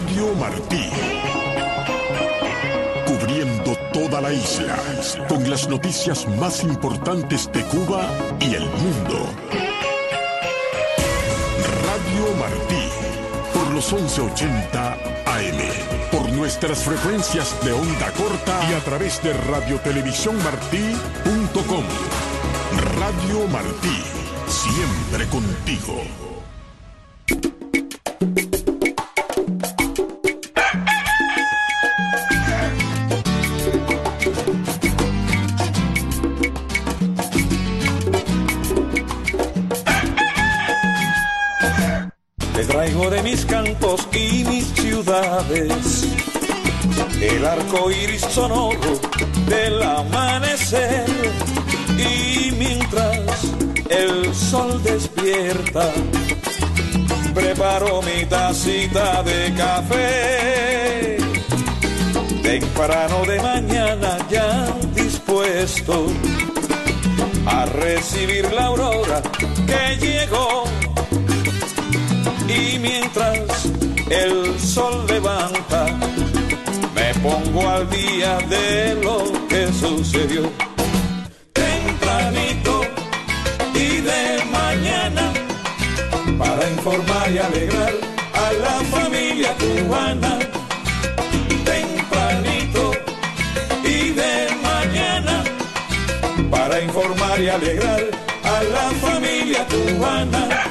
Radio Martí. Cubriendo toda la isla, con las noticias más importantes de Cuba y el mundo. Radio Martí, por los 1180 AM, por nuestras frecuencias de onda corta y a través de radiotelevisiónmartí.com. Radio Martí, siempre contigo. Les traigo de mis campos y mis ciudades el arco iris sonoro del amanecer, y mientras el sol despierta preparo mi tacita de café. Temprano de mañana ya dispuesto a recibir la aurora que llegó. Y mientras el sol levanta, me pongo al día de lo que sucedió. Tempranito y de mañana, para informar y alegrar a la familia cubana. Tempranito y de mañana, para informar y alegrar a la familia cubana.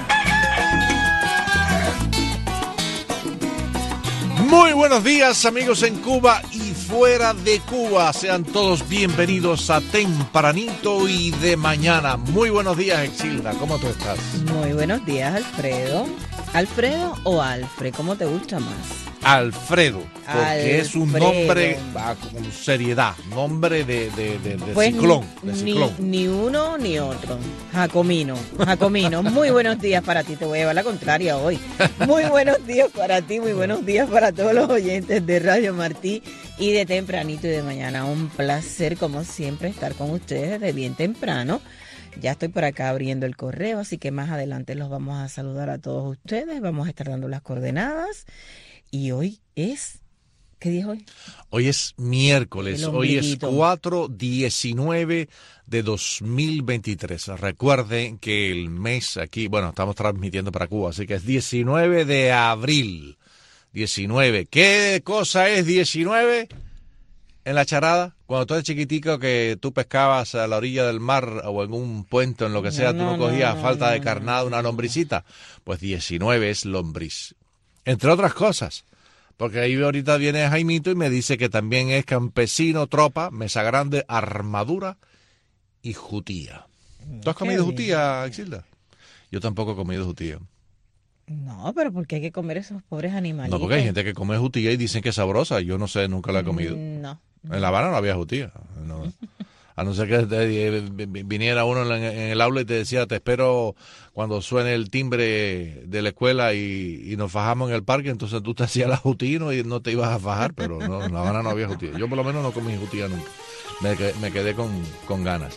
Muy buenos días, amigos en Cuba y fuera de Cuba. Sean todos bienvenidos a Tempranito y de mañana. Muy buenos días, Exilda. ¿Cómo tú estás? Muy buenos días, Alfredo. ¿Alfredo o Alfred? ¿Cómo te gusta más? Alfredo, porque Alfredo. es un nombre con seriedad, nombre de Pues ciclón. De ciclón. Ni uno ni otro. Jacomino. Muy buenos días para ti. Te voy a llevar la contraria hoy. Muy buenos días para ti, muy buenos días para todos los oyentes de Radio Martí y de Tempranito y de mañana. Un placer, como siempre, estar con ustedes desde bien temprano. Ya estoy por acá abriendo el correo, así que más adelante los vamos a saludar a todos ustedes. Vamos a estar dando las coordenadas. Y hoy es... ¿Qué día es hoy? Hoy es miércoles, hoy es 4/19 de 2023. Recuerden que el mes aquí, bueno, estamos transmitiendo para Cuba, así que es 19 de abril. 19. ¿Qué cosa es 19? En la charada, cuando tú eres chiquitico que tú pescabas a la orilla del mar o en un puente o en lo que sea, tú no cogías a falta de carnada una lombricita. Pues 19 es lombriz. Entre otras cosas, porque ahí ahorita viene Jaimito y me dice que también es campesino, tropa, mesa grande, armadura y jutía. ¿Tú has comido jutía, Exilda? Yo tampoco he comido jutía. No, pero ¿por qué hay que comer esos pobres animalitos? No, porque hay gente que come jutía y dicen que es sabrosa. Yo no sé, nunca la he comido. No. En La Habana no había jutía. No. A no ser que viniera uno en el aula y te decía, te espero cuando suene el timbre de la escuela y nos fajamos en el parque, entonces tú te hacías la jutía y no te ibas a fajar, pero no, en La Habana no había jutía. Yo por lo menos no comí jutía nunca. Me quedé con ganas.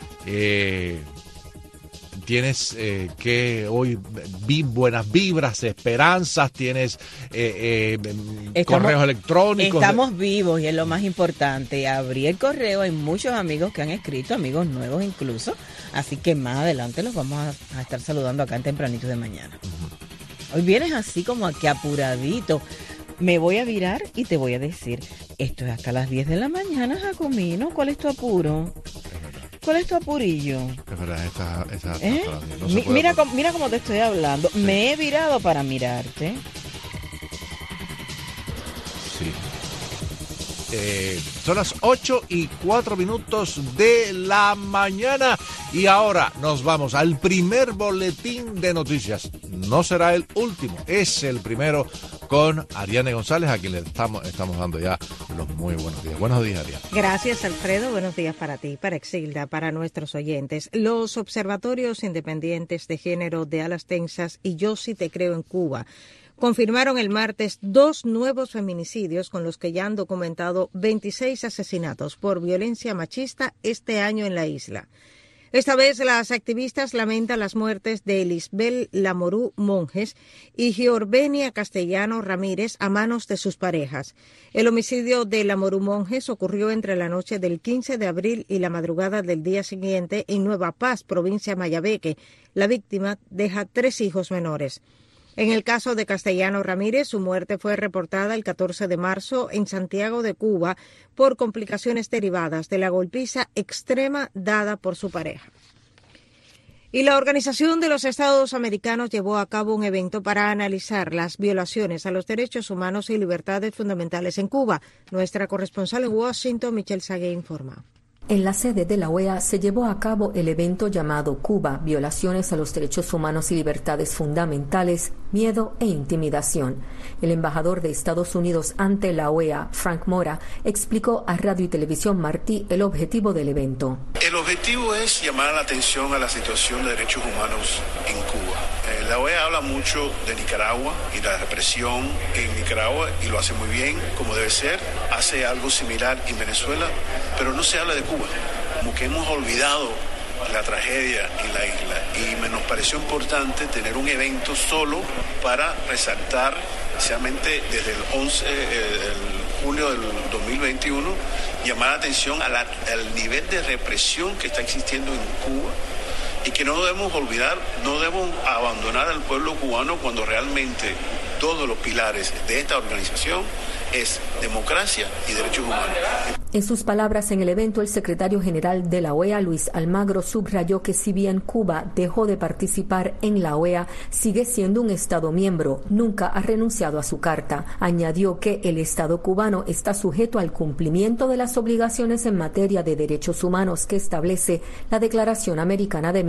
Tienes que hoy buenas vibras, esperanzas, tienes correos electrónicos. Estamos vivos y es lo más importante. Abrí el correo, hay muchos amigos que han escrito, amigos nuevos incluso, así que más adelante los vamos a estar saludando acá en Tempranito de mañana. Hoy vienes así como aquí apuradito. Me voy a virar y te voy a decir, esto es hasta las 10 de la mañana, Jacomino. ¿Cuál es tu apuro? ¿Cuál es tu apurillo? Es verdad, esta no mira cómo te estoy hablando. Sí. Me he virado para mirarte. Sí. Son las 8:04 de la mañana y ahora nos vamos al primer boletín de noticias. No será el último, es el primero con Ariane González, a quien le estamos dando ya los muy buenos días. Buenos días, Ariane. Gracias, Alfredo. Buenos días para ti, para Exilda, para nuestros oyentes. Los observatorios independientes de género de Alas Tensas y Yo Sí Te Creo en Cuba confirmaron el martes 2 nuevos feminicidios con los que ya han documentado 26 asesinatos por violencia machista este año en la isla. Esta vez las activistas lamentan las muertes de Lisbel Lamorú Monjes y Giorvenia Castellano Ramírez a manos de sus parejas. El homicidio de Lamorú Monjes ocurrió entre la noche del 15 de abril y la madrugada del día siguiente en Nueva Paz, provincia Mayabeque. La víctima deja 3 hijos menores. En el caso de Castellano Ramírez, su muerte fue reportada el 14 de marzo en Santiago de Cuba por complicaciones derivadas de la golpiza extrema dada por su pareja. Y la Organización de los Estados Americanos llevó a cabo un evento para analizar las violaciones a los derechos humanos y libertades fundamentales en Cuba. Nuestra corresponsal en Washington, Michelle Sagué, informa. En la sede de la OEA se llevó a cabo el evento llamado Cuba, violaciones a los derechos humanos y libertades fundamentales, miedo e intimidación. El embajador de Estados Unidos ante la OEA, Frank Mora, explicó a Radio y Televisión Martí el objetivo del evento. El objetivo es llamar la atención a la situación de derechos humanos en Cuba. La OEA habla mucho de Nicaragua y la represión en Nicaragua, y lo hace muy bien, como debe ser. Hace algo similar en Venezuela, pero no se habla de Cuba. Como que hemos olvidado la tragedia en la isla, y nos pareció importante tener un evento solo para resaltar, especialmente desde el julio del 2021, llamar la atención al nivel de represión que está existiendo en Cuba, y que no debemos olvidar, no debemos abandonar al pueblo cubano cuando realmente todos los pilares de esta organización es democracia y derechos humanos. En sus palabras en el evento, el secretario general de la OEA, Luis Almagro, subrayó que si bien Cuba dejó de participar en la OEA, sigue siendo un Estado miembro, nunca ha renunciado a su carta. Añadió que el Estado cubano está sujeto al cumplimiento de las obligaciones en materia de derechos humanos que establece la Declaración Americana de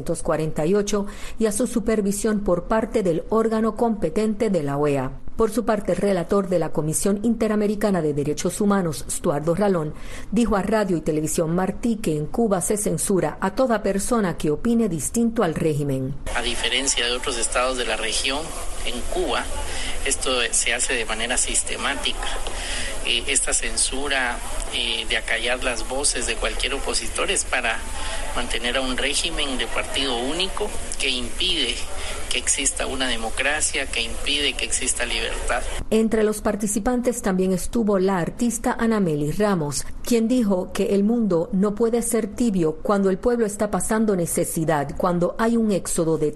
1948 y a su supervisión por parte del órgano competente de la OEA. Por su parte, el relator de la Comisión Interamericana de Derechos Humanos, Stuardo Ralón, dijo a Radio y Televisión Martí que en Cuba se censura a toda persona que opine distinto al régimen. A diferencia de otros estados de la región, en Cuba esto se hace de manera sistemática. Esta censura de acallar las voces de cualquier opositor es para mantener a un régimen de partido único que impide que exista una democracia, que impide que exista libertad. Entre los participantes también estuvo la artista Anameli Ramos, quien dijo que el mundo no puede ser tibio cuando el pueblo está pasando necesidad, cuando hay un éxodo de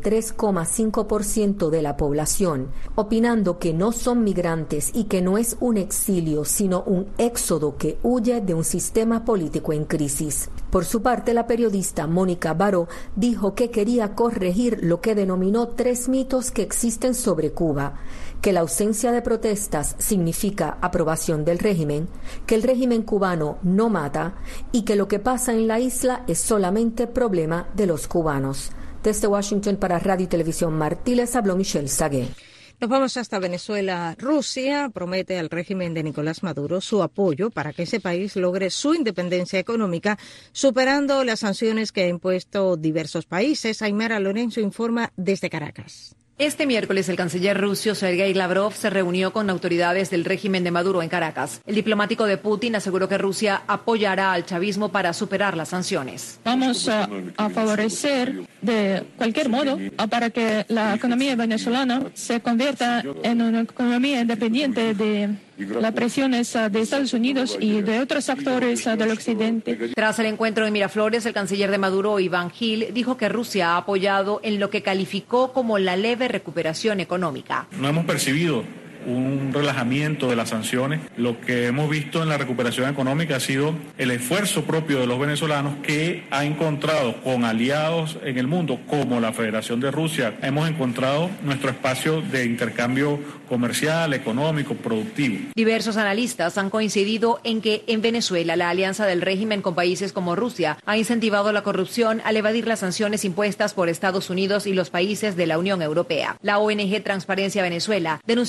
3,5% de la población, opinando que no son migrantes y que no es un exilio, sino un éxodo que huye de un sistema político en crisis. Por su parte, la periodista Mónica Baró dijo que quería corregir lo que denominó 3 mitos que existen sobre Cuba: que la ausencia de protestas significa aprobación del régimen, que el régimen cubano no mata y que lo que pasa en la isla es solamente problema de los cubanos. Desde Washington para Radio y Televisión Martí les habló Michelle Sagué. Nos vamos hasta Venezuela. Rusia promete al régimen de Nicolás Maduro su apoyo para que ese país logre su independencia económica, superando las sanciones que ha impuesto diversos países. Aymara Lorenzo informa desde Caracas. Este miércoles, el canciller ruso Sergei Lavrov se reunió con autoridades del régimen de Maduro en Caracas. El diplomático de Putin aseguró que Rusia apoyará al chavismo para superar las sanciones. Vamos a favorecer de cualquier modo para que la economía venezolana se convierta en una economía independiente de las presiones de Estados Unidos y de otros actores del occidente. Tras el encuentro en Miraflores, el canciller de Maduro, Iván Gil, dijo que Rusia ha apoyado en lo que calificó como la leve recuperación económica. No hemos percibido un relajamiento de las sanciones. Lo que hemos visto en la recuperación económica ha sido el esfuerzo propio de los venezolanos, que ha encontrado con aliados en el mundo como la Federación de Rusia. Hemos encontrado nuestro espacio de intercambio comercial, económico, productivo. Diversos analistas han coincidido en que en Venezuela la alianza del régimen con países como Rusia ha incentivado la corrupción al evadir las sanciones impuestas por Estados Unidos y los países de la Unión Europea. La ONG Transparencia Venezuela denunció que el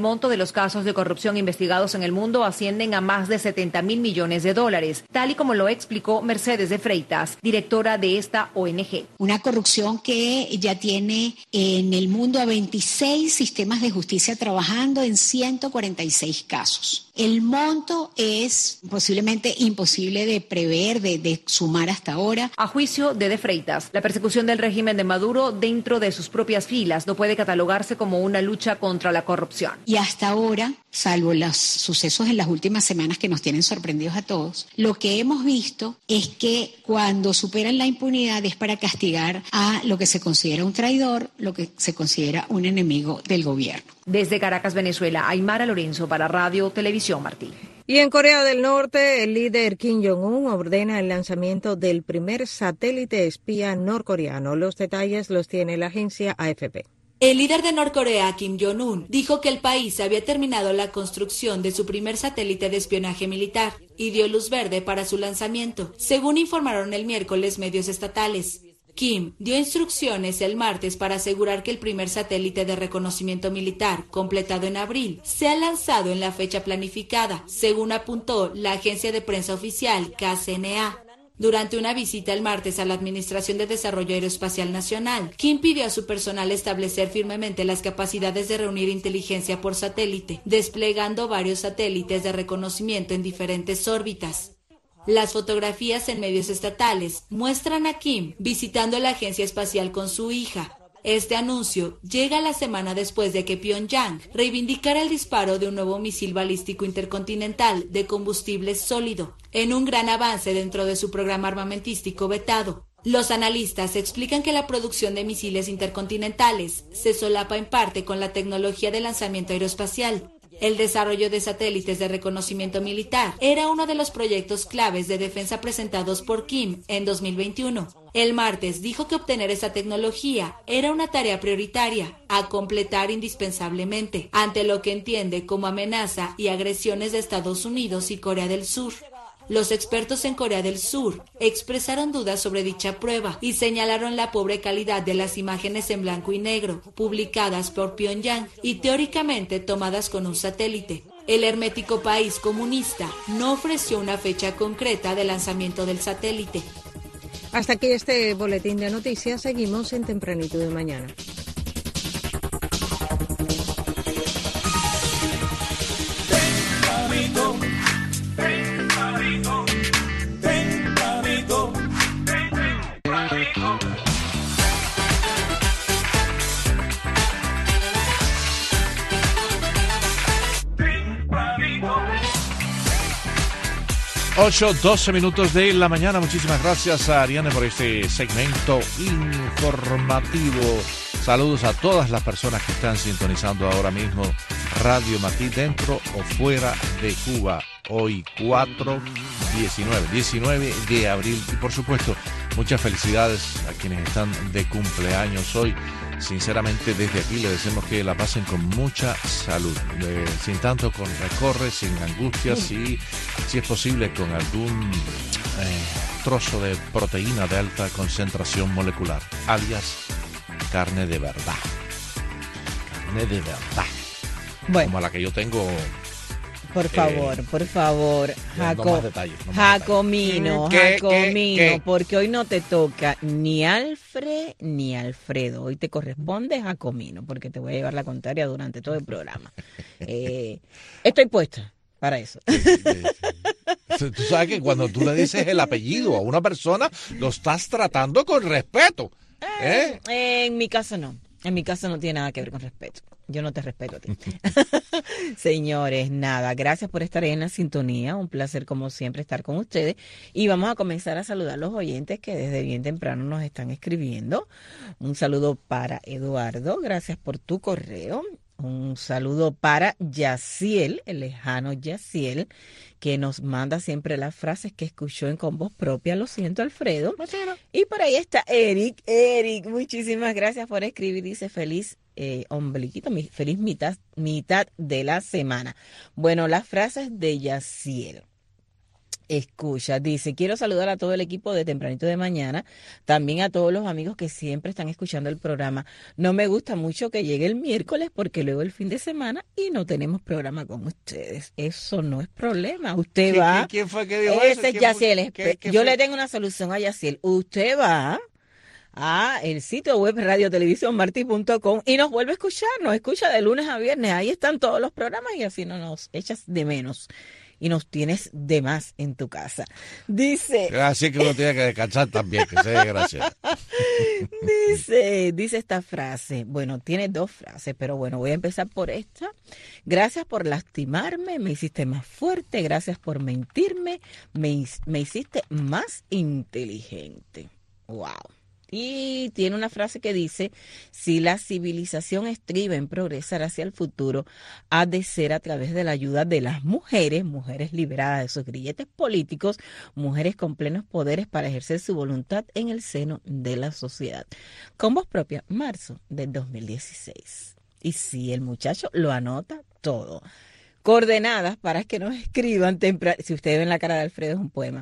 monto de los casos de corrupción investigados en el mundo ascienden a más de $70.000 millones, tal y como lo explicó Mercedes de Freitas, directora de esta ONG. Una corrupción que ya tiene en el mundo a 26 sistemas de justicia trabajando en 146 casos. El monto es posiblemente imposible de prever, de sumar hasta ahora. A juicio de Freitas, la persecución del régimen de Maduro dentro de sus propias filas no puede catalogarse como una lucha contra la corrupción. Y hasta ahora, salvo los sucesos en las últimas semanas que nos tienen sorprendidos a todos, lo que hemos visto es que cuando superan la impunidad es para castigar a lo que se considera un traidor, lo que se considera un enemigo del gobierno. Desde Caracas, Venezuela, Aymara Lorenzo para Radio Televisión Martí. Y en Corea del Norte, el líder Kim Jong-un ordena el lanzamiento del primer satélite espía norcoreano. Los detalles los tiene la agencia AFP. El líder de Norcorea, Kim Jong-un, dijo que el país había terminado la construcción de su primer satélite de espionaje militar y dio luz verde para su lanzamiento, según informaron el miércoles medios estatales. Kim dio instrucciones el martes para asegurar que el primer satélite de reconocimiento militar, completado en abril, sea lanzado en la fecha planificada, según apuntó la agencia de prensa oficial KCNA. Durante una visita el martes a la Administración de Desarrollo Aeroespacial Nacional, Kim pidió a su personal establecer firmemente las capacidades de reunir inteligencia por satélite, desplegando varios satélites de reconocimiento en diferentes órbitas. Las fotografías en medios estatales muestran a Kim visitando la agencia espacial con su hija. Este anuncio llega la semana después de que Pyongyang reivindicara el disparo de un nuevo misil balístico intercontinental de combustible sólido, en un gran avance dentro de su programa armamentístico vetado. Los analistas explican que la producción de misiles intercontinentales se solapa en parte con la tecnología de lanzamiento aeroespacial. El desarrollo de satélites de reconocimiento militar era uno de los proyectos claves de defensa presentados por Kim en 2021. El martes dijo que obtener esa tecnología era una tarea prioritaria a completar indispensablemente ante lo que entiende como amenaza y agresiones de Estados Unidos y Corea del Sur. Los expertos en Corea del Sur expresaron dudas sobre dicha prueba y señalaron la pobre calidad de las imágenes en blanco y negro, publicadas por Pyongyang y teóricamente tomadas con un satélite. El hermético país comunista no ofreció una fecha concreta de lanzamiento del satélite. Hasta aquí este boletín de noticias. Seguimos en Tempranito de Mañana. Ocho, 12 minutos de la mañana. Muchísimas gracias a Ariane por este segmento informativo. Saludos a todas las personas que están sintonizando ahora mismo Radio Martí dentro o fuera de Cuba. Hoy 19 de abril. Y por supuesto, muchas felicidades a quienes están de cumpleaños hoy. Sinceramente, desde aquí le deseamos que la pasen con mucha salud, sin tanto con recorres, sin angustias y, si es posible, con algún trozo de proteína de alta concentración molecular, alias carne de verdad. Carne de verdad. Bueno. Como la que yo tengo. Por favor, Jacomino, porque hoy no te toca ni Alfred ni Alfredo, hoy te corresponde Jacomino, porque te voy a llevar la contraria durante todo el programa. Estoy puesta para eso. Tú sabes que cuando tú le dices el apellido a una persona, lo estás tratando con respeto. En mi caso no tiene nada que ver con respeto. Yo no te respeto a ti. Señores, nada, gracias por estar en la sintonía. Un placer, como siempre, estar con ustedes. Y vamos a comenzar a saludar a los oyentes que desde bien temprano nos están escribiendo. Un saludo para Eduardo, gracias por tu correo. Un saludo para Yaciel, el lejano Yaciel, que nos manda siempre las frases que escuchó en voz propia. Lo siento, Alfredo. Y por ahí está Eric. Eric, muchísimas gracias por escribir. Dice feliz ombliguito, feliz mitad de la semana. Bueno, las frases de Yaciel. escucha. Dice, quiero saludar a todo el equipo de Tempranito de Mañana, también a todos los amigos que siempre están escuchando el programa. No me gusta mucho que llegue el miércoles porque luego el fin de semana y no tenemos programa con ustedes. Eso no es problema. Usted va. ¿Quién fue que dijo eso? Ese Es Yaciel. Yo fue? le tengo una solución a Yaciel. Usted va a el sitio web radiotelevisiónmarti.com y nos vuelve a escuchar. Nos escucha de lunes a viernes. Ahí están todos los programas y así no nos echas de menos. Y nos tienes de más en tu casa. Dice... Así que uno tiene que descansar también, que sea gracias. Dice esta frase, bueno, tiene dos frases, pero bueno, voy a empezar por esta. Gracias por lastimarme, me hiciste más fuerte. Gracias por mentirme, me hiciste más inteligente. Wow. Y tiene una frase que dice, si la civilización estriba en progresar hacia el futuro, ha de ser a través de la ayuda de las mujeres, mujeres liberadas de sus grilletes políticos, mujeres con plenos poderes para ejercer su voluntad en el seno de la sociedad. Con voz propia, marzo del 2016. Y si el muchacho lo anota todo. Coordenadas para que nos escriban, si ustedes ven la cara de Alfredo es un poema,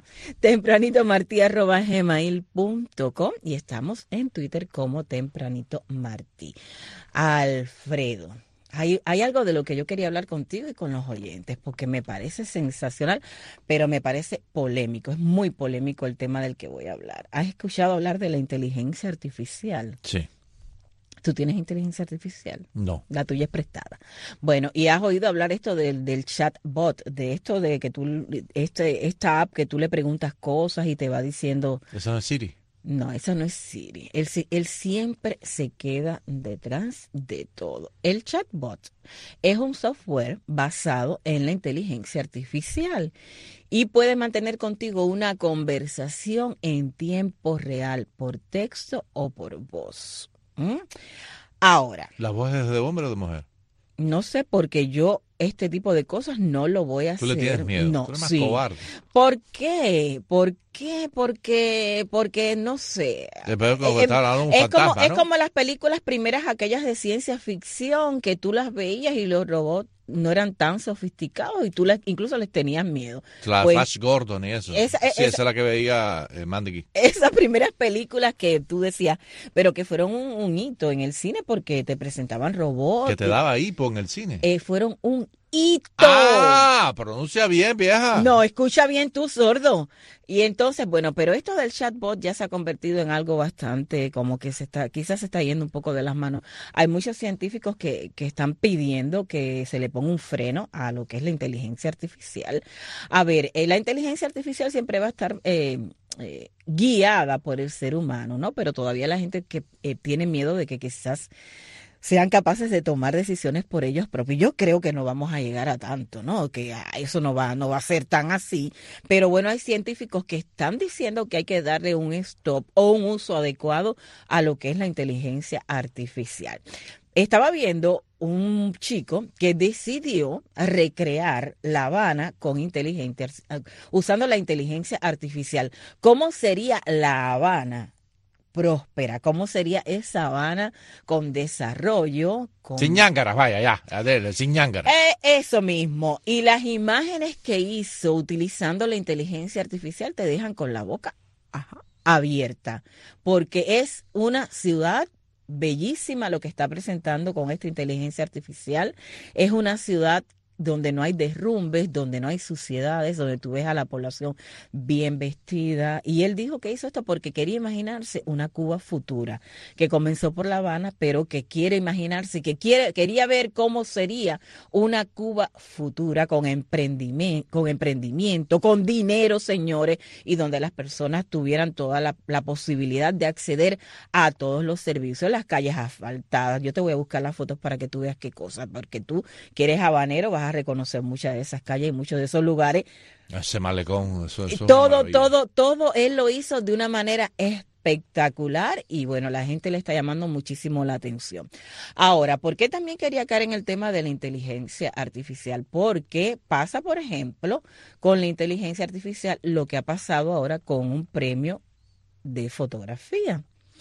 tempranitomarti@gmail.com y estamos en Twitter como Tempranito Martí. Alfredo, hay algo de lo que yo quería hablar contigo y con los oyentes, porque me parece sensacional, pero me parece polémico, es muy polémico el tema del que voy a hablar. ¿Has escuchado hablar de la inteligencia artificial? Sí. ¿Tú tienes inteligencia artificial? No. La tuya es prestada. Bueno, ¿y has oído hablar esto del chatbot, de esto de que tú, esta app que tú le preguntas cosas y te va diciendo... ¿Eso no es Siri? No, eso no es Siri. Él siempre se queda detrás de todo. El chatbot es un software basado en la inteligencia artificial y puede mantener contigo una conversación en tiempo real, por texto o por voz. Ahora. ¿La voz es de hombre o de mujer? No sé, porque yo este tipo de cosas no lo voy a hacer. ¿Tú le tienes miedo? No, tú eres más sí. cobarde. ¿Por qué? Porque no sé. Es como las películas primeras, aquellas de ciencia ficción, que tú las veías y los robots no eran tan sofisticados y tú incluso les tenías miedo. La pues, Flash Gordon y eso. Esa es la que veía Mandy. Esas primeras películas que tú decías, pero que fueron un hito en el cine porque te presentaban robots. Que te daba hipo en el cine. Fueron un hito. Ah, pronuncia bien, vieja. No, escucha bien tú, sordo. Y entonces, bueno, pero esto del chatbot ya se ha convertido en algo bastante como que quizás se está yendo un poco de las manos. Hay muchos científicos que están pidiendo que se le ponga un freno a lo que es la inteligencia artificial. A ver, la inteligencia artificial siempre va a estar guiada por el ser humano, ¿no? Pero todavía la gente que tiene miedo de que quizás sean capaces de tomar decisiones por ellos propios. Yo creo que no vamos a llegar a tanto, ¿no? Que eso no va a ser tan así. Pero bueno, hay científicos que están diciendo que hay que darle un stop o un uso adecuado a lo que es la inteligencia artificial. Estaba viendo un chico que decidió recrear La Habana usando la inteligencia artificial. ¿Cómo sería La Habana próspera? ¿Cómo sería esa Habana con desarrollo? Sin ñángaras, vaya, ya, Adele, sin ñángaras. Eso mismo. Y las imágenes que hizo utilizando la inteligencia artificial te dejan con la boca abierta, porque es una ciudad bellísima lo que está presentando con esta inteligencia artificial. Es una ciudad donde no hay derrumbes, donde no hay suciedades, donde tú ves a la población bien vestida. Y él dijo que hizo esto porque quería imaginarse una Cuba futura, que comenzó por La Habana, pero que quiere imaginarse, quería ver cómo sería una Cuba futura con emprendimiento, con dinero, señores, y donde las personas tuvieran toda la posibilidad de acceder a todos los servicios, las calles asfaltadas. Yo te voy a buscar las fotos para que tú veas qué cosa, porque tú que eres habanero vas a reconocer muchas de esas calles y muchos de esos lugares. Ese malecón, eso todo él lo hizo de una manera espectacular y bueno, la gente le está llamando muchísimo la atención. Ahora, ¿por qué también quería caer en el tema de la inteligencia artificial? Porque pasa, por ejemplo, con la inteligencia artificial lo que ha pasado ahora con un premio de fotografía.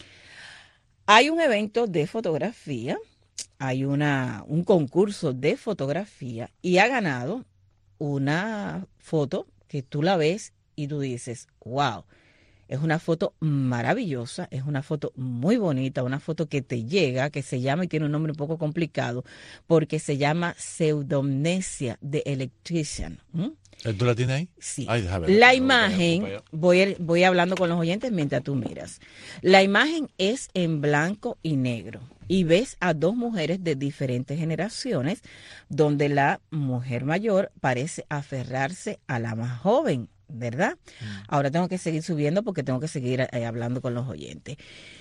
Hay un evento de fotografía, hay un concurso de fotografía y ha ganado una foto que tú la ves y tú dices, wow, es una foto maravillosa, es una foto muy bonita, una foto que te llega, que se llama, y tiene un nombre un poco complicado, porque se llama Pseudomnesia de Electrician. ¿Tú la tienes ahí? Sí. Ay, la imagen, voy hablando con los oyentes mientras tú miras. La imagen es en blanco y negro y ves a dos mujeres de diferentes generaciones, donde la mujer mayor parece aferrarse a la más joven, ¿verdad? Ahora tengo que seguir subiendo porque tengo que seguir hablando con los oyentes.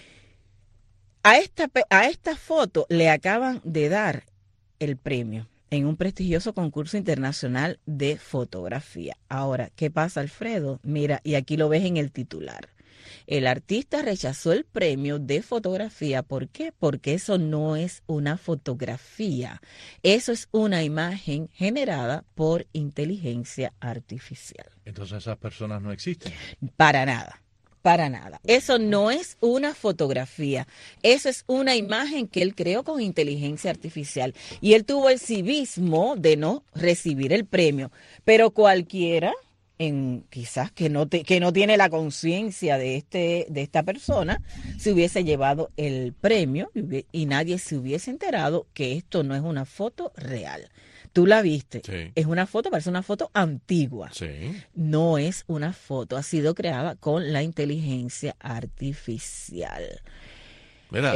A esta foto le acaban de dar el premio en un prestigioso concurso internacional de fotografía. Ahora, ¿qué pasa, Alfredo? Mira, y aquí lo ves en el titular. El artista rechazó el premio de fotografía. ¿Por qué? Porque eso no es una fotografía. Eso es una imagen generada por inteligencia artificial. Entonces esas personas no existen. Para nada. Para nada. Eso no es una fotografía. Eso es una imagen que él creó con inteligencia artificial. Y él tuvo el civismo de no recibir el premio. Pero cualquiera, quizás que no tiene la conciencia de esta persona, se hubiese llevado el premio y nadie se hubiese enterado que esto no es una foto real. Tú la viste. Sí. Es una foto, parece una foto antigua. Sí. No es una foto, ha sido creada con la inteligencia artificial. Mira,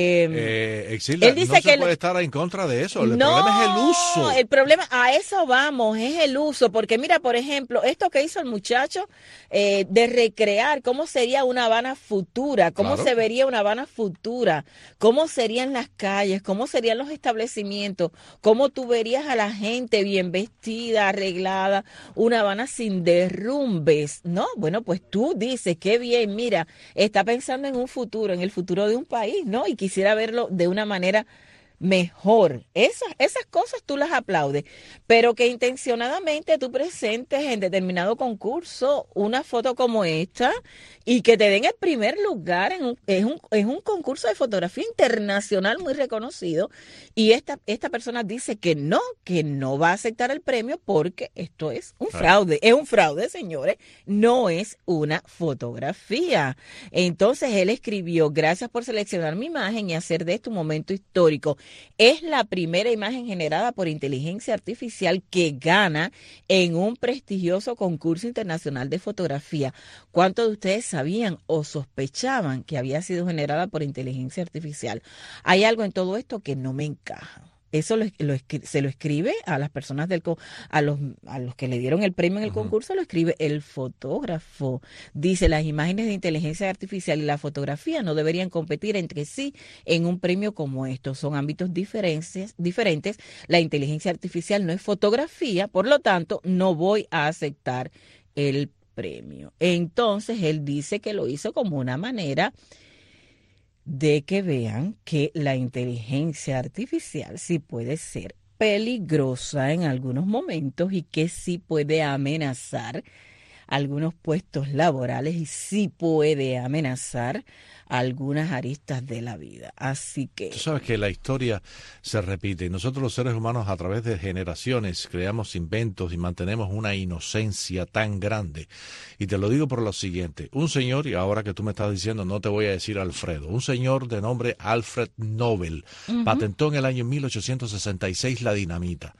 Exilda, él dice no se puede estar en contra de eso. El problema es el uso. El problema, a eso vamos, es el uso. Porque mira, por ejemplo, esto que hizo el muchacho de recrear cómo sería una Habana futura, cómo se vería una Habana futura, cómo serían las calles, cómo serían los establecimientos, cómo tú verías a la gente bien vestida, arreglada, una Habana sin derrumbes, ¿no? Bueno, pues tú dices, qué bien, mira, está pensando en un futuro, en el futuro de un país, ¿no? Y quisiera verlo de una manera mejor. Esas cosas tú las aplaudes, pero que intencionadamente tú presentes en determinado concurso una foto como esta y que te den el primer lugar en un concurso de fotografía internacional muy reconocido, y esta persona dice que no va a aceptar el premio porque esto es un fraude. Es un fraude, señores, no es una fotografía. Entonces él escribió: gracias por seleccionar mi imagen y hacer de esto un momento histórico. Es la primera imagen generada por inteligencia artificial que gana en un prestigioso concurso internacional de fotografía. ¿Cuántos de ustedes sabían o sospechaban que había sido generada por inteligencia artificial? Hay algo en todo esto que no me encaja. Eso se lo escribe a las personas a los que le dieron el premio en el concurso, lo escribe el fotógrafo. Dice: las imágenes de inteligencia artificial y la fotografía no deberían competir entre sí en un premio como estos. Son ámbitos diferentes. La inteligencia artificial no es fotografía, por lo tanto, no voy a aceptar el premio. Entonces, él dice que lo hizo como una manera de que vean que la inteligencia artificial sí puede ser peligrosa en algunos momentos y que sí puede amenazar algunos puestos laborales y sí puede amenazar algunas aristas de la vida. Así que... Tú sabes que la historia se repite y nosotros los seres humanos a través de generaciones creamos inventos y mantenemos una inocencia tan grande. Y te lo digo por lo siguiente: un señor, y ahora que tú me estás diciendo, no te voy a decir Alfredo, un señor de nombre Alfred Nobel patentó en el año 1866 la dinamita.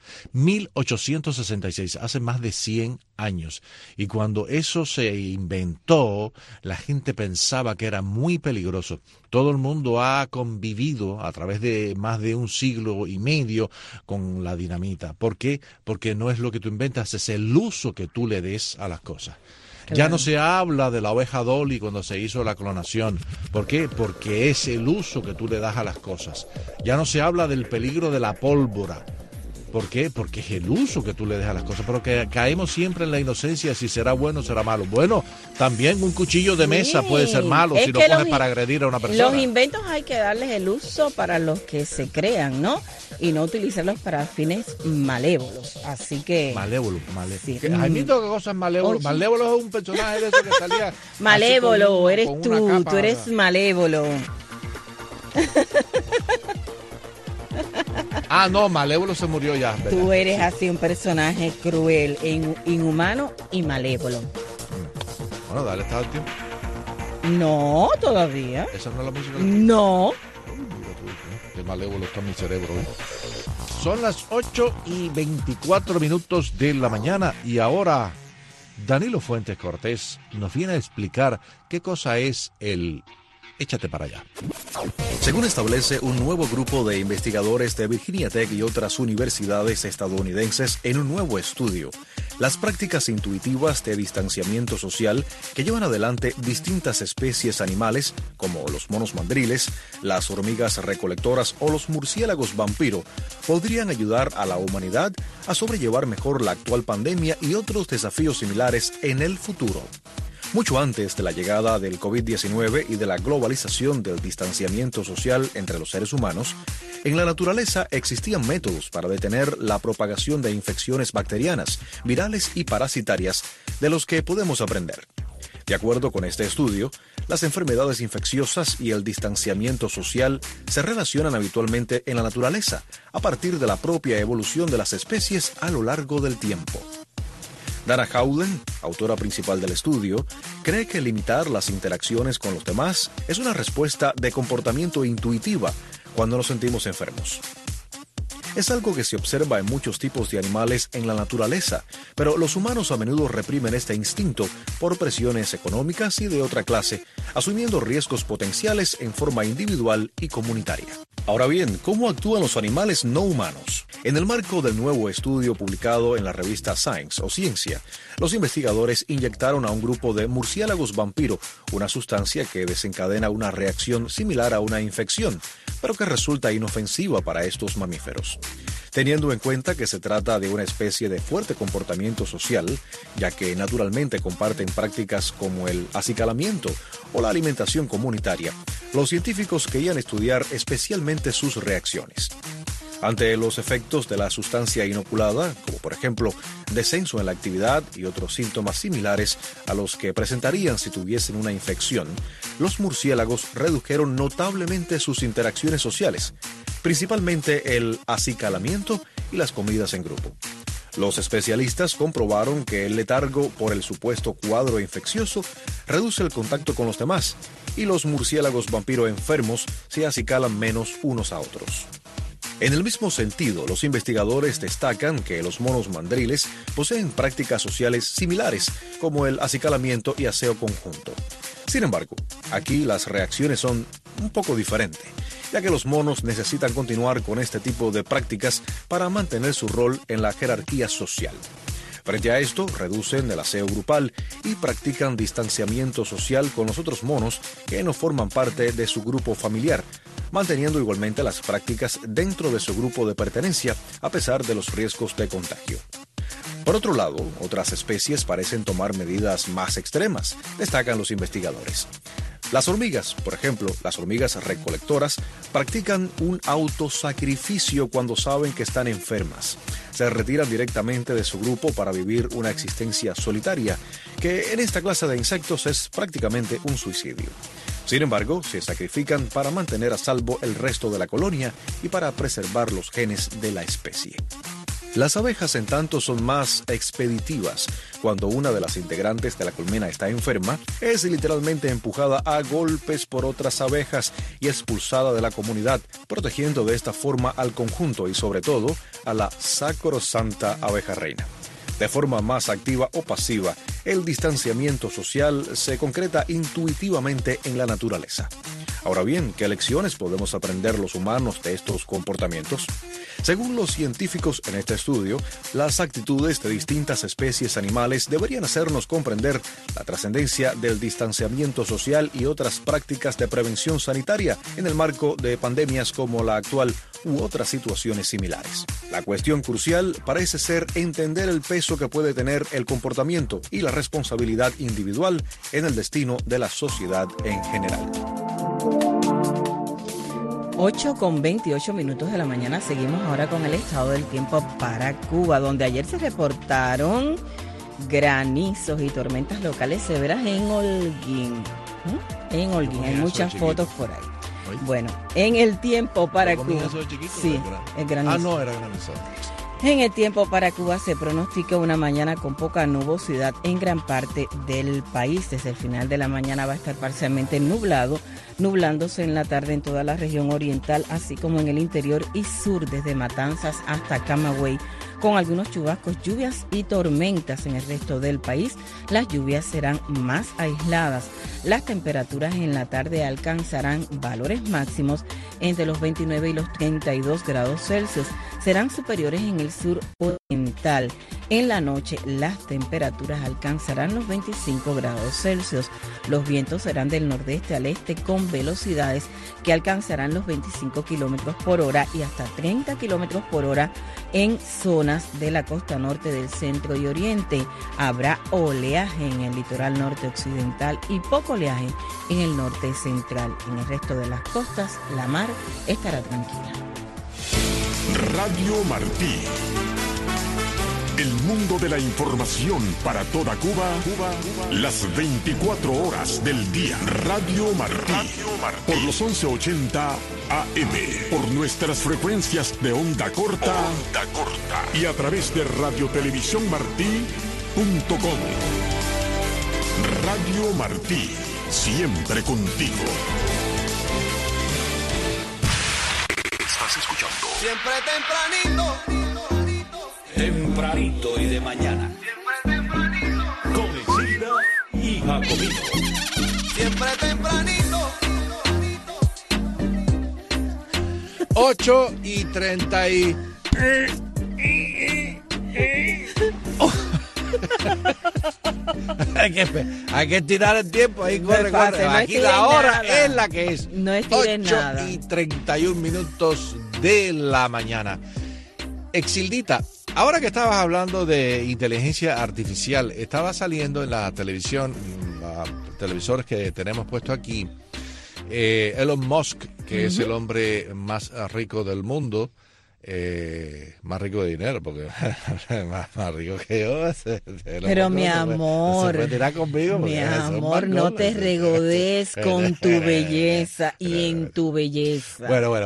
1866, hace más de 100 años. Y cuando eso se inventó, la gente pensaba que era muy peligroso. Todo el mundo ha convivido a través de más de un siglo y medio con la dinamita. ¿Por qué? Porque no es lo que tú inventas, es el uso que tú le des a las cosas. Ya no se habla de la oveja Dolly cuando se hizo la clonación. ¿Por qué? Porque es el uso que tú le das a las cosas. Ya no se habla del peligro de la pólvora. ¿Por qué? Porque es el uso que tú le das a las cosas. Pero que caemos siempre en la inocencia, si será bueno o será malo. Bueno, también un cuchillo de mesa puede ser malo si lo coges para agredir a una persona. Los inventos hay que darles el uso para los que se crean, ¿no? Y no utilizarlos para fines malévolos. Así que... Malévolo. Sí. Jaimito, ¿qué cosa es malévolo? Malévolo es un personaje de eso que salía... Malévolo, eres tú eres malévolo. Ah, no, Malévolo se murió ya. ¿verdad? Tú eres así un personaje cruel, inhumano y malévolo. Bueno, dale, está el tiempo. No, todavía. ¿Esa no es la música? No. Qué malévolo está mi cerebro. Son las 8:24 de la mañana y ahora Danilo Fuentes Cortés nos viene a explicar qué cosa es el Échate para allá. Según establece un nuevo grupo de investigadores de Virginia Tech y otras universidades estadounidenses en un nuevo estudio, las prácticas intuitivas de distanciamiento social que llevan adelante distintas especies animales, como los monos mandriles, las hormigas recolectoras o los murciélagos vampiro, podrían ayudar a la humanidad a sobrellevar mejor la actual pandemia y otros desafíos similares en el futuro. Mucho antes de la llegada del COVID-19 y de la globalización del distanciamiento social entre los seres humanos, en la naturaleza existían métodos para detener la propagación de infecciones bacterianas, virales y parasitarias de los que podemos aprender. De acuerdo con este estudio, las enfermedades infecciosas y el distanciamiento social se relacionan habitualmente en la naturaleza a partir de la propia evolución de las especies a lo largo del tiempo. Dana Howden, autora principal del estudio, cree que limitar las interacciones con los demás es una respuesta de comportamiento intuitiva cuando nos sentimos enfermos. Es algo que se observa en muchos tipos de animales en la naturaleza, pero los humanos a menudo reprimen este instinto por presiones económicas y de otra clase, asumiendo riesgos potenciales en forma individual y comunitaria. Ahora bien, ¿cómo actúan los animales no humanos? En el marco del nuevo estudio publicado en la revista Science o Ciencia, los investigadores inyectaron a un grupo de murciélagos vampiro una sustancia que desencadena una reacción similar a una infección, pero que resulta inofensiva para estos mamíferos. Teniendo en cuenta que se trata de una especie de fuerte comportamiento social, ya que naturalmente comparten prácticas como el acicalamiento o la alimentación comunitaria, los científicos querían estudiar especialmente sus reacciones. Ante los efectos de la sustancia inoculada, como por ejemplo descenso en la actividad y otros síntomas similares a los que presentarían si tuviesen una infección, los murciélagos redujeron notablemente sus interacciones sociales, principalmente el acicalamiento y las comidas en grupo. Los especialistas comprobaron que el letargo por el supuesto cuadro infeccioso reduce el contacto con los demás y los murciélagos vampiro enfermos se acicalan menos unos a otros. En el mismo sentido, los investigadores destacan que los monos mandriles poseen prácticas sociales similares, como el acicalamiento y aseo conjunto. Sin embargo, aquí las reacciones son un poco diferentes, ya que los monos necesitan continuar con este tipo de prácticas para mantener su rol en la jerarquía social. Frente a esto, reducen el aseo grupal y practican distanciamiento social con los otros monos que no forman parte de su grupo familiar, manteniendo igualmente las prácticas dentro de su grupo de pertenencia a pesar de los riesgos de contagio. Por otro lado, otras especies parecen tomar medidas más extremas, destacan los investigadores. Las hormigas, por ejemplo, las hormigas recolectoras, practican un autosacrificio cuando saben que están enfermas. Se retiran directamente de su grupo para vivir una existencia solitaria, que en esta clase de insectos es prácticamente un suicidio. Sin embargo, se sacrifican para mantener a salvo el resto de la colonia y para preservar los genes de la especie. Las abejas, en tanto, son más expeditivas. Cuando una de las integrantes de la colmena está enferma, es literalmente empujada a golpes por otras abejas y expulsada de la comunidad, protegiendo de esta forma al conjunto y sobre todo a la sacrosanta abeja reina. De forma más activa o pasiva, el distanciamiento social se concreta intuitivamente en la naturaleza. Ahora bien, ¿qué lecciones podemos aprender los humanos de estos comportamientos? Según los científicos en este estudio, las actitudes de distintas especies animales deberían hacernos comprender la trascendencia del distanciamiento social y otras prácticas de prevención sanitaria en el marco de pandemias como la actual u otras situaciones similares. La cuestión crucial parece ser entender el peso que puede tener el comportamiento y la responsabilidad individual en el destino de la sociedad en general. 8:28 de la mañana. Seguimos ahora con el estado del tiempo para Cuba, donde ayer se reportaron granizos y tormentas locales severas en Holguín. Hay muchas fotos por ahí. Bueno, en el tiempo para Cuba. Sí, el granizo. No, era granizo. En el tiempo para Cuba se pronostica una mañana con poca nubosidad en gran parte del país. Desde el final de la mañana va a estar parcialmente nublado, nublándose en la tarde en toda la región oriental, así como en el interior y sur, desde Matanzas hasta Camagüey, con algunos chubascos, lluvias y tormentas en el resto del país. Las lluvias serán más aisladas. Las temperaturas en la tarde alcanzarán valores máximos entre los 29 y los 32 grados Celsius. Serán superiores en el sur oriental. En la noche las temperaturas alcanzarán los 25 grados Celsius. Los vientos serán del nordeste al este con velocidades que alcanzarán los 25 kilómetros por hora y hasta 30 kilómetros por hora en zonas de la costa norte del centro y oriente. Habrá oleaje en el litoral norte occidental y poco oleaje en el norte central. En el resto de las costas, la mar estará tranquila. Radio Martí. El mundo de la información para toda Cuba, las 24 horas del día. Radio Martí. Por los 1180 AM. Por nuestras frecuencias de onda corta. Y a través de radiotelevisiónmartí.com. Radio Martí. Siempre contigo. Estás escuchando. Siempre tempranito y de mañana. Con Exilda y Jacomino. Siempre tempranito. 8:30 y... hay que estirar el tiempo. Ahí corre. Aquí la hora es la que es. No estires nada. 8:31 de la mañana. Exildita, ahora que estabas hablando de inteligencia artificial, estaba saliendo en la televisión, los televisores que tenemos puesto aquí, Elon Musk, que es el hombre más rico del mundo, más rico de dinero, porque más rico que yo. Pero mi amor, no te regodes con tu belleza y en tu belleza. Bueno.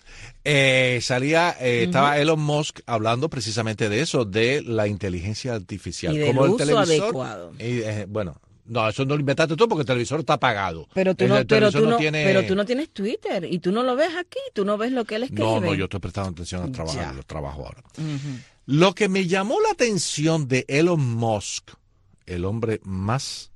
Estaba Elon Musk hablando precisamente de eso, de la inteligencia artificial. Y del como uso el televisor, adecuado. No, eso no lo inventaste tú porque el televisor está apagado. Pero tú no tienes Twitter y tú no lo ves aquí, tú no ves lo que él escribe. No, yo estoy prestando atención al trabajo, yo trabajo ahora. Lo que me llamó la atención de Elon Musk, el hombre más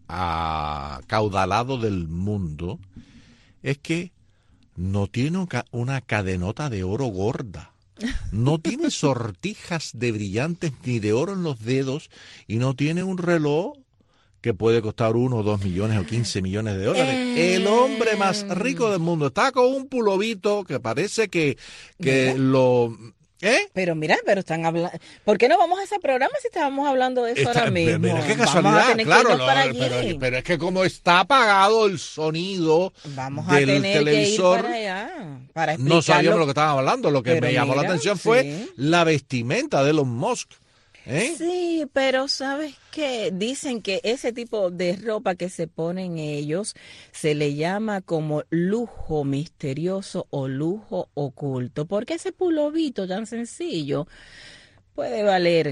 acaudalado del mundo, es que no tiene una cadenota de oro gorda. No tiene sortijas de brillantes ni de oro en los dedos y no tiene un reloj que puede costar 1 o 2 millones o 15 millones de dólares. El hombre más rico del mundo está con un pulovito que parece que lo... Pero están hablando... ¿Por qué no vamos a ese programa si estábamos hablando de eso ahora mismo? Mira qué casualidad, claro. Pero es que como está apagado el sonido del televisor, que ir para allá, para no sabíamos lo que estábamos hablando. Lo que me llamó la atención fue la vestimenta de Elon Musk. Sí, pero ¿sabes qué? Dicen que ese tipo de ropa que se ponen ellos se le llama como lujo misterioso o lujo oculto, porque ese pulovito tan sencillo puede valer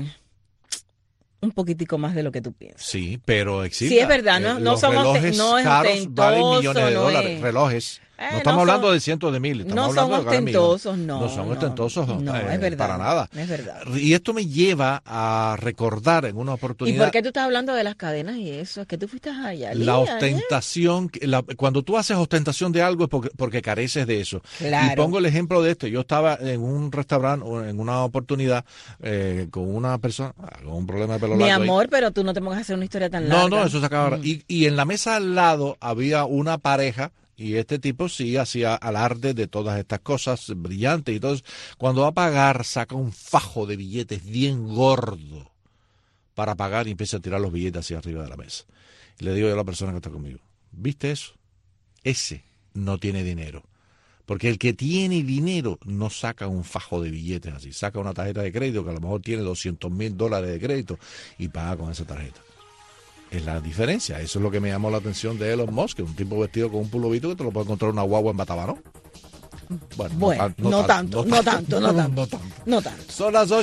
un poquitico más de lo que tú piensas. Sí, pero existe. Sí, es verdad, no son relojes caros, valen millones de dólares, relojes. No estamos hablando de cientos de miles. No son ostentosos, no son ostentosos, no, es verdad, para nada. Es verdad. Y esto me lleva a recordar en una oportunidad. ¿Y por qué tú estás hablando de las cadenas y eso? Es que tú fuiste allá. La ostentación, cuando tú haces ostentación de algo es porque careces de eso. Claro. Y pongo el ejemplo de esto. Yo estaba en un restaurante en una oportunidad con una persona con un problema de pelo largo. Mi amor, pero tú no te pongas a hacer una historia tan larga. No, eso se acaba ahora. Y en la mesa al lado había una pareja. Y este tipo sí hacía alarde de todas estas cosas brillantes. Y entonces, cuando va a pagar, saca un fajo de billetes bien gordo para pagar y empieza a tirar los billetes hacia arriba de la mesa. Y le digo yo a la persona que está conmigo, ¿viste eso? Ese no tiene dinero. Porque el que tiene dinero no saca un fajo de billetes así. Saca una tarjeta de crédito que a lo mejor tiene $200,000 de crédito y paga con esa tarjeta. es la diferencia. Eso es lo que me llamó la atención de Elon Musk, un tipo vestido con un pulovito que te lo puede encontrar una guagua en Batavara, ¿no? Bueno, no tanto. Son las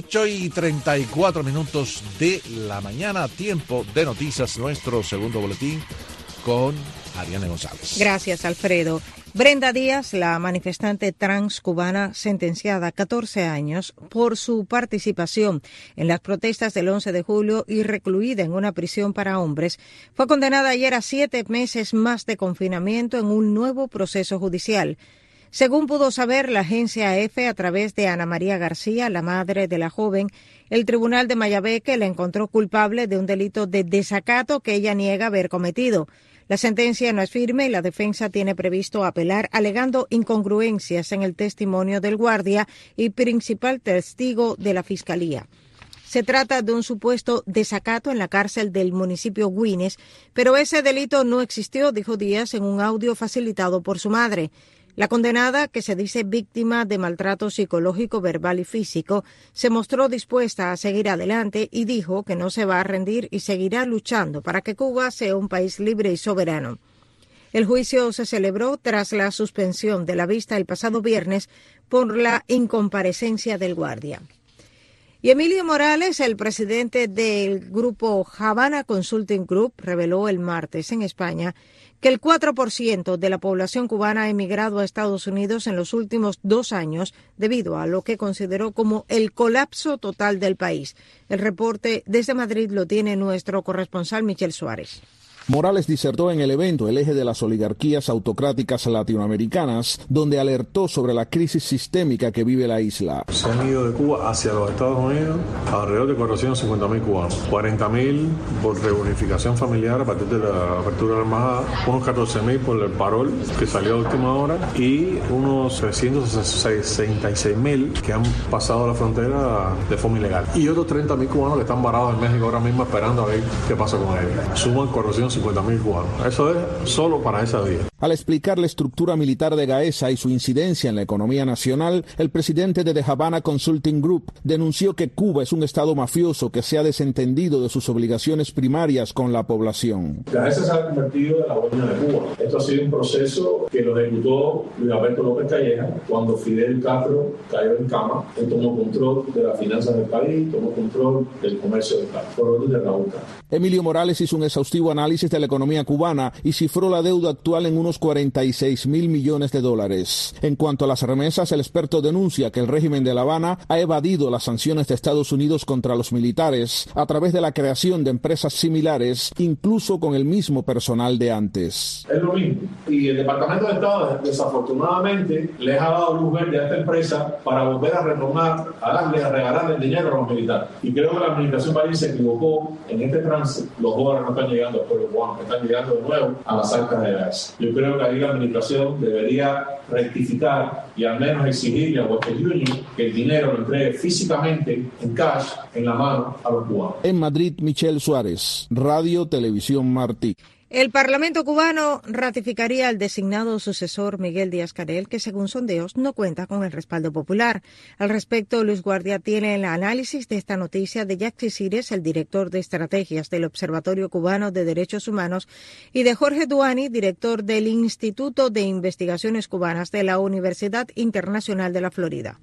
8:34 de la mañana, tiempo de noticias, nuestro segundo boletín con Ariane González. Gracias, Alfredo. Brenda Díaz, la manifestante trans cubana sentenciada a 14 años por su participación en las protestas del 11 de julio y recluida en una prisión para hombres, fue condenada ayer a 7 meses más de confinamiento en un nuevo proceso judicial. Según pudo saber la agencia EFE a través de Ana María García, la madre de la joven, el tribunal de Mayabeque la encontró culpable de un delito de desacato que ella niega haber cometido. La sentencia no es firme y la defensa tiene previsto apelar alegando incongruencias en el testimonio del guardia y principal testigo de la Fiscalía. Se trata de un supuesto desacato en la cárcel del municipio Güines, pero ese delito no existió, dijo Díaz en un audio facilitado por su madre. La condenada, que se dice víctima de maltrato psicológico, verbal y físico, se mostró dispuesta a seguir adelante y dijo que no se va a rendir y seguirá luchando para que Cuba sea un país libre y soberano. El juicio se celebró tras la suspensión de la vista el pasado viernes por la incomparecencia del guardia. Y Emilio Morales, el presidente del grupo Havana Consulting Group, reveló el martes en España que el 4% de la población cubana ha emigrado a Estados Unidos en los últimos 2 años debido a lo que consideró como el colapso total del país. El reporte desde Madrid lo tiene nuestro corresponsal Michel Suárez. Morales disertó en el evento El eje de las oligarquías autocráticas latinoamericanas, donde alertó sobre la crisis sistémica que vive la isla. Se han ido de Cuba hacia los Estados Unidos alrededor de 450.000 cubanos, 40.000 por reunificación familiar a partir de la apertura de la embajada, unos 14.000 por el parol que salió a última hora y unos 366.000 que han pasado la frontera de forma ilegal. Y otros 30.000 cubanos que están varados en México ahora mismo esperando a ver qué pasa con ellos. Suman 450.000 cubanos. Eso es solo para esa vía. Al explicar la estructura militar de Gaesa y su incidencia en la economía nacional, el presidente de The Havana Consulting Group denunció que Cuba es un estado mafioso que se ha desentendido de sus obligaciones primarias con la población. Gaesa se ha convertido en la dueña de Cuba. Esto ha sido un proceso que lo ejecutó Luis Alberto López Calleja cuando Fidel Castro cayó en cama. Él tomó control de las finanzas del país, tomó control del comercio del país. Por orden de Raúl Castro. Emilio Morales hizo un exhaustivo análisis de la economía cubana y cifró la deuda actual en unos 46.000 millones de dólares. En cuanto a las remesas, el experto denuncia que el régimen de La Habana ha evadido las sanciones de Estados Unidos contra los militares a través de la creación de empresas similares, incluso con el mismo personal de antes. Es lo mismo. Y el Departamento de Estado, desafortunadamente, les ha dado luz verde a esta empresa para volver a retornar, a regalarle el dinero a los militares. Y creo que la administración Biden se equivocó en este trance. Los dólares no están llegando al pueblo cubano, están llegando de nuevo a las arcas de gas. Yo creo que ahí la administración debería rectificar y al menos exigirle a Western Union que el dinero lo entregue físicamente en cash, en la mano, a los cubanos. En Madrid, Michel Suárez, Radio Televisión Martí. El Parlamento cubano ratificaría al designado sucesor Miguel Díaz-Canel, que según sondeos no cuenta con el respaldo popular. Al respecto, Luis Guardia tiene el análisis de esta noticia de Jack Cires, el director de estrategias del Observatorio Cubano de Derechos Humanos, y de Jorge Duani, director del Instituto de Investigaciones Cubanas de la Universidad Internacional de la Florida.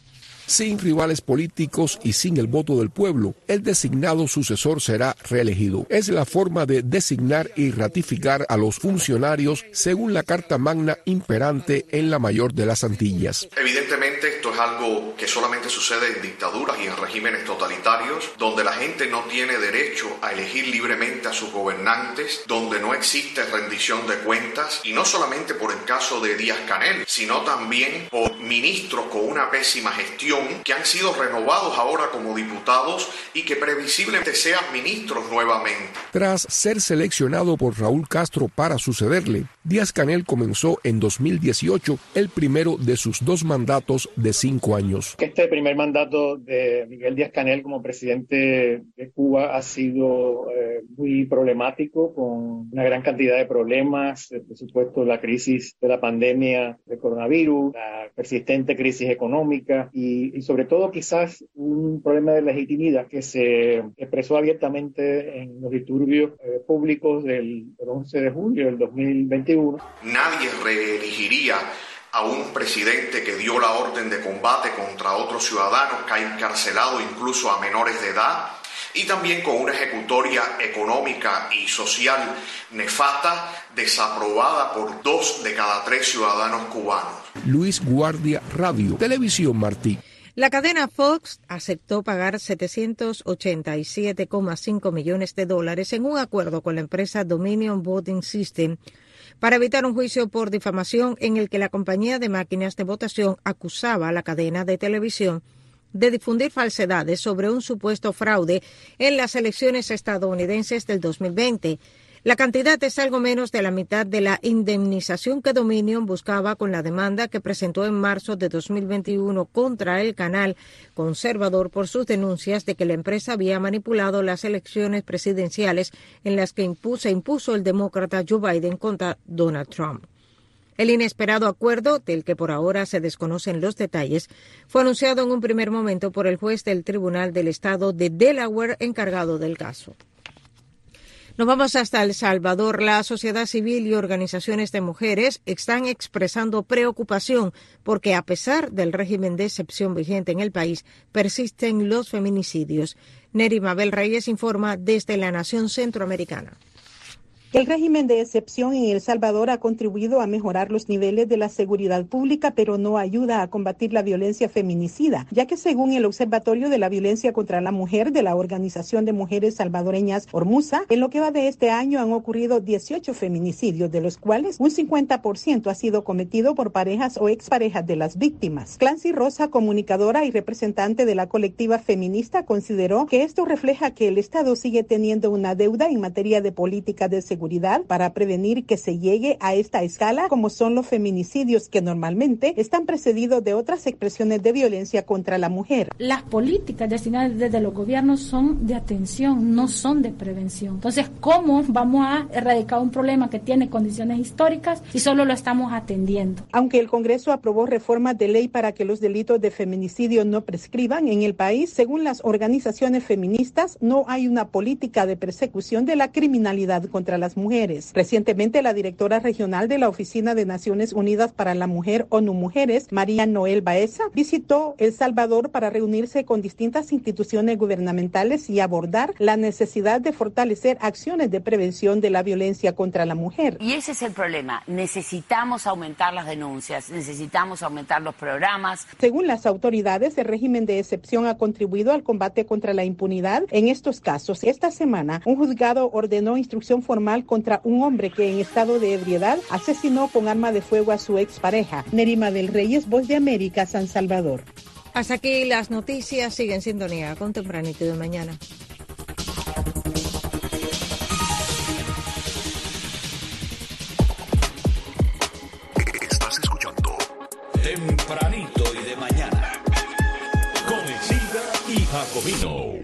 Sin rivales políticos y sin el voto del pueblo, el designado sucesor será reelegido. Es la forma de designar y ratificar a los funcionarios según la Carta Magna imperante en la mayor de las Antillas. Evidentemente esto es algo que solamente sucede en dictaduras y en regímenes totalitarios, donde la gente no tiene derecho a elegir libremente a sus gobernantes, donde no existe rendición de cuentas, y no solamente por el caso de Díaz-Canel, sino también por ministros con una pésima gestión que han sido renovados ahora como diputados y que previsiblemente sean ministros nuevamente. Tras ser seleccionado por Raúl Castro para sucederle, Díaz-Canel comenzó en 2018 el primero de sus 2 mandatos de 5 años. Este primer mandato de Miguel Díaz-Canel como presidente de Cuba ha sido muy problemático, con una gran cantidad de problemas, por supuesto la crisis de la pandemia de coronavirus, la presidencia persistente crisis económica y sobre todo quizás un problema de legitimidad que se expresó abiertamente en los disturbios públicos del 11 de julio del 2021. Nadie reelegiría a un presidente que dio la orden de combate contra otros ciudadanos, que ha encarcelado incluso a menores de edad, y también con una ejecutoria económica y social nefasta, desaprobada por 2 de cada 3 ciudadanos cubanos. Luis Guardia, Radio Televisión Martí. La cadena Fox aceptó pagar $787,5 millones en un acuerdo con la empresa Dominion Voting System para evitar un juicio por difamación en el que la compañía de máquinas de votación acusaba a la cadena de televisión de difundir falsedades sobre un supuesto fraude en las elecciones estadounidenses del 2020. La cantidad es algo menos de la mitad de la indemnización que Dominion buscaba con la demanda que presentó en marzo de 2021 contra el canal conservador por sus denuncias de que la empresa había manipulado las elecciones presidenciales en las que impuso el demócrata Joe Biden contra Donald Trump. El inesperado acuerdo, del que por ahora se desconocen los detalles, fue anunciado en un primer momento por el juez del Tribunal del Estado de Delaware encargado del caso. Nos vamos hasta El Salvador. La sociedad civil y organizaciones de mujeres están expresando preocupación porque, a pesar del régimen de excepción vigente en el país, persisten los feminicidios. Neri Mabel Reyes informa desde la nación centroamericana. El régimen de excepción en El Salvador ha contribuido a mejorar los niveles de la seguridad pública, pero no ayuda a combatir la violencia feminicida, ya que según el Observatorio de la Violencia contra la Mujer de la Organización de Mujeres Salvadoreñas Ormusa, en lo que va de este año han ocurrido 18 feminicidios, de los cuales un 50% ha sido cometido por parejas o exparejas de las víctimas. Clancy Rosa, comunicadora y representante de la colectiva feminista, consideró que esto refleja que el Estado sigue teniendo una deuda en materia de política de seguridad para prevenir que se llegue a esta escala, como son los feminicidios, que normalmente están precedidos de otras expresiones de violencia contra la mujer. Las políticas destinadas desde los gobiernos son de atención, no son de prevención. Entonces, ¿cómo vamos a erradicar un problema que tiene condiciones históricas si solo lo estamos atendiendo? Aunque el Congreso aprobó reformas de ley para que los delitos de feminicidio no prescriban en el país, según las organizaciones feministas, no hay una política de persecución de la criminalidad contra las mujeres. Recientemente, la directora regional de la Oficina de Naciones Unidas para la Mujer, ONU Mujeres, María Noel Baeza, visitó El Salvador para reunirse con distintas instituciones gubernamentales y abordar la necesidad de fortalecer acciones de prevención de la violencia contra la mujer. Y ese es el problema. Necesitamos aumentar las denuncias, necesitamos aumentar los programas. Según las autoridades, el régimen de excepción ha contribuido al combate contra la impunidad en estos casos. Esta semana, un juzgado ordenó instrucción formal contra un hombre que en estado de ebriedad asesinó con arma de fuego a su expareja. Nerima del Reyes, Voz de América, San Salvador. Hasta aquí las noticias. Sigue en sintonía con Tempranito de Mañana. Estás escuchando Tempranito y de Mañana con Isilda y Jacobino.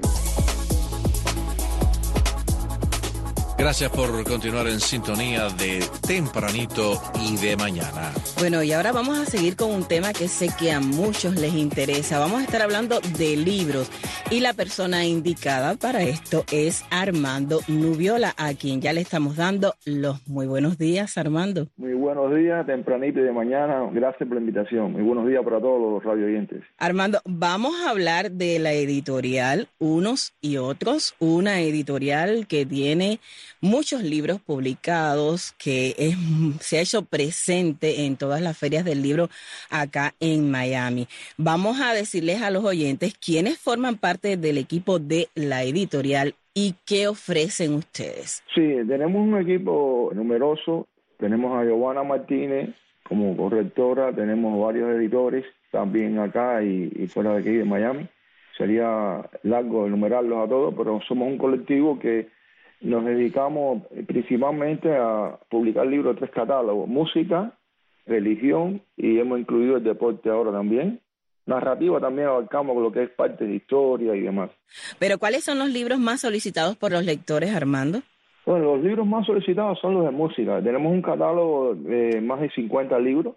Gracias por continuar en sintonía de Tempranito y de Mañana. Bueno, y ahora vamos a seguir con un tema que sé que a muchos les interesa. Vamos a estar hablando de libros y la persona indicada para esto es Armando Nubiola, a quien ya le estamos dando los muy buenos días, Armando. Muy buenos días, Tempranito y de Mañana. Gracias por la invitación. Muy buenos días para todos los radio oyentes. Armando, vamos a hablar de la editorial Unos y Otros, una editorial que tiene muchos libros publicados, que se ha hecho presente en todas las ferias del libro acá en Miami. Vamos a decirles a los oyentes quiénes forman parte del equipo de la editorial y qué ofrecen ustedes. Sí, tenemos un equipo numeroso. Tenemos a Giovanna Martínez como correctora, tenemos varios editores también acá y fuera de aquí de Miami. Sería largo enumerarlos a todos, pero somos un colectivo que nos dedicamos principalmente a publicar libros de 3 catálogos: música, religión, y hemos incluido el deporte ahora también. Narrativa también abarcamos lo que es parte de historia y demás. Pero ¿cuáles son los libros más solicitados por los lectores, Armando? Bueno, los libros más solicitados son los de música. Tenemos un catálogo de más de 50 libros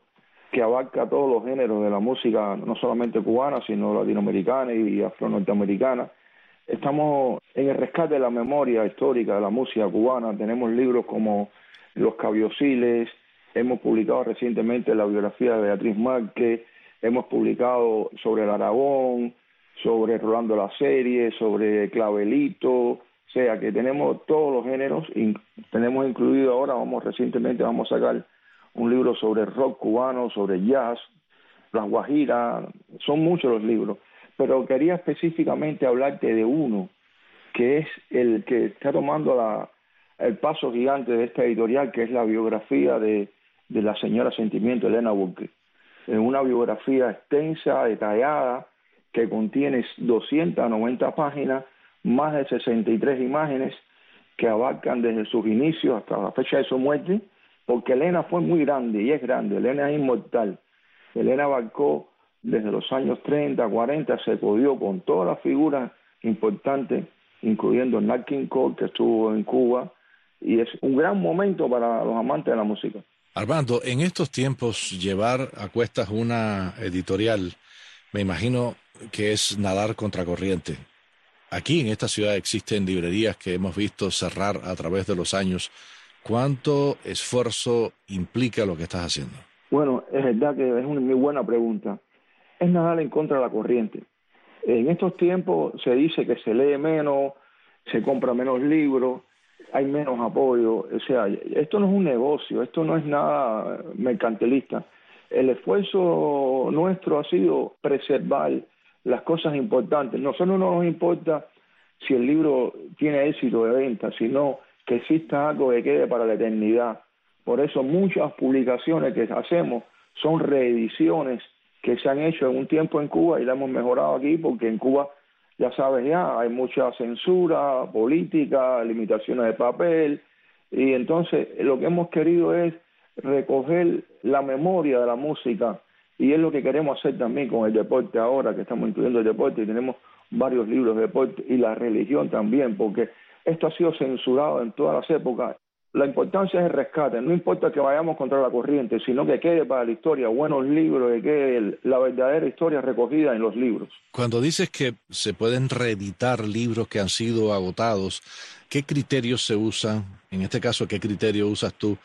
que abarca todos los géneros de la música, no solamente cubana, sino latinoamericana y afro-norteamericana. Estamos en el rescate de la memoria histórica de la música cubana. Tenemos libros como Los Cabiosiles, hemos publicado recientemente la biografía de Beatriz Márquez, hemos publicado sobre el Aragón, sobre Rolando la Serie, sobre Clavelito, o sea que tenemos todos los géneros, y tenemos incluido ahora, recientemente vamos a sacar un libro sobre rock cubano, sobre jazz, las guajiras, son muchos los libros, pero quería específicamente hablarte de uno, que es el que está tomando el paso gigante de esta editorial, que es la biografía de la señora Sentimiento, Elena Burke. Es una biografía extensa, detallada, que contiene 290 páginas, más de 63 imágenes, que abarcan desde sus inicios hasta la fecha de su muerte, porque Elena fue muy grande, y es grande, Elena es inmortal. Elena abarcó desde los años 30, 40, se codió con todas las figuras importantes, incluyendo Nat King Cole, que estuvo en Cuba, y es un gran momento para los amantes de la música. Armando, en estos tiempos llevar a cuestas una editorial, me imagino que es nadar contracorriente. Aquí en esta ciudad existen librerías que hemos visto cerrar a través de los años. ¿Cuánto esfuerzo implica lo que estás haciendo? Bueno, es verdad que es una muy buena pregunta. Es nadar en contra de la corriente. En estos tiempos se dice que se lee menos, se compra menos libros, hay menos apoyo. O sea, esto no es un negocio, esto no es nada mercantilista. El esfuerzo nuestro ha sido preservar las cosas importantes. Nosotros no nos importa si el libro tiene éxito de venta, sino que exista algo que quede para la eternidad. Por eso muchas publicaciones que hacemos son reediciones que se han hecho en un tiempo en Cuba y la hemos mejorado aquí, porque en Cuba, ya sabes, hay mucha censura política, limitaciones de papel, y entonces lo que hemos querido es recoger la memoria de la música, y es lo que queremos hacer también con el deporte ahora, que estamos incluyendo el deporte, y tenemos varios libros de deporte, y la religión también, porque esto ha sido censurado en todas las épocas. La importancia es el rescate, no importa que vayamos contra la corriente, sino que quede para la historia buenos libros, que quede la verdadera historia recogida en los libros. Cuando dices que se pueden reeditar libros que han sido agotados, ¿qué criterios se usan? En este caso, ¿qué criterio usas tú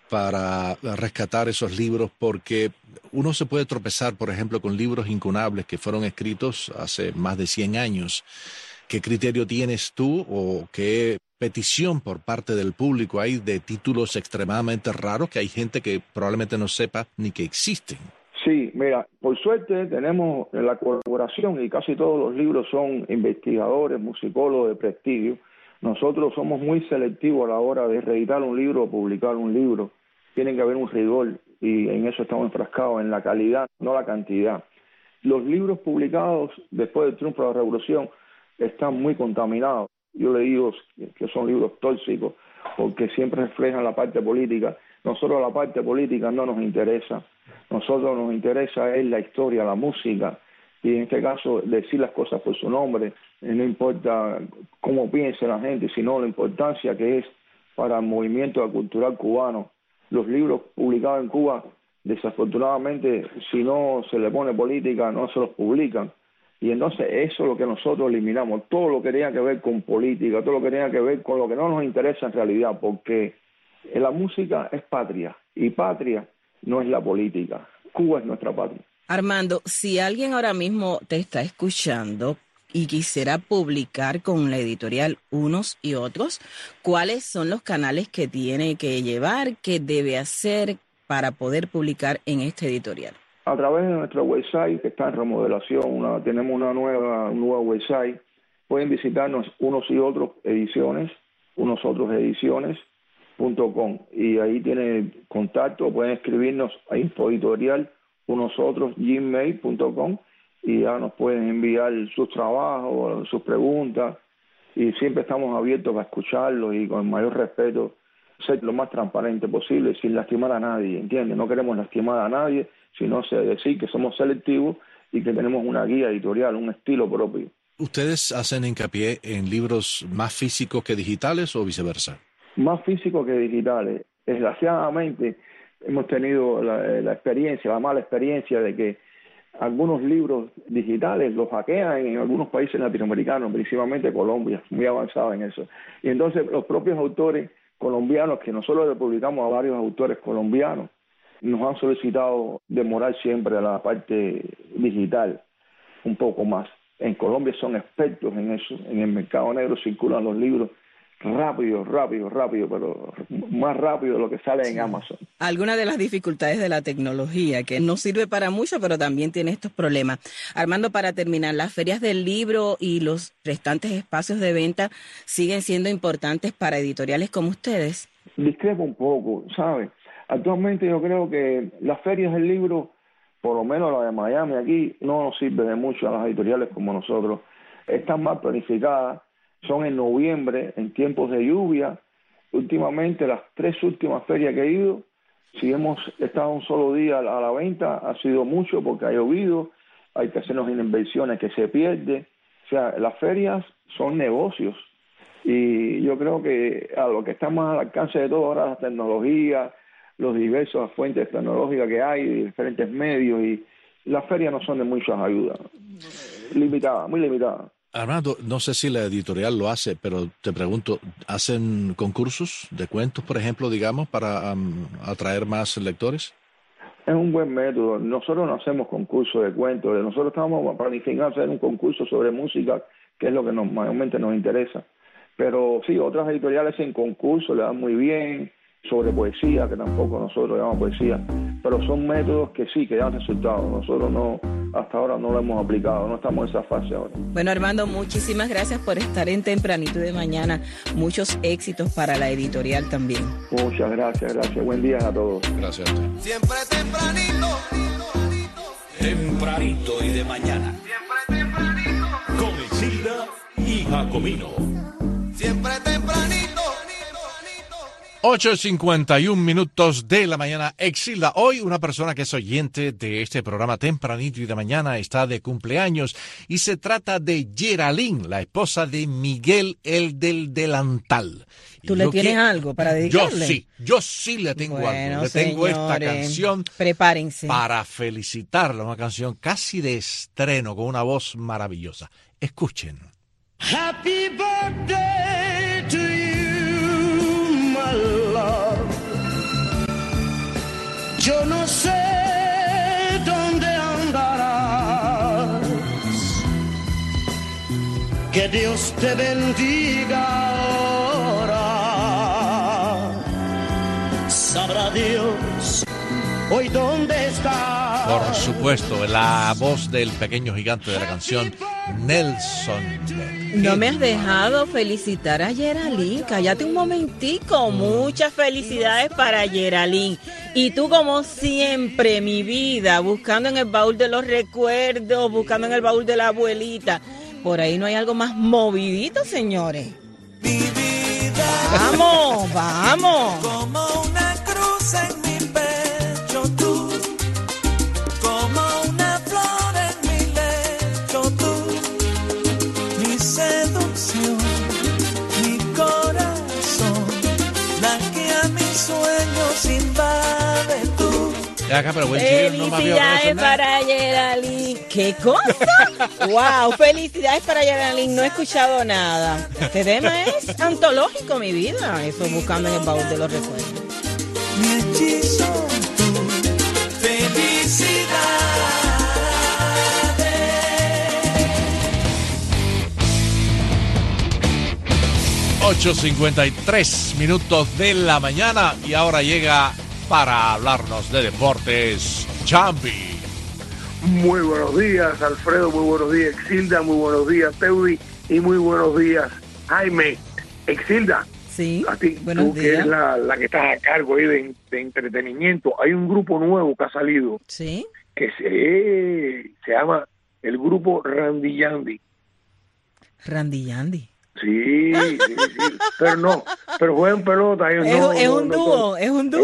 para rescatar esos libros? Porque uno se puede tropezar, por ejemplo, con libros incunables que fueron escritos hace más de 100 años. ¿Qué criterio tienes tú o qué petición por parte del público hay de títulos extremadamente raros que hay gente que probablemente no sepa ni que existen? Sí, mira, por suerte tenemos la colaboración y casi todos los libros son investigadores, musicólogos de prestigio. Nosotros somos muy selectivos a la hora de reeditar un libro o publicar un libro. Tiene que haber un rigor y en eso estamos enfrascados, en la calidad, no la cantidad. Los libros publicados después del triunfo de la Revolución están muy contaminados. Yo le digo que son libros tóxicos porque siempre reflejan la parte política. Nosotros la parte política no nos interesa. Nosotros nos interesa es la historia, la música, y en este caso decir las cosas por su nombre. No importa cómo piense la gente, sino la importancia que es para el movimiento cultural cubano. Los libros publicados en Cuba, desafortunadamente, si no se le pone política, no se los publican. Y entonces eso es lo que nosotros eliminamos, todo lo que tenga que ver con política, todo lo que tenga que ver con lo que no nos interesa en realidad, porque la música es patria, y patria no es la política. Cuba es nuestra patria. Armando, si alguien ahora mismo te está escuchando y quisiera publicar con la editorial Unos y Otros, ¿cuáles son los canales que tiene que llevar, qué debe hacer para poder publicar en esta editorial? A través de nuestro website, que está en remodelación, tenemos un nuevo website. Pueden visitarnos Unos y Otros Ediciones, unosotros.ediciones.com, y ahí tienen contacto, pueden escribirnos a infoeditorial unosotros@gmail.com, y ya nos pueden enviar sus trabajos, sus preguntas, y siempre estamos abiertos para escucharlos y con el mayor respeto ser lo más transparente posible, sin lastimar a nadie, ¿entiendes? No queremos lastimar a nadie, sino decir que somos selectivos y que tenemos una guía editorial, un estilo propio. ¿Ustedes hacen hincapié en libros más físicos que digitales o viceversa? Más físicos que digitales. Desgraciadamente, hemos tenido la mala experiencia de que algunos libros digitales los hackean en algunos países latinoamericanos, principalmente Colombia, muy avanzado en eso. Y entonces los propios autores colombianos, que nosotros le publicamos a varios autores colombianos, nos han solicitado demorar siempre a la parte digital un poco más. En Colombia son expertos en eso, en el mercado negro circulan los libros rápido, pero más rápido de lo que sale en Amazon. Algunas de las dificultades de la tecnología, que no sirve para mucho, pero también tiene estos problemas. Armando, para terminar, las ferias del libro y los restantes espacios de venta siguen siendo importantes para editoriales como ustedes. Discrepo un poco, ¿sabes? Actualmente yo creo que las ferias del libro, por lo menos la de Miami aquí, no nos sirve de mucho a las editoriales como nosotros. Están mal planificadas. Son en noviembre, en tiempos de lluvia. Últimamente, las 3 últimas ferias que he ido, si hemos estado un solo día a la venta, ha sido mucho porque ha llovido, hay que hacernos inversiones que se pierde. O sea, las ferias son negocios. Y yo creo que a lo que está más al alcance de todo ahora, las tecnologías, los diversas fuentes tecnológicas que hay, diferentes medios, y las ferias no son de muchas ayudas. Limitadas, muy limitadas. Armando, no sé si la editorial lo hace, pero te pregunto, ¿hacen concursos de cuentos, por ejemplo, digamos, para atraer más lectores? Es un buen método. Nosotros no hacemos concursos de cuentos. Nosotros estamos planificando hacer un concurso sobre música, que es lo que mayormente nos interesa. Pero sí, otras editoriales hacen concursos, le dan muy bien, sobre poesía, que tampoco nosotros llamamos poesía. Pero son métodos que sí, que dan resultados. Nosotros no, hasta ahora no lo hemos aplicado, no estamos en esa fase ahora. Bueno, Armando, muchísimas gracias por estar en Tempranito de Mañana. Muchos éxitos para la editorial también. Muchas gracias. Buen día a todos. Gracias a ti. Siempre tempranito. Tempranito y de mañana. Siempre tempranito. Con Isilda y Jacomino. Siempre tempranito. 8:51 de la mañana. Exilda, hoy una persona que es oyente de este programa Tempranito y de Mañana está de cumpleaños y se trata de Geraldine, la esposa de Miguel, el del delantal. ¿Tú le tienes algo para dedicarle? Yo sí le tengo algo. Le tengo esta canción. Prepárense. Para felicitarla, una canción casi de estreno con una voz maravillosa. Escuchen. Happy birthday to you, my love. Yo no sé dónde andarás. Que Dios te bendiga ahora. Sabrá Dios hoy dónde estás. Por supuesto, la voz del pequeño gigante de la canción, Nelson. No me has dejado felicitar a Geraldine. Cállate un momentico. Muchas felicidades para Geraldine. Y tú, como siempre, mi vida, buscando en el baúl de los recuerdos, buscando en el baúl de la abuelita. Por ahí no hay algo más movidito, señores. Mi vida. Vamos. Como una cruz en mi pecho tú. Como una flor en mi lecho tú. Mi seducción, mi corazón, la que a mis sueños invade tú. Acá, pero buen chile, no me había Felicidades para Geraldine. ¿Qué cosa? ¡Wow! Felicidades para Geraldine. No he escuchado nada. Este tema es antológico, mi vida. Eso buscando en el baúl de los recuerdos. Mi hechizo, tú. Felicidades. 8:53 de la mañana y ahora llega para hablarnos de deportes, Champi. Muy buenos días, Alfredo, muy buenos días, Exilda, muy buenos días, Teudi, y muy buenos días, Jaime. Exilda, sí, a ti, buenos tú días. Que eres la que estás a cargo ahí de entretenimiento, hay un grupo nuevo que ha salido, ¿sí? Que se llama el grupo Randy Yandy. Randy Yandy. Sí, pero juegan pelota. Es un dúo.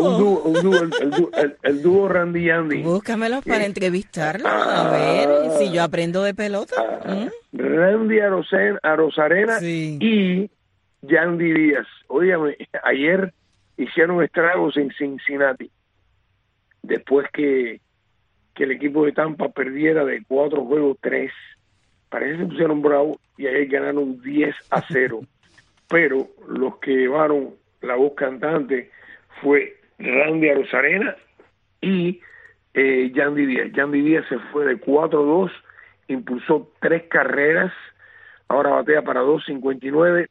El dúo Randy Yandy. Búscamelos para entrevistarlos, a ver si yo aprendo de pelota. Randy Arozarena y Yandy Díaz. Óyame, ayer hicieron estragos en Cincinnati. después que el equipo de Tampa perdiera de 4-3, parece que se pusieron bravos y ahí ganaron 10-0. Pero los que llevaron la voz cantante fue Randy Arozarena y Yandy Díaz. Yandy Díaz se fue de 4-2, impulsó 3 carreras, ahora batea para 2.59.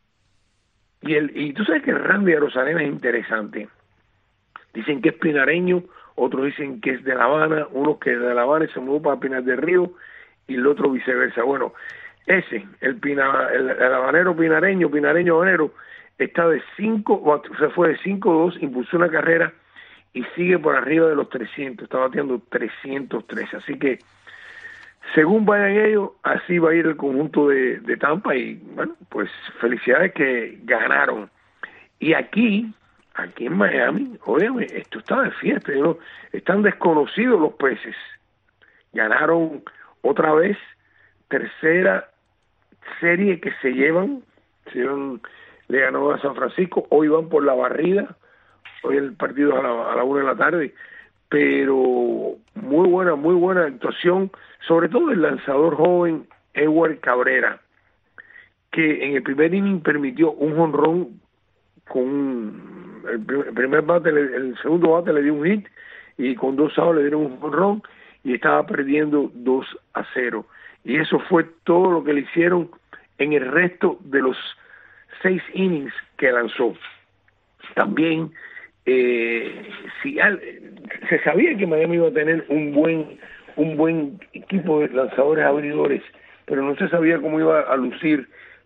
Y tú sabes que Randy Arozarena es interesante. Dicen que es pinareño, otros dicen que es de La Habana, uno que es de La Habana y se mudó para Pinar del Río, y el otro viceversa. Bueno, ese, el habanero pinareño habanero, está se fue de 5-2, impulsó una carrera y sigue por arriba de los 300, está bateando 303. Así que, según vayan ellos, así va a ir el conjunto de Tampa y, bueno, pues felicidades que ganaron. Y aquí en Miami, óyeme, esto está de fiesta, ¿no? Están desconocidos los peces. Ganaron otra vez, tercera serie que se llevan, le ganó a San Francisco, hoy van por la barrida, hoy el partido es a la 1 de la tarde, pero muy buena actuación, sobre todo el lanzador joven Edward Cabrera, que en el primer inning permitió un jonrón con el primer bate, el segundo bate le dio un hit y con 2 outs le dieron un jonrón y estaba perdiendo 2-0. Y eso fue todo lo que le hicieron en el resto de los 6 innings que lanzó. También se sabía que Miami iba a tener un buen equipo de lanzadores abridores, pero no se sabía cómo iba a lucir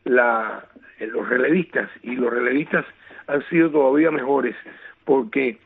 los relevistas, y los relevistas han sido todavía mejores, porque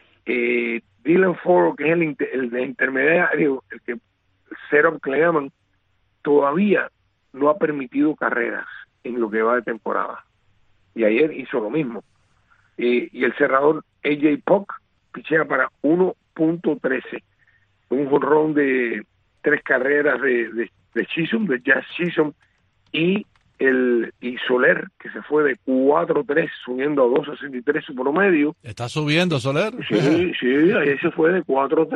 Dylan Foro, que es el intermediario, el setup que le llaman, todavía no ha permitido carreras en lo que va de temporada. Y ayer hizo lo mismo. Y el cerrador AJ Puk pichea para 1.13. Un jonrón de 3 carreras de Chisholm, de Jazz Chisholm, y Soler, que se fue de 4-3, subiendo a 2.63 su promedio. ¿Está subiendo Soler? Sí, ayer se fue de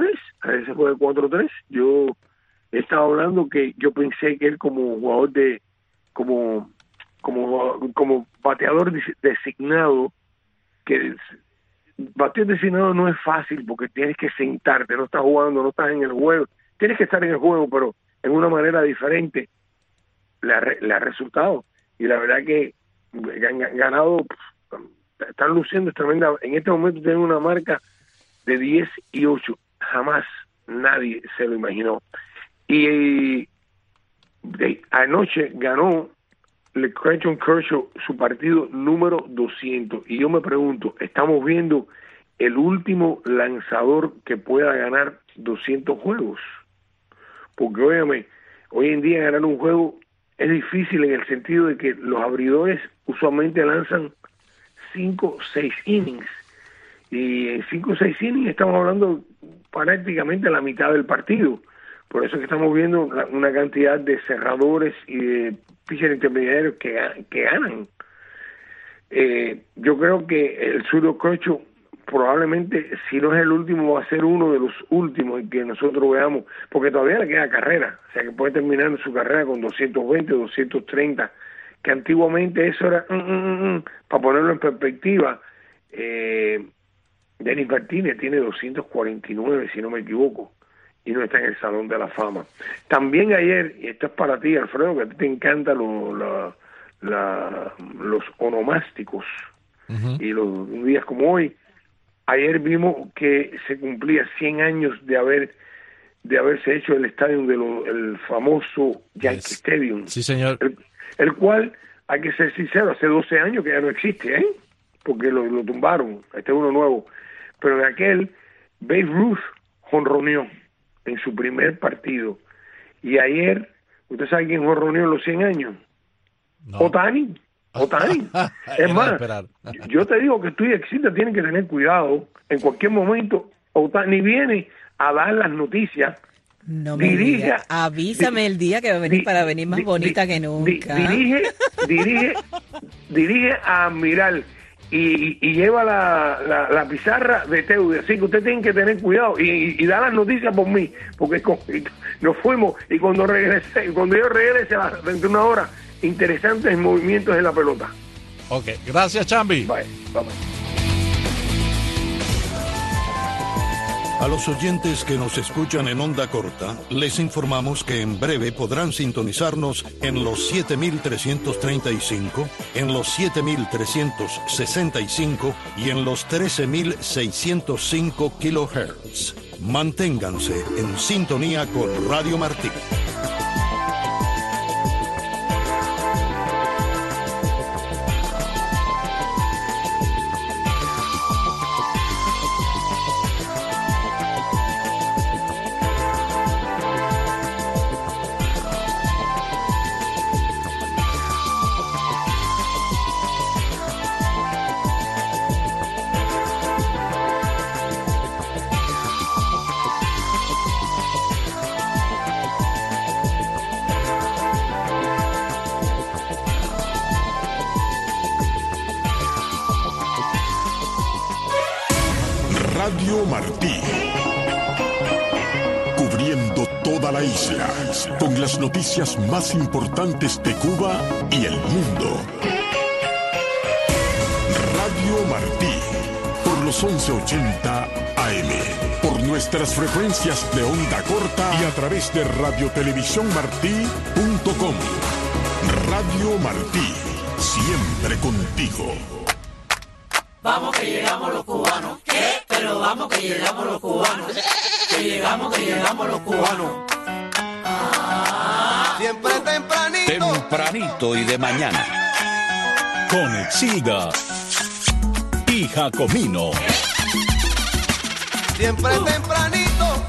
4-3. Yo he estado hablando que yo pensé que él como jugador como bateador designado, que batear designado no es fácil porque tienes que sentarte, no estás jugando, no estás en el juego, tienes que estar en el juego, pero en una manera diferente. Le ha resultado, y la verdad que ganado, están luciendo, es tremenda. En este momento tienen una marca de 10-8, jamás nadie se lo imaginó. Y anoche ganó Clayton Kershaw su partido número 200, y yo me pregunto, ¿estamos viendo el último lanzador que pueda ganar 200 juegos? Porque óyeme, hoy en día ganar un juego es difícil en el sentido de que los abridores usualmente lanzan 5 o 6 innings, y en 5 o 6 innings estamos hablando prácticamente la mitad del partido. Por eso es que estamos viendo una cantidad de cerradores y de pitchers intermediarios que ganan. Yo creo que el zurdo Kershaw probablemente, si no es el último, va a ser uno de los últimos en que nosotros veamos, porque todavía le queda carrera, o sea que puede terminar su carrera con 220, 230, que antiguamente eso era, para ponerlo en perspectiva, Denis Martínez tiene 249, si no me equivoco, y no está en el Salón de la Fama. También ayer, y esto es para ti, Alfredo, que a ti te encantan los onomásticos, y los días como hoy, ayer vimos que se cumplía 100 años de haberse hecho el estadio el famoso Yankee Stadium. Sí, señor. El cual, hay que ser sincero, hace 12 años que ya no existe, porque lo tumbaron, este es uno nuevo. Pero en aquel, Babe Ruth jonroneó en su primer partido. Y ayer, ¿usted sabe quién jonroneó en los 100 años? No. Ohtani. Es más, yo te digo que tú y Exilda tienen que tener cuidado. En cualquier momento, Ohtani viene a dar las noticias. No me digas. Avísame el día que va a venir para venir más bonita que nunca. Dirige a Admiral y lleva la pizarra de Teudi, así que usted tiene que tener cuidado y da las noticias por mí, porque nos fuimos y cuando yo regrese dentro de una hora, interesantes movimientos en la pelota. Ok, gracias, Chambi. Bye. A los oyentes que nos escuchan en onda corta, les informamos que en breve podrán sintonizarnos en los 7.335, en los 7.365 y en los 13.605 kilohertz. Manténganse en sintonía con Radio Martí. Radio Martí, cubriendo toda la isla con las noticias más importantes de Cuba y el mundo. Radio Martí, por los 1180 AM, por nuestras frecuencias de onda corta y a través de radiotelevisiónmartí.com. Radio Martí, siempre contigo. Vamos que llegamos los cubanos. ¿Qué? Pero vamos que llegamos los cubanos. Que llegamos los cubanos. Siempre tempranito. Tempranito y de mañana. Con Exilda y Jacomino. Siempre tempranito.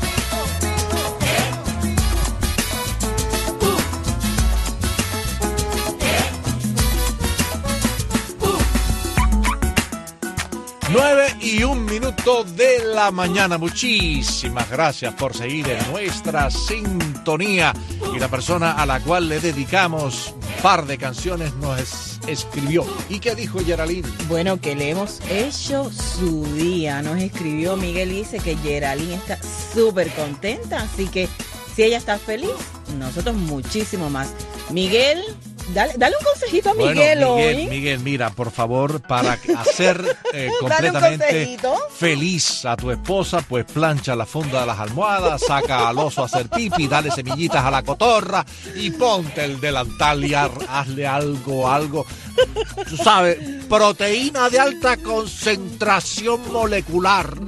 9:01 de la mañana. Muchísimas gracias por seguir en nuestra sintonía. Y la persona a la cual le dedicamos un par de canciones nos escribió. ¿Y qué dijo Geraldine? Bueno, que le hemos hecho su día. Nos escribió Miguel y dice que Geraldine está súper contenta. Así que si ella está feliz, nosotros muchísimo más. Miguel, dale un consejito a Miguel hoy. Miguel, mira, por favor, para hacer completamente feliz a tu esposa, pues plancha la funda de las almohadas, saca al oso a hacer pipi, dale semillitas a la cotorra y ponte el delantal y hazle algo. Tú sabes, proteína de alta concentración molecular.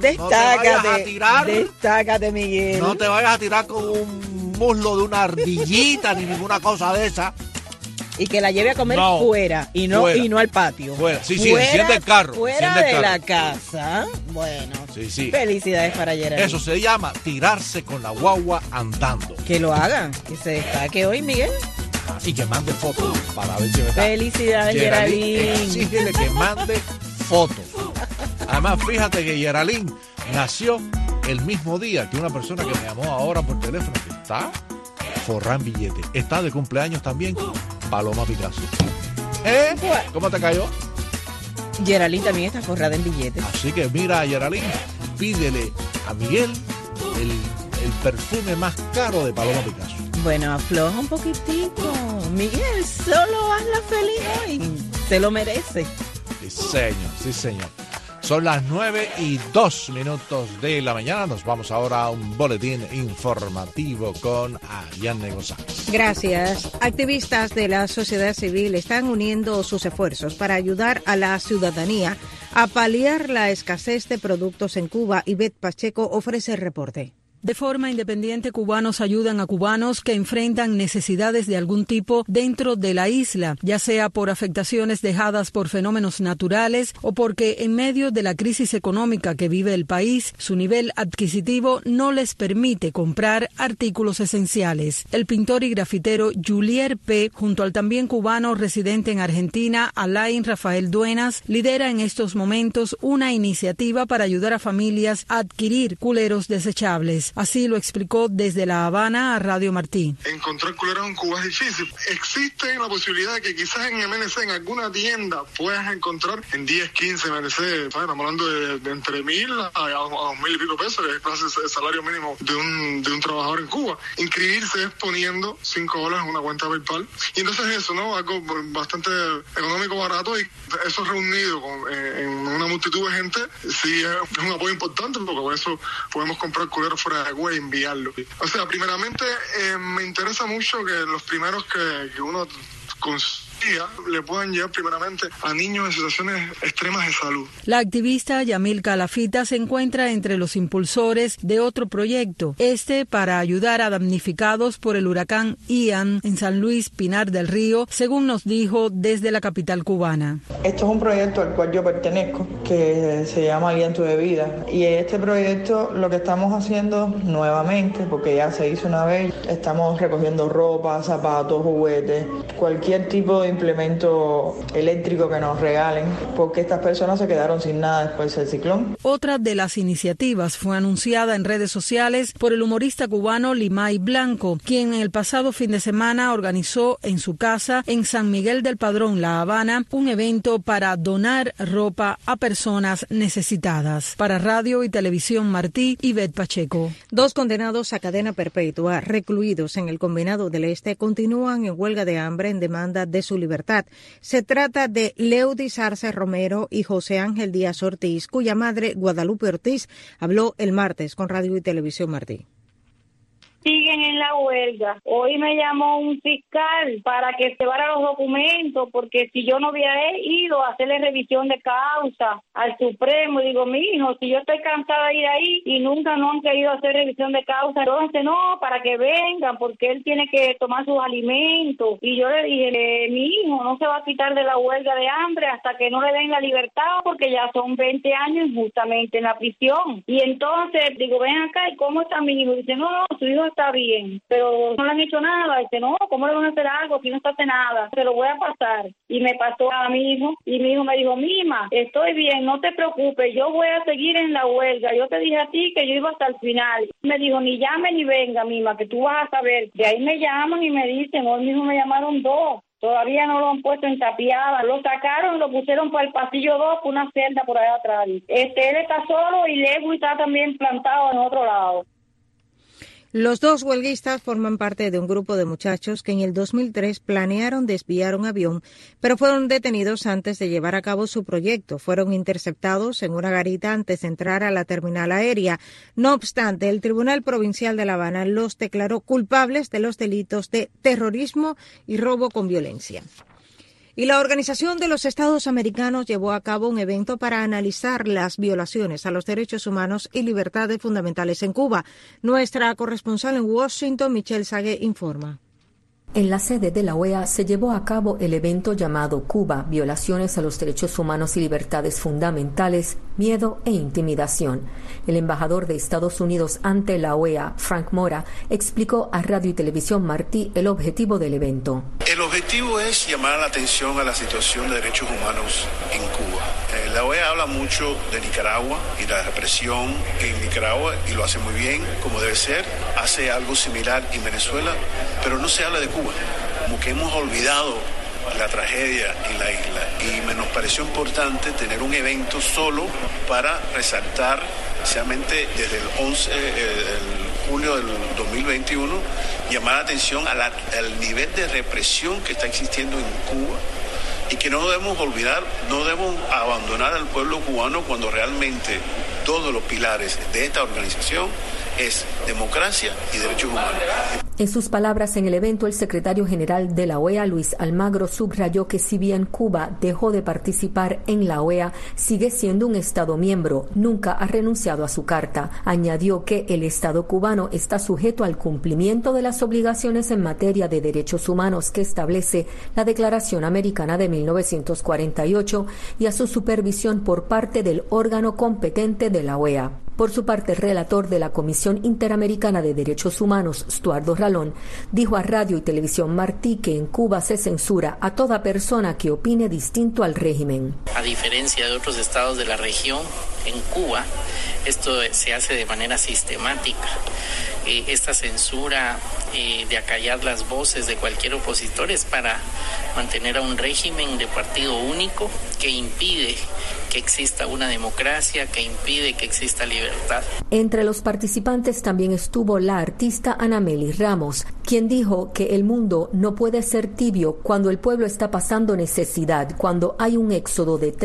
Destácate, Miguel. No te vayas a tirar con un muslo de una ardillita ni ninguna cosa de esa. Y que la lleve a comer fuera y no al patio. Fuera. Sí, enciende el carro. Fuera de la casa. Bueno, sí. Felicidades para Geraldine. Eso se llama tirarse con la guagua andando. Que lo hagan, que se destaque hoy, Miguel. Y que mande fotos para ver si me está. Felicidades, Geraldine. Exígele que mande fotos. Además, fíjate que Geraldine nació el mismo día que una persona que me llamó ahora por teléfono, que está forrada en billetes. Está de cumpleaños también Paloma Picasso. ¿Cómo te cayó? Geraldine también está forrada en billetes. Así que mira, Geraldine, pídele a Miguel el perfume más caro de Paloma Picasso. Bueno, afloja un poquitico. Miguel, solo hazla feliz hoy. Se lo merece. Sí, señor. Son las 9:02 de la mañana. Nos vamos ahora a un boletín informativo con Ariane González. Gracias. Activistas de la sociedad civil están uniendo sus esfuerzos para ayudar a la ciudadanía a paliar la escasez de productos en Cuba. Ivette Pacheco ofrece el reporte. De forma independiente, cubanos ayudan a cubanos que enfrentan necesidades de algún tipo dentro de la isla, ya sea por afectaciones dejadas por fenómenos naturales o porque en medio de la crisis económica que vive el país, su nivel adquisitivo no les permite comprar artículos esenciales. El pintor y grafitero Julier P., junto al también cubano residente en Argentina, Alain Rafael Duenas, lidera en estos momentos una iniciativa para ayudar a familias a adquirir culeros desechables. país. Así lo explicó desde La Habana a Radio Martí. Encontrar culeros en Cuba es difícil. Existe la posibilidad de que quizás en MNC, en alguna tienda, puedas encontrar en 10, 15 MNC, ¿sabes? Estamos hablando de entre 1.000 a 2.000 y pico pesos, que es el salario mínimo de un trabajador en Cuba. Inscribirse es poniendo $5 en una cuenta PayPal. Y entonces eso, ¿no? Algo bastante económico, barato, y eso reunido en una multitud de gente, sí es un apoyo importante, porque con eso podemos comprar culeros fuera de Cuba y enviarlo. O sea, primeramente me interesa mucho que los primeros que uno consiga le puedan llevar primeramente a niños en situaciones extremas de salud. La activista Yamil Calafita se encuentra entre los impulsores de otro proyecto, para ayudar a damnificados por el huracán Ian en San Luis, Pinar del Río, según nos dijo desde la capital cubana. Esto es un proyecto al cual yo pertenezco, que se llama Aliento de Vida, y este proyecto lo que estamos haciendo nuevamente, porque ya se hizo una vez, estamos recogiendo ropa, zapatos, juguetes, cualquier tipo de implemento eléctrico que nos regalen, porque estas personas se quedaron sin nada después del ciclón. Otra de las iniciativas fue anunciada en redes sociales por el humorista cubano Limay Blanco, quien el pasado fin de semana organizó en su casa en San Miguel del Padrón, La Habana, un evento para donar ropa a personas necesitadas. Para Radio y Televisión Martí, Ivette Pacheco. 2 condenados a cadena perpetua recluidos en el Combinado del Este continúan en huelga de hambre en demanda de su libertad. Se trata de Leudis Arce Romero y José Ángel Díaz Ortiz, cuya madre, Guadalupe Ortiz, habló el martes con Radio y Televisión Martí. Siguen en la huelga. Hoy me llamó un fiscal para que llevara los documentos, porque si yo no había ido a hacerle revisión de causa al Supremo, digo, mijo, si yo estoy cansada de ir ahí y nunca no han querido hacer revisión de causa, entonces no, para que vengan, porque él tiene que tomar sus alimentos. Y yo le dije, mi hijo no se va a quitar de la huelga de hambre hasta que no le den la libertad, porque ya son 20 años injustamente en la prisión. Y entonces digo, ven acá, ¿y cómo está mi hijo? Dice, no, su hijo está bien, pero no le han hecho nada. Dice, no, ¿cómo le van a hacer algo si no está hace nada? Se lo voy a pasar. Y me pasó a mi hijo, y mi hijo me dijo, Mima, estoy bien, no te preocupes, yo voy a seguir en la huelga. Yo te dije a ti que yo iba hasta el final. Me dijo, ni llame ni venga, Mima, que tú vas a saber. De ahí me llaman y me dicen, hoy mismo me llamaron 2. Todavía no lo han puesto en tapiada. Lo sacaron y lo pusieron para el pasillo 2, por una celda por allá atrás. Él está solo y Lewis está también plantado en otro lado. Los 2 huelguistas forman parte de un grupo de muchachos que en el 2003 planearon desviar un avión, pero fueron detenidos antes de llevar a cabo su proyecto. Fueron interceptados en una garita antes de entrar a la terminal aérea. No obstante, el Tribunal Provincial de La Habana los declaró culpables de los delitos de terrorismo y robo con violencia. Y la Organización de los Estados Americanos llevó a cabo un evento para analizar las violaciones a los derechos humanos y libertades fundamentales en Cuba. Nuestra corresponsal en Washington, Michelle Sague, informa. En la sede de la OEA se llevó a cabo el evento llamado Cuba, violaciones a los derechos humanos y libertades fundamentales, miedo e intimidación. El embajador de Estados Unidos ante la OEA, Frank Mora, explicó a Radio y Televisión Martí el objetivo del evento. El objetivo es llamar la atención a la situación de derechos humanos en Cuba. La OEA habla mucho de Nicaragua y la represión en Nicaragua, y lo hace muy bien, como debe ser. Hace algo similar en Venezuela, pero no se habla de Cuba. Como que hemos olvidado la tragedia en la isla, y nos pareció importante tener un evento solo para resaltar, especialmente desde el 11 de julio del 2021, llamar la atención al nivel de represión que está existiendo en Cuba, y que no debemos olvidar, no debemos abandonar al pueblo cubano cuando realmente todos los pilares de esta organización es democracia y derechos humanos. En sus palabras en el evento, el secretario general de la OEA, Luis Almagro, subrayó que si bien Cuba dejó de participar en la OEA, sigue siendo un Estado miembro, nunca ha renunciado a su carta. Añadió que el Estado cubano está sujeto al cumplimiento de las obligaciones en materia de derechos humanos que establece la Declaración Americana de 1948 y a su supervisión por parte del órgano competente de la OEA. Por su parte, el relator de la Comisión Interamericana de Derechos Humanos, Stuardo Ralón, dijo a Radio y Televisión Martí que en Cuba se censura a toda persona que opine distinto al régimen. A diferencia de otros estados de la región, en Cuba, esto se hace de manera sistemática. Esta censura de acallar las voces de cualquier opositor es para mantener a un régimen de partido único que impide que exista una democracia, que impide que exista libertad. Entre los participantes también estuvo la artista Anameli Ramos, quien dijo que el mundo no puede ser tibio cuando el pueblo está pasando necesidad, cuando hay un éxodo de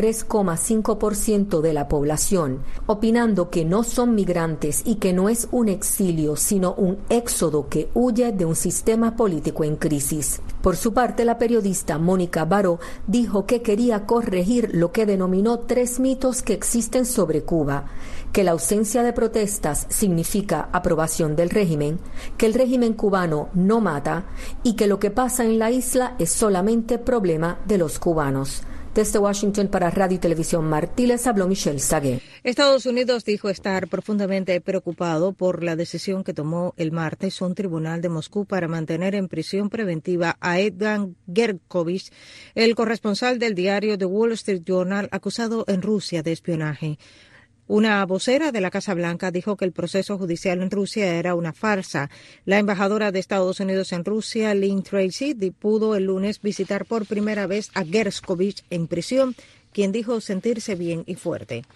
3,5% de la población, opinando que no son migrantes y que no es un exilio, sino un éxodo que huye de un sistema político en crisis. Por su parte, la periodista Mónica Baró dijo que quería corregir lo que denominó 3 mitos que existen sobre Cuba: que la ausencia de protestas significa aprobación del régimen, que el régimen cubano no mata y que lo que pasa en la isla es solamente problema de los cubanos. Desde Washington para Radio y Televisión Martí les habló Michelle Sagué. Estados Unidos dijo estar profundamente preocupado por la decisión que tomó el martes un tribunal de Moscú para mantener en prisión preventiva a Edgar Gershkovich, el corresponsal del diario The Wall Street Journal, acusado en Rusia de espionaje. Una vocera de la Casa Blanca dijo que el proceso judicial en Rusia era una farsa. La embajadora de Estados Unidos en Rusia, Lynn Tracy, pudo el lunes visitar por primera vez a Gershkovich en prisión, quien dijo sentirse bien y fuerte.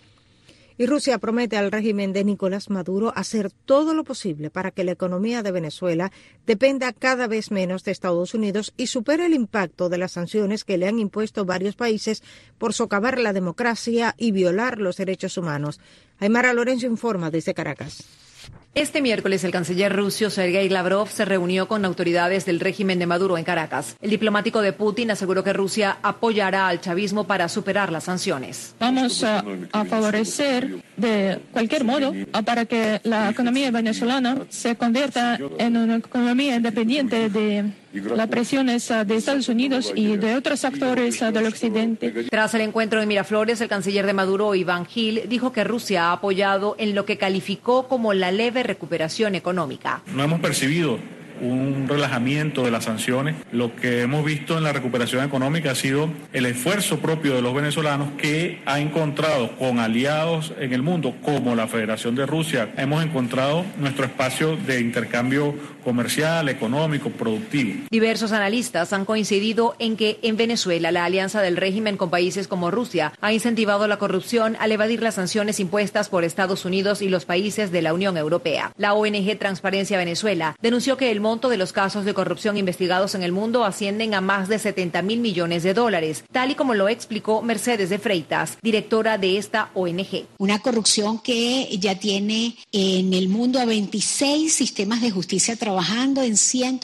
Y Rusia promete al régimen de Nicolás Maduro hacer todo lo posible para que la economía de Venezuela dependa cada vez menos de Estados Unidos y supere el impacto de las sanciones que le han impuesto varios países por socavar la democracia y violar los derechos humanos. Aymara Lorenzo informa desde Caracas. Este miércoles, el canciller ruso Sergei Lavrov se reunió con autoridades del régimen de Maduro en Caracas. El diplomático de Putin aseguró que Rusia apoyará al chavismo para superar las sanciones. Vamos a favorecer de cualquier modo para que la economía venezolana se convierta en una economía independiente de las presiones de Estados Unidos y de otros actores del occidente. Tras el encuentro en Miraflores, el canciller de Maduro, Iván Gil, dijo que Rusia ha apoyado en lo que calificó como la leve recuperación económica. No hemos percibido un relajamiento de las sanciones. Lo que hemos visto en la recuperación económica ha sido el esfuerzo propio de los venezolanos, que ha encontrado con aliados en el mundo como la Federación de Rusia. Hemos encontrado nuestro espacio de intercambio comercial, económico, productivo. Diversos analistas han coincidido en que en Venezuela la alianza del régimen con países como Rusia ha incentivado la corrupción al evadir las sanciones impuestas por Estados Unidos y los países de la Unión Europea. La ONG Transparencia Venezuela denunció que el monto de los casos de corrupción investigados en el mundo ascienden a más de 70.000 millones de dólares, tal y como lo explicó Mercedes de Freitas, directora de esta ONG. Una corrupción que ya tiene en el mundo a 26 sistemas de justicia trabajando en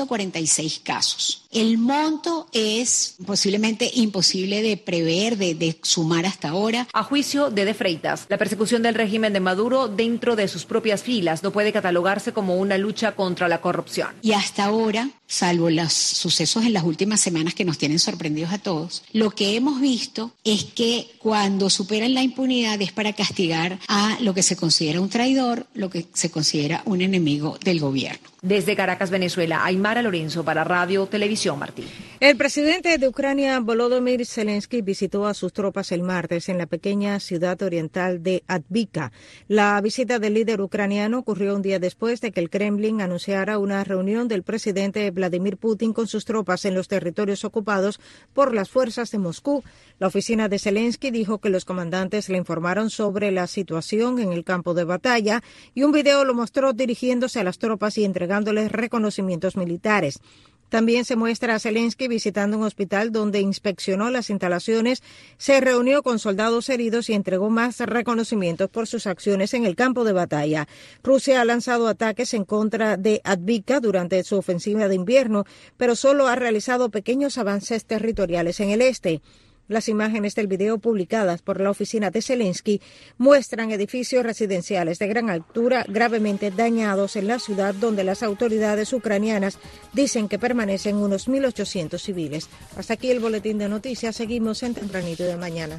146 casos. El monto es posiblemente imposible de prever, de sumar hasta ahora. A juicio de Freitas, la persecución del régimen de Maduro dentro de sus propias filas no puede catalogarse como una lucha contra la corrupción. Y hasta ahora, salvo los sucesos en las últimas semanas que nos tienen sorprendidos a todos, lo que hemos visto es que cuando superan la impunidad es para castigar a lo que se considera un traidor, lo que se considera un enemigo del gobierno. Desde Caracas, Venezuela, Aymara Lorenzo para Radio Televisión Martí. El presidente de Ucrania, Volodymyr Zelensky, visitó a sus tropas el martes en la pequeña ciudad oriental de Advika. La visita del líder ucraniano ocurrió un día después de que el Kremlin anunciara una reunión del presidente Vladimir Putin con sus tropas en los territorios ocupados por las fuerzas de Moscú. La oficina de Zelensky dijo que los comandantes le informaron sobre la situación en el campo de batalla y un video lo mostró dirigiéndose a las tropas y entregándoles reconocimientos militares. También se muestra a Zelensky visitando un hospital donde inspeccionó las instalaciones, se reunió con soldados heridos y entregó más reconocimientos por sus acciones en el campo de batalla. Rusia ha lanzado ataques en contra de Advika durante su ofensiva de invierno, pero solo ha realizado pequeños avances territoriales en el este. Las imágenes del video publicadas por la oficina de Zelensky muestran edificios residenciales de gran altura gravemente dañados en la ciudad, donde las autoridades ucranianas dicen que permanecen unos 1.800 civiles. Hasta aquí el boletín de noticias. Seguimos en Tempranito de Mañana.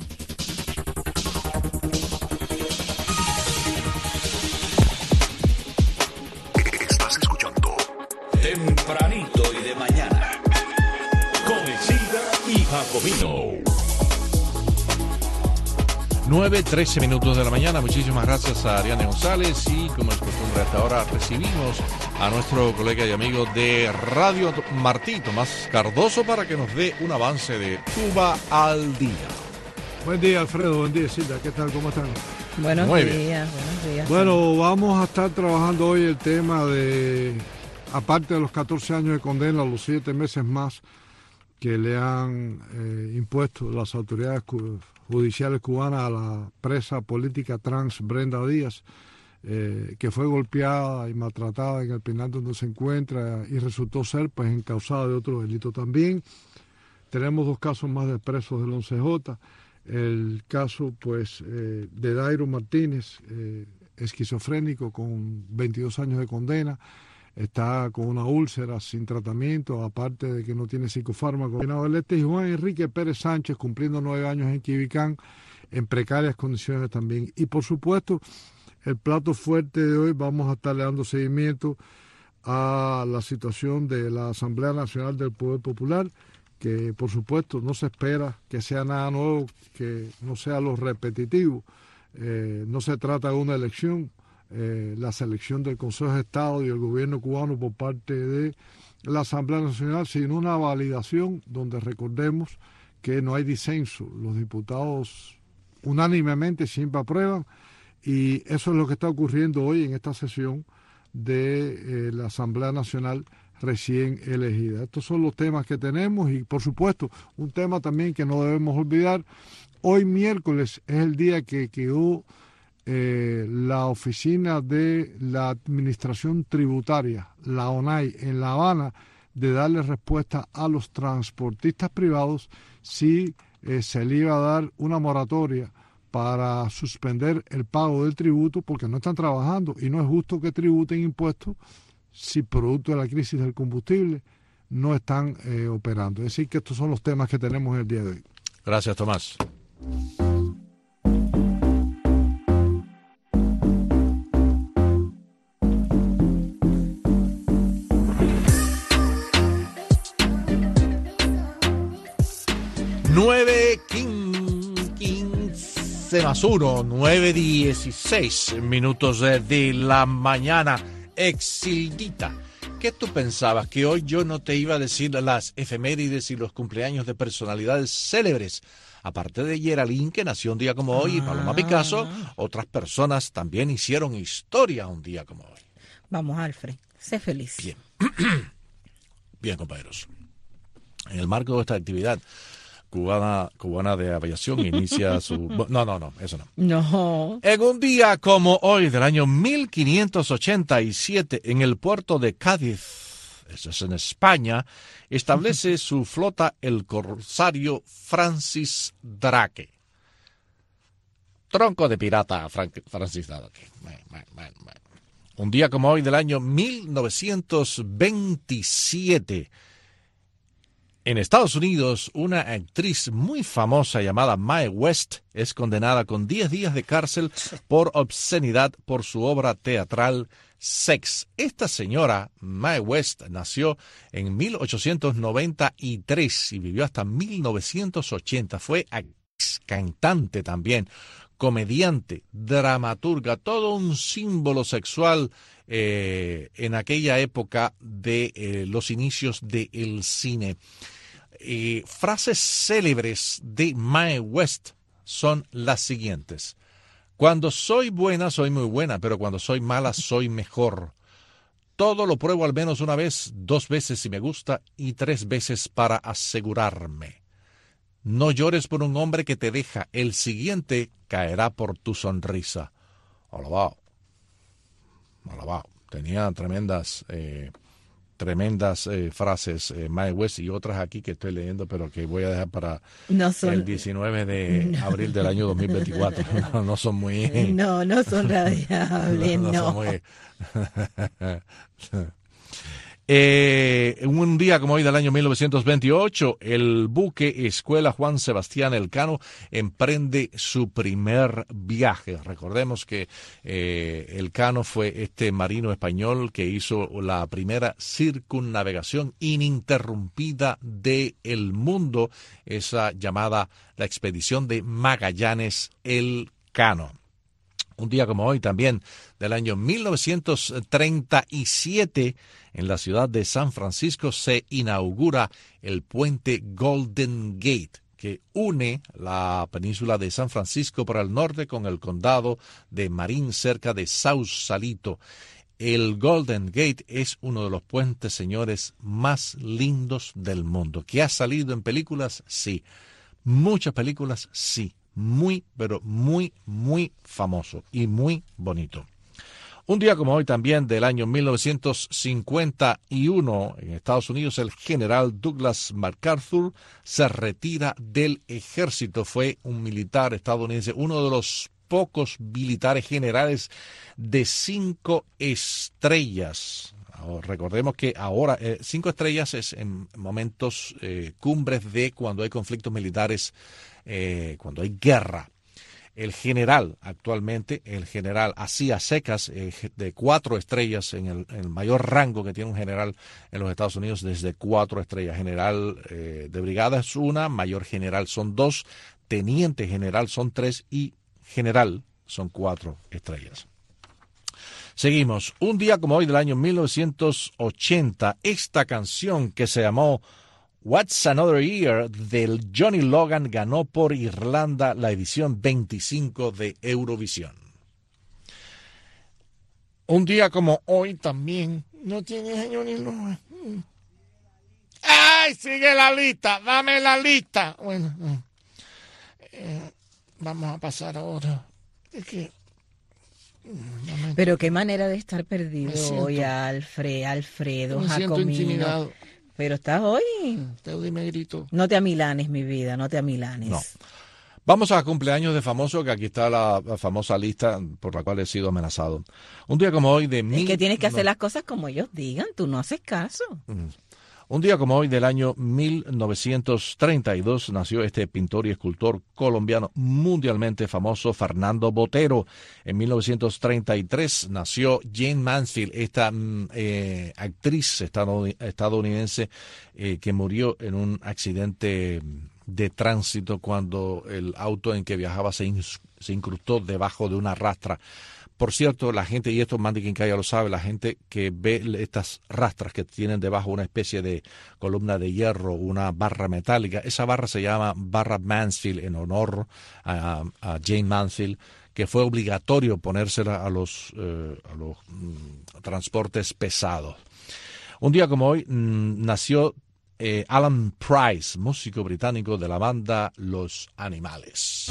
Estás escuchando Tempranito y de Mañana con Isilda y Jacomino. 9:13 minutos de la mañana. Muchísimas gracias a Ariane González y como es costumbre hasta ahora recibimos a nuestro colega y amigo de Radio Martí, Tomás Cardoso, para que nos dé un avance de Cuba al día. Buen día, Alfredo. Buen día, Silvia. ¿Qué tal? ¿Cómo están? Buenos días. Bueno, vamos a estar trabajando hoy el tema de, aparte de los 14 años de condena, los 7 meses más que le han impuesto las autoridades judiciales cubanas a la presa política trans Brenda Díaz, que fue golpeada y maltratada en el penal donde se encuentra y resultó ser pues encausada de otro delito también. Tenemos 2 casos más de presos del 11J. El caso pues de Dairo Martínez, esquizofrénico con 22 años de condena, está con una úlcera sin tratamiento, aparte de que no tiene psicofármaco. Y Juan Enrique Pérez Sánchez, cumpliendo 9 años en Quibicán, en precarias condiciones también. Y por supuesto, el plato fuerte de hoy vamos a estarle dando seguimiento a la situación de la Asamblea Nacional del Poder Popular, que por supuesto no se espera que sea nada nuevo, que no sea lo repetitivo. No se trata de una elección, la selección del Consejo de Estado y el gobierno cubano por parte de la Asamblea Nacional, sino una validación donde recordemos que no hay disenso. Los diputados unánimemente siempre aprueban y eso es lo que está ocurriendo hoy en esta sesión de la Asamblea Nacional recién elegida. Estos son los temas que tenemos y por supuesto un tema también que no debemos olvidar. Hoy miércoles es el día que quedó la oficina de la Administración Tributaria, la ONAI, en La Habana, de darle respuesta a los transportistas privados si se le iba a dar una moratoria para suspender el pago del tributo porque no están trabajando y no es justo que tributen impuestos si producto de la crisis del combustible no están operando. Es decir, que estos son los temas que tenemos en el día de hoy. Gracias, Tomás. Nueve 9:16 minutos de la mañana. Exildita, ¿qué tú pensabas? ¿Que hoy yo no te iba a decir las efemérides y los cumpleaños de personalidades célebres? Aparte de Geraldine, que nació un día como hoy, y Paloma Picasso, otras personas también hicieron historia un día como hoy. Vamos, Alfred, sé feliz. Bien. Bien, compañeros. En el marco de esta actividad cubana de aviación inicia su... No, eso no. No. En un día como hoy del año 1587, en el puerto de Cádiz, eso es en España, establece su flota el corsario Francis Drake. Tronco de pirata, Francis Drake. Un día como hoy del año 1927, en Estados Unidos, una actriz muy famosa llamada Mae West es condenada con 10 días de cárcel por obscenidad por su obra teatral Sex. Esta señora, Mae West, nació en 1893 y vivió hasta 1980. Fue cantante también, comediante, dramaturga, todo un símbolo sexual en aquella época de los inicios del cine. Frases célebres de Mae West son las siguientes: cuando soy buena, soy muy buena, pero cuando soy mala, soy mejor. Todo lo pruebo al menos una vez, 2 veces si me gusta y 3 veces para asegurarme. No llores por un hombre que te deja, el siguiente caerá por tu sonrisa. Alabao. Tenía tremendas frases Mae West y otras aquí que estoy leyendo, pero que voy a dejar para el 19 de abril del año 2024. No son muy... No son radiables, no. Son muy... Un día como hoy del año 1928, el buque Escuela Juan Sebastián Elcano emprende su primer viaje. Recordemos que Elcano fue este marino español que hizo la primera circunnavegación ininterrumpida del mundo, esa llamada la expedición de Magallanes Elcano. Un día como hoy también del año 1937, en la ciudad de San Francisco se inaugura el puente Golden Gate, que une la península de San Francisco por el norte con el condado de Marin cerca de Sausalito. El Golden Gate es uno de los puentes, señores, más lindos del mundo. ¿Que ha salido en películas? Sí. Muchas películas, sí. Muy, pero muy, muy famoso y muy bonito. Un día como hoy también del año 1951, en Estados Unidos, el general Douglas MacArthur se retira del ejército. Fue un militar estadounidense, uno de los pocos militares generales de 5 estrellas. Recordemos que ahora 5 estrellas es en momentos cumbres de cuando hay conflictos militares, cuando hay guerra. El general actualmente, así a secas, de 4 estrellas en el mayor rango que tiene un general en los Estados Unidos, desde 4 estrellas. General de brigada es 1, mayor general son 2, teniente general son 3 y general son 4 estrellas. Seguimos. Un día como hoy del año 1980, esta canción que se llamó What's Another Year del Johnny Logan ganó por Irlanda la edición 25 de Eurovisión. Un día como hoy también. No tiene Johnny Logan. ¡Ay! Sigue la lista. Dame la lista. Bueno, vamos a pasar ahora. Es que... Pero qué manera de estar perdido hoy, Alfredo, me siento intimidado. Pero estás hoy. Dime grito. No te amilanes, mi vida, no te amilanes. No. Vamos a cumpleaños de famosos, que aquí está la famosa lista por la cual he sido amenazado. Un día como hoy de... Es que tienes que hacer las cosas como ellos digan, tú no haces caso. Un día como hoy del año 1932 nació este pintor y escultor colombiano mundialmente famoso, Fernando Botero. En 1933 nació Jayne Mansfield, esta actriz estadounidense que murió en un accidente de tránsito cuando el auto en que viajaba se incrustó debajo de una rastra. Por cierto, la gente, y esto Mandy Quincaya lo sabe, la gente que ve estas rastras que tienen debajo una especie de columna de hierro, una barra metálica, esa barra se llama barra Mansfield en honor a Jayne Mansfield, que fue obligatorio ponérsela a los transportes pesados. Un día como hoy nació Alan Price, músico británico de la banda Los Animales.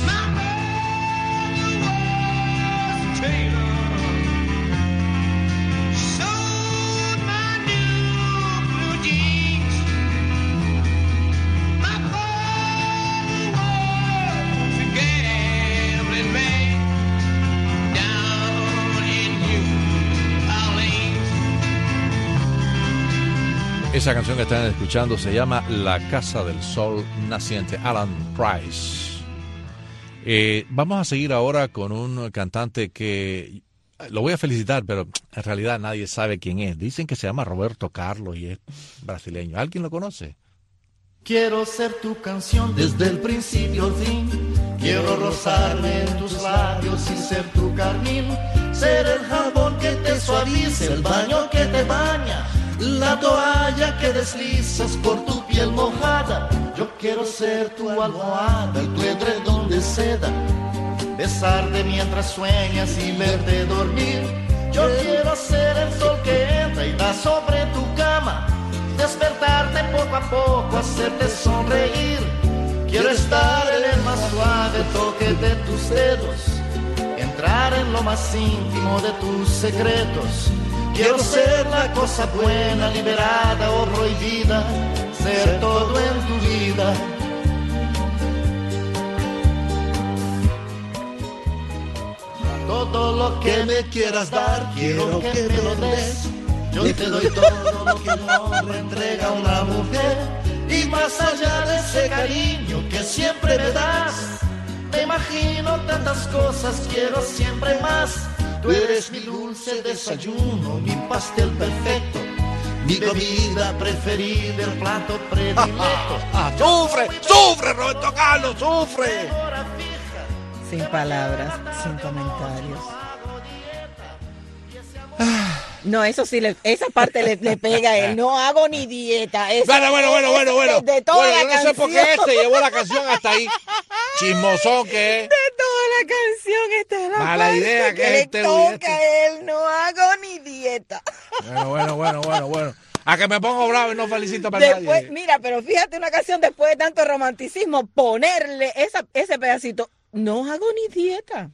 Esa canción que están escuchando se llama La Casa del Sol Naciente, Alan Price. Vamos a seguir ahora con un cantante que lo voy a felicitar, pero en realidad nadie sabe quién es. Dicen que se llama Roberto Carlos y es brasileño. ¿Alguien lo conoce? Quiero ser tu canción desde el principio al fin. Quiero rozarme en tus labios y ser tu carmín. Ser el jabón que te suavice, el baño que te baña, la toalla que deslizas por tu piel mojada. Yo quiero ser tu almohada y tu edredón de seda, besarte mientras sueñas y verte dormir. Yo quiero ser el sol que entra y da sobre tu cama, despertarte poco a poco, hacerte sonreír. Quiero estar en el más suave toque de tus dedos, entrar en lo más íntimo de tus secretos. Quiero ser la cosa buena, liberada o prohibida, ser todo en tu vida. Todo lo que me quieras dar, quiero que me lo des. Yo te doy todo lo que un hombre entrega a una mujer, y más allá de ese cariño que siempre me das, me imagino tantas cosas, quiero siempre más. Tú eres mi dulce desayuno, mi pastel perfecto, mi comida preferida, el plato predilecto. ¡Sufre, Roberto Carlos, sufre! Sin palabras, sin comentarios. No, eso sí, esa parte le pega a él. No hago ni dieta. Eso, bueno. De toda la yo no canción. sé por qué llevó la canción hasta ahí. Chismosón que es. De toda la canción, esta es la mala parte idea que le este toca a él. No hago ni dieta. Bueno. A que me pongo bravo y no felicito para Después, nadie. mira, pero fíjate, una canción después de tanto romanticismo, ponerle ese pedacito. No hago ni dieta.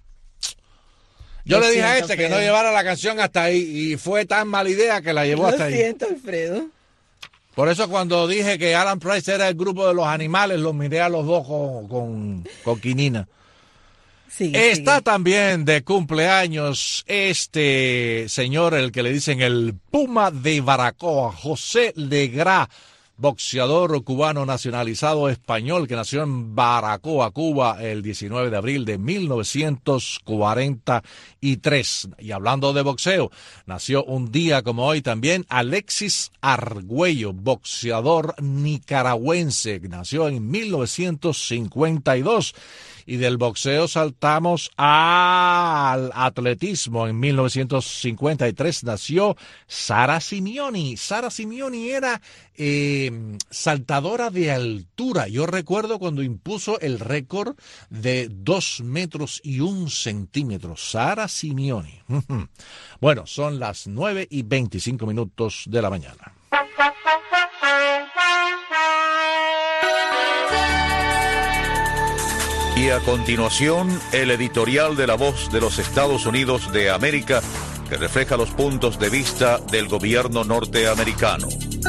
Yo Lo le dije a siento, que no Alfredo. llevara la canción hasta ahí y fue tan mala idea que la llevó hasta Lo ahí. siento, Alfredo. Por eso cuando dije que Alan Price era el grupo de los animales, los miré a los dos con quinina. Está también de cumpleaños este señor, el que le dicen el Puma de Baracoa, José Legrá, boxeador cubano nacionalizado español que nació en Baracoa, Cuba, el 19 de abril de 1943. Y hablando de boxeo, nació un día como hoy también Alexis Argüello, boxeador nicaragüense, que nació en 1952. Y del boxeo saltamos al atletismo. En 1953 nació Sara Simeoni. Sara Simeoni era saltadora de altura. Yo recuerdo cuando impuso el récord de 2 metros y 1 centímetro. Sara Simeoni. Bueno, son las 9:25 de la mañana. Y a continuación, el editorial de La Voz de los Estados Unidos de América, que refleja los puntos de vista del gobierno norteamericano.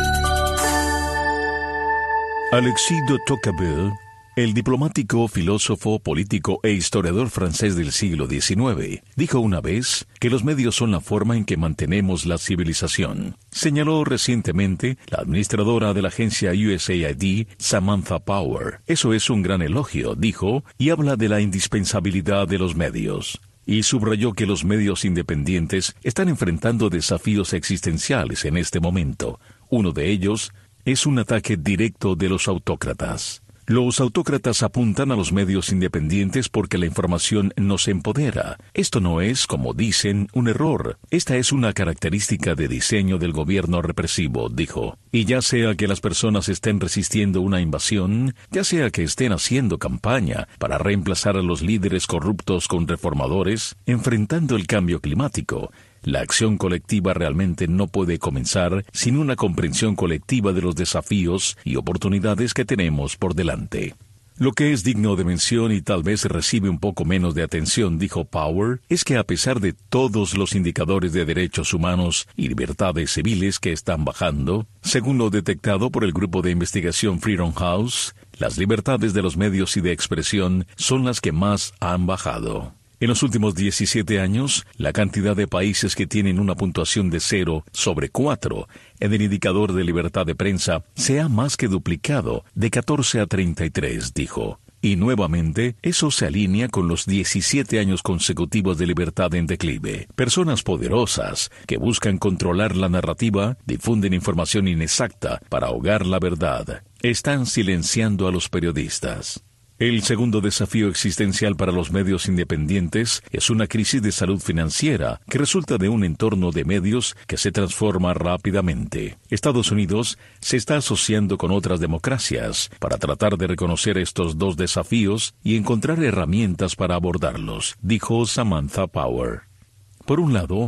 Alexis de Tocqueville, el diplomático, filósofo, político e historiador francés del siglo XIX, dijo una vez que los medios son la forma en que mantenemos la civilización. Señaló recientemente la administradora de la agencia USAID, Samantha Power. Eso es un gran elogio, dijo, y habla de la indispensabilidad de los medios. Y subrayó que los medios independientes están enfrentando desafíos existenciales en este momento. Uno de ellos es un ataque directo de los autócratas. Los autócratas apuntan a los medios independientes porque la información nos empodera. Esto no es, como dicen, un error. Esta es una característica de diseño del gobierno represivo, dijo. Y ya sea que las personas estén resistiendo una invasión, ya sea que estén haciendo campaña para reemplazar a los líderes corruptos con reformadores, enfrentando el cambio climático, la acción colectiva realmente no puede comenzar sin una comprensión colectiva de los desafíos y oportunidades que tenemos por delante. Lo que es digno de mención y tal vez recibe un poco menos de atención, dijo Power, es que a pesar de todos los indicadores de derechos humanos y libertades civiles que están bajando, según lo detectado por el grupo de investigación Freedom House, las libertades de los medios y de expresión son las que más han bajado. En los últimos 17 años, la cantidad de países que tienen una puntuación de 0 sobre 4 en el indicador de libertad de prensa se ha más que duplicado, de 14 a 33, dijo. Y nuevamente, eso se alinea con los 17 años consecutivos de libertad en declive. Personas poderosas que buscan controlar la narrativa, difunden información inexacta para ahogar la verdad. Están silenciando a los periodistas. El segundo desafío existencial para los medios independientes es una crisis de salud financiera que resulta de un entorno de medios que se transforma rápidamente. Estados Unidos se está asociando con otras democracias para tratar de reconocer estos dos desafíos y encontrar herramientas para abordarlos, dijo Samantha Power. Por un lado,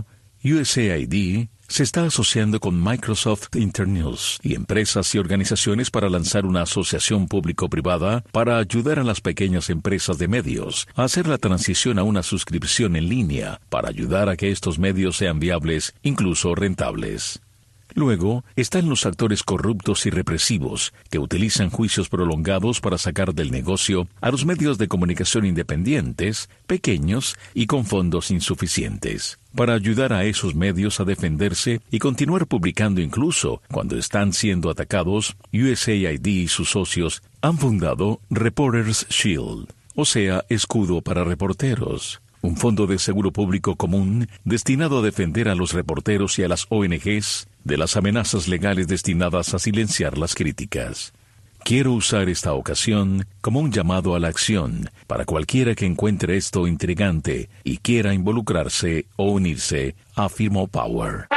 USAID se está asociando con Microsoft Internews y empresas y organizaciones para lanzar una asociación público-privada para ayudar a las pequeñas empresas de medios a hacer la transición a una suscripción en línea para ayudar a que estos medios sean viables, incluso rentables. Luego están los actores corruptos y represivos que utilizan juicios prolongados para sacar del negocio a los medios de comunicación independientes, pequeños y con fondos insuficientes. Para ayudar a esos medios a defenderse y continuar publicando incluso cuando están siendo atacados, USAID y sus socios han fundado Reporters Shield, o sea, escudo para reporteros. Un fondo de seguro público común destinado a defender a los reporteros y a las ONGs de las amenazas legales destinadas a silenciar las críticas. Quiero usar esta ocasión como un llamado a la acción para cualquiera que encuentre esto intrigante y quiera involucrarse o unirse a Firmo Power.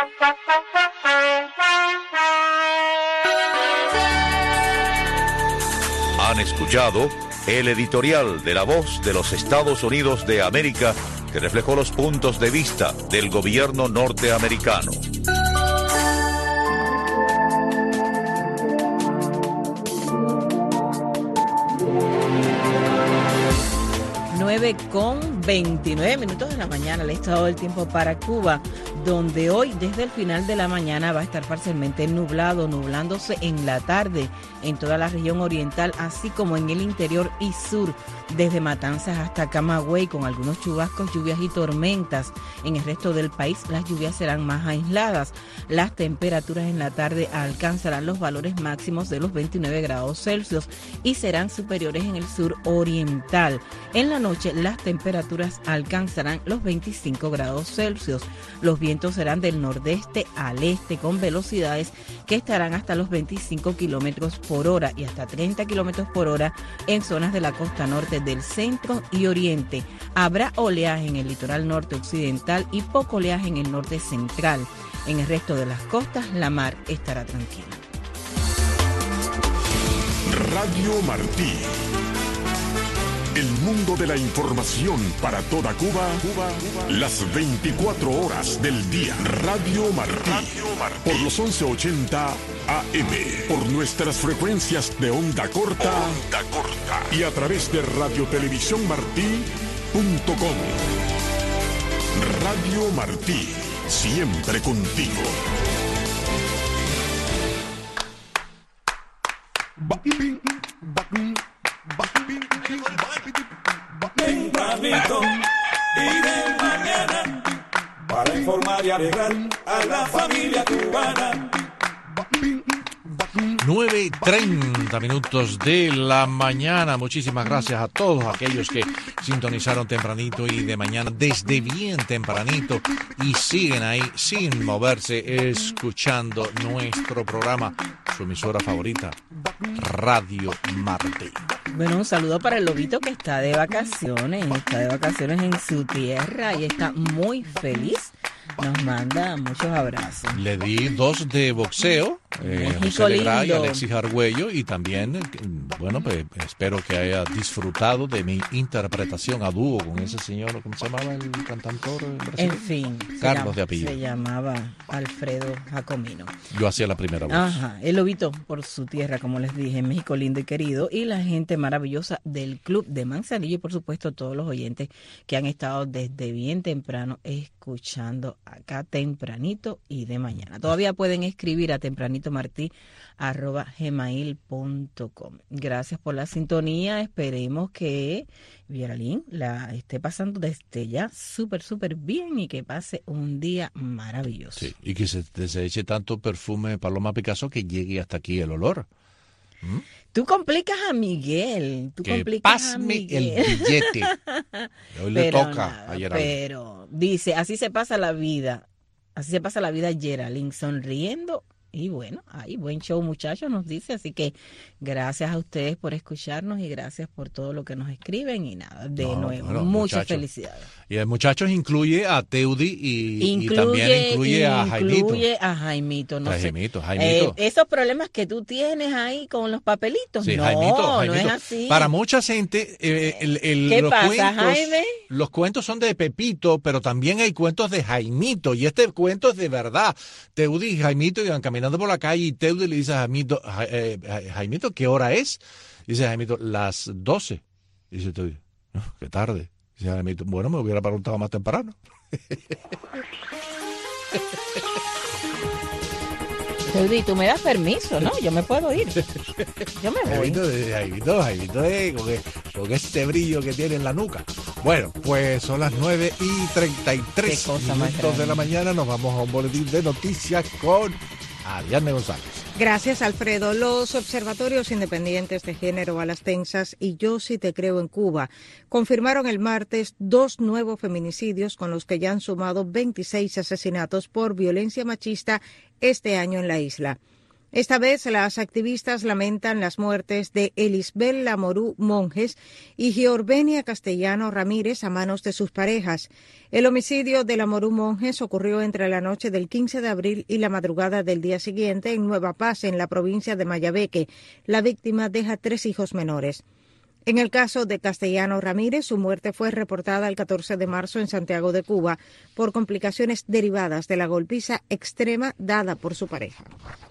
Han escuchado el editorial de La Voz de los Estados Unidos de América, que reflejó los puntos de vista del gobierno norteamericano. Con 29 minutos de la mañana, el estado del tiempo para Cuba, donde hoy desde el final de la mañana va a estar parcialmente nublado, nublándose en la tarde en toda la región oriental, así como en el interior y sur, desde Matanzas hasta Camagüey, con algunos chubascos, lluvias y tormentas. En el resto del país las lluvias serán más aisladas. Las temperaturas en la tarde alcanzarán los valores máximos de los 29 grados Celsius y serán superiores en el sur oriental. En la noche las temperaturas alcanzarán los 25 grados Celsius. Los vientos serán del nordeste al este con velocidades que estarán hasta los 25 kilómetros por hora y hasta 30 kilómetros por hora en zonas de la costa norte del centro y oriente. Habrá oleaje en el litoral norte occidental y poco oleaje en el norte central. En el resto de las costas la mar estará tranquila. Radio Martí. El mundo de la información para toda Cuba, las 24 horas del día. Radio Martí, por los 1180 AM, por nuestras frecuencias de onda corta y a través de radiotelevisiónmartí.com. Radio Martí, siempre contigo. Tempranito y de mañana, para informar y alegrar a la familia cubana. 9:30 minutos de la mañana. Muchísimas gracias a todos aquellos que sintonizaron tempranito y de mañana, desde bien tempranito, y siguen ahí sin moverse, escuchando nuestro programa, su emisora favorita, Radio Martí. Bueno, un saludo para el lobito que está de vacaciones en su tierra y está muy feliz. Nos manda muchos abrazos. Le di 2 de boxeo, José Legray y Alexis Argüello, y también, bueno, pues espero que haya disfrutado de mi interpretación a dúo con ese señor, ¿cómo se llamaba el cantautor? En fin, Carlos de apellido. Se llamaba Alfredo Jacomino. Yo hacía la primera voz. Ajá, el lobito por su tierra, como les dije, México lindo y querido, y la gente maravillosa del Club de Manzanillo, y por supuesto todos los oyentes que han estado desde bien temprano escuchando acá tempranito y de mañana. Todavía pueden escribir a tempranitomartí@gmail.com. Gracias por la sintonía. Esperemos que Vieralín la esté pasando desde ya súper bien y que pase un día maravilloso. Sí, y que se eche tanto perfume Paloma Picasso que llegue hasta aquí el olor. Tú complicas a Miguel. Pásame el billete. Hoy le toca a Geraldine. Pero dice, así se pasa la vida Geraldine, sonriendo. Y bueno, ahí buen show, muchachos, nos dice. Así que gracias a ustedes por escucharnos y gracias por todo lo que nos escriben. Y nada, de nuevo, muchas muchachos. Felicidades. Y el muchachos incluye a Teudi y también incluye a Jaimito. Incluye a Jaimito. No sé. Jaimito. Esos problemas que tú tienes ahí con los papelitos. Sí, No, Jaimito. no es así. Para mucha gente, ¿Qué los pasa, cuentos, Jaime? Los cuentos son de Pepito, pero también hay cuentos de Jaimito. Y este cuento es de verdad. Teudi y Jaimito iban caminando por la calle y Teudi le dice a Jaimito, Jaimito, ¿qué hora es? Dice Jaimito, las 12. Dice Teudi, qué tarde. Dice Jaimito, bueno, me hubiera preguntado más temprano. Y tú me das permiso, ¿no? Yo me puedo ir. Yo me voy. Jaimito, con ese brillo que tiene en la nuca. Bueno, pues son las 9:33 minutos de la mañana. Nos vamos a un boletín de noticias con Ariadne González. Gracias, Alfredo. Los observatorios independientes de género Alastenses y Yo sí te creo en Cuba confirmaron el martes 2 nuevos feminicidios, con los que ya han sumado 26 asesinatos por violencia machista este año en la isla. Esta vez las activistas lamentan las muertes de Elisbel Lamorú Monjes y Giorvenia Castellano Ramírez a manos de sus parejas. El homicidio de Lamorú Monjes ocurrió entre la noche del 15 de abril y la madrugada del día siguiente en Nueva Paz, en la provincia de Mayabeque. La víctima deja 3 hijos menores. En el caso de Castellano Ramírez, su muerte fue reportada el 14 de marzo en Santiago de Cuba por complicaciones derivadas de la golpiza extrema dada por su pareja.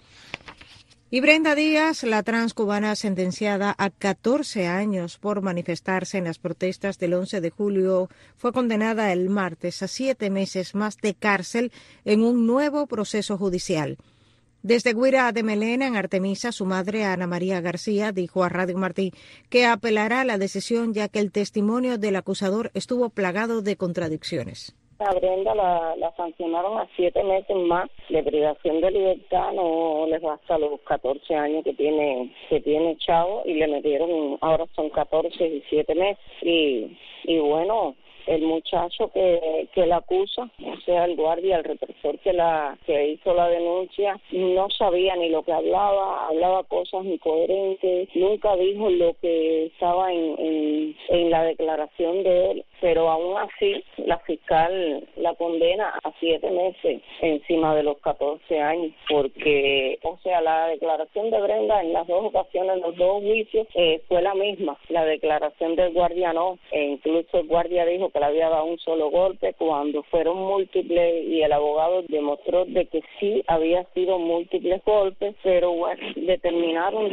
Y Brenda Díaz, la transcubana sentenciada a 14 años por manifestarse en las protestas del 11 de julio, fue condenada el martes a 7 meses más de cárcel en un nuevo proceso judicial. Desde Guira de Melena, en Artemisa, su madre, Ana María García, dijo a Radio Martí que apelará a la decisión, ya que el testimonio del acusador estuvo plagado de contradicciones. A Brenda la sancionaron a 7 meses más de privación de libertad, no les basta los 14 años que tiene Chavo, y le metieron, ahora son 14 y 7 meses. Y bueno, el muchacho que la acusa, o sea, el guardia, el represor que hizo la denuncia, no sabía ni lo que hablaba cosas incoherentes, nunca dijo lo que estaba en la declaración de él, pero aún así la fiscal la condena a 7 meses encima de los 14 años, porque, o sea, la declaración de Brenda en las 2 ocasiones, en los 2 juicios, fue la misma. La declaración del guardia no, incluso el guardia dijo que le había dado un solo golpe cuando fueron múltiples, y el abogado demostró de que sí había sido múltiples golpes, pero bueno, determinaron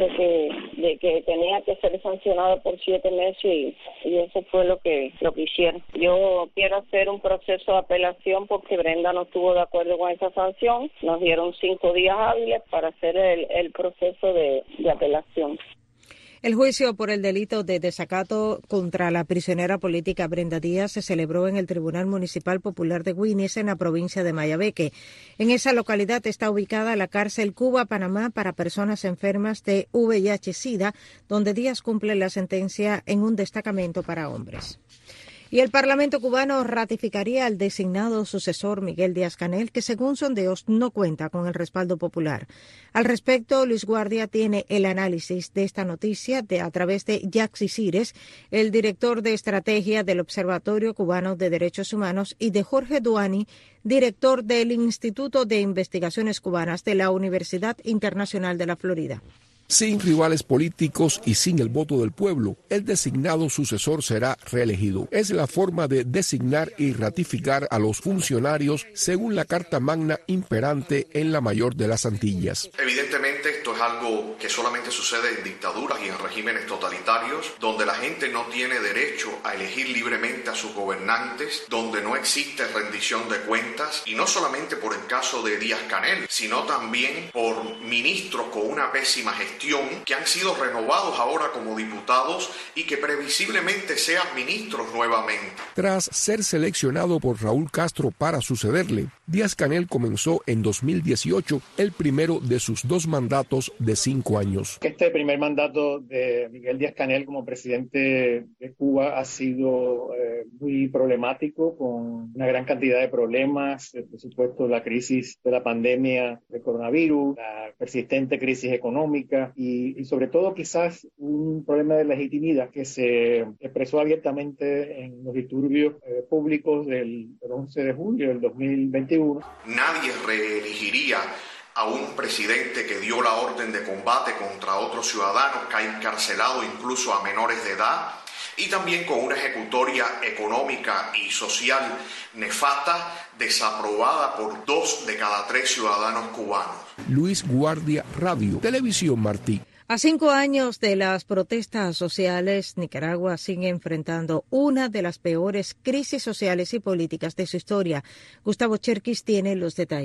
de que tenía que ser sancionado por 7 meses y eso fue lo que hicieron. Yo quiero hacer un proceso de apelación porque Brenda no estuvo de acuerdo con esa sanción. Nos dieron 5 días hábiles para hacer el proceso de apelación. El juicio por el delito de desacato contra la prisionera política Brenda Díaz se celebró en el Tribunal Municipal Popular de Güines, en la provincia de Mayabeque. En esa localidad está ubicada la cárcel Cuba-Panamá para personas enfermas de VIH-Sida, donde Díaz cumple la sentencia en un destacamento para hombres. Y el Parlamento cubano ratificaría al designado sucesor Miguel Díaz-Canel, que según sondeos no cuenta con el respaldo popular. Al respecto, Luis Guardia tiene el análisis de esta noticia a través de Yaxi Cires, el director de estrategia del Observatorio Cubano de Derechos Humanos, y de Jorge Duani, director del Instituto de Investigaciones Cubanas de la Universidad Internacional de la Florida. Sin rivales políticos y sin el voto del pueblo, el designado sucesor será reelegido. Es la forma de designar y ratificar a los funcionarios según la Carta Magna imperante en la mayor de las Antillas. Evidentemente esto es algo que solamente sucede en dictaduras y en regímenes totalitarios, donde la gente no tiene derecho a elegir libremente a sus gobernantes, donde no existe rendición de cuentas, y no solamente por el caso de Díaz-Canel, sino también por ministros con una pésima gestión que han sido renovados ahora como diputados y que previsiblemente sean ministros nuevamente. Tras ser seleccionado por Raúl Castro para sucederle, Díaz-Canel comenzó en 2018 el primero de sus 2 mandatos de 5 años. Este primer mandato de Miguel Díaz-Canel como presidente de Cuba ha sido muy problemático, con una gran cantidad de problemas, por supuesto la crisis de la pandemia de coronavirus, la persistente crisis económica, y sobre todo quizás un problema de legitimidad que se expresó abiertamente en los disturbios públicos del 11 de julio del 2021. Nadie reelegiría a un presidente que dio la orden de combate contra otros ciudadanos, que ha encarcelado incluso a menores de edad, y también con una ejecutoria económica y social nefasta, desaprobada por 2 de cada 3 ciudadanos cubanos. Luis Guardia, Radio Televisión Martí. A 5 años de las protestas sociales, Nicaragua sigue enfrentando una de las peores crisis sociales y políticas de su historia. Gustavo Cherkis tiene los detalles.